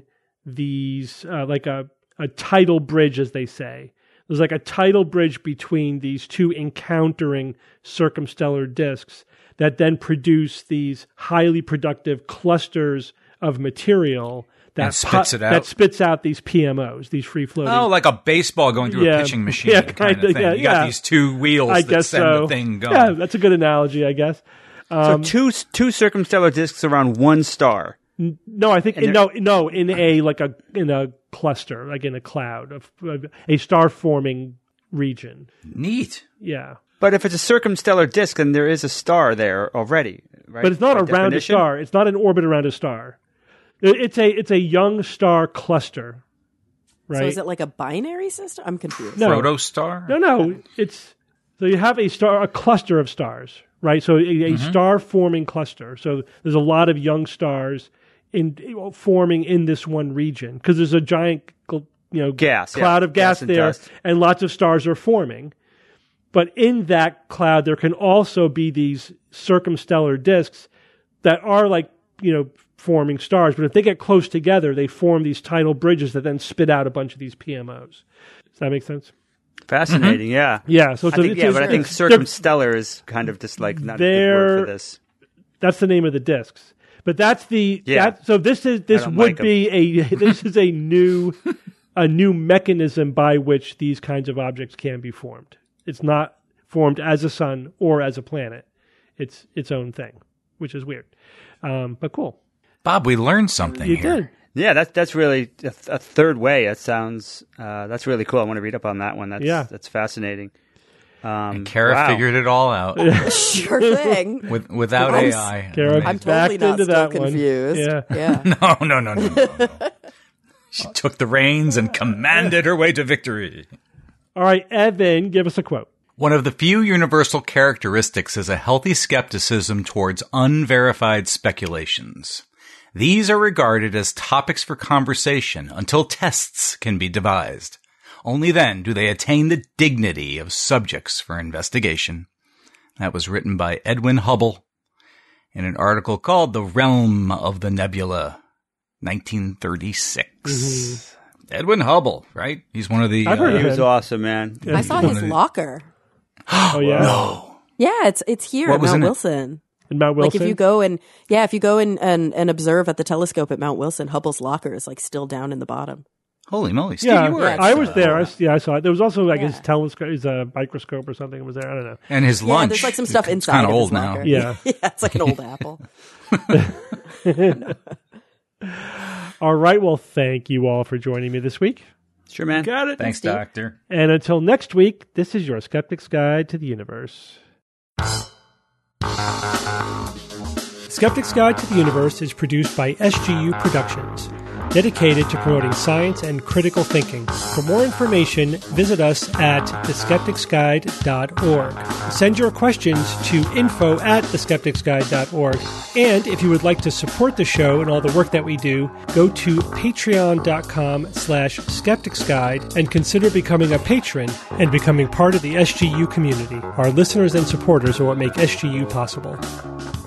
these uh, like a, a tidal bridge, as they say. There's like a tidal bridge between these two encountering circumstellar disks that then produce these highly productive clusters of material that And spits it out. that spits out these P M Os, these free floating. Oh, like a baseball going through Yeah. a pitching machine Yeah, kind kinda, of thing. yeah, you got yeah. these two wheels I that guess send so. the thing going. Yeah, that's a good analogy, I guess. So two two circumstellar disks around one star. No, I think And no, no, in a like a in a cluster, like in a cloud of, of a star forming region. Neat. Yeah. But if it's a circumstellar disk, then there is a star there already, right? But it's not By around definition? a star. It's not an orbit around a star. It- It's a it's a young star cluster, right? So is it like a binary system? I'm confused. No. Protostar? No, no. It's so you have a star, a cluster of stars, right? So a, a Mm-hmm. star forming cluster. So there's a lot of young stars in forming in this one region because there's a giant, you know, Gas, yeah. cloud of gas, Gas and there, dust. and lots of stars are forming. But in that cloud, there can also be these circumstellar disks that are like, you know, forming stars. But if they get close together, they form these tidal bridges that then spit out a bunch of these P M Os. Does that make sense? Fascinating, yeah. Yeah. So I it's a- think, it's yeah, a- but I think they're- circumstellar is kind of just like not a good word They're- for this. That's the name of the disks. But that's the Yeah. that. So this is this I don't would like 'em. be a this is a new a new mechanism by which these kinds of objects can be formed. It's not formed as a sun or as a planet. It's its own thing, which is weird, um, but cool. Bob, we learned something You here. did. Yeah, that's that's really a, th- a third way. That sounds uh, that's really cool. I want to read up on that one. That's Yeah. that's fascinating. Um, And Kara wow. figured it all out Sure thing. with, without I'm A s- I. Kara I'm backed totally not into still that one. confused. Yeah. Yeah. No, no, no, no, no, no. She took the reins and commanded her way to victory. All right, Evan, give us a quote. One of the few universal characteristics is a healthy skepticism towards unverified speculations. These are regarded as topics for conversation until tests can be devised. Only then do they attain the dignity of subjects for investigation. That was written by Edwin Hubble in an article called The Realm of the Nebula, nineteen thirty-six. Mm-hmm. Edwin Hubble, right? He's one of the... I've heard He of was him. awesome, man. I saw One his of the- locker. Oh yeah, No. Yeah, it's it's here What at was Mount in it? Wilson. in Mount Like Wilson. if you go and yeah, if you go and, and and observe at the telescope at Mount Wilson, Hubble's locker is like still down in the bottom. Holy moly. Steve, yeah, you were Yeah, at, I was uh, there. I, s- yeah, I saw it. There was also like his Yeah. telescope, his uh, microscope or something was there. I don't know. And his Yeah, lunch. there's like some stuff It's inside kind of of his old now. locker. Yeah. yeah, it's like an old apple. All right. Well, thank you all for joining me this week. Sure, man. Got it. Thanks, Steve. Doctor. And until next week, this is your Skeptic's Guide to the Universe. Skeptic's Guide to the Universe is produced by S G U Productions, dedicated to promoting science and critical thinking. For more information, visit us at the skeptics guide dot org. Send your questions to info at the skeptics guide dot org. And if you would like to support the show and all the work that we do, go to patreon.com slash skepticsguide and consider becoming a patron and becoming part of the S G U community. Our listeners and supporters are what make S G U possible.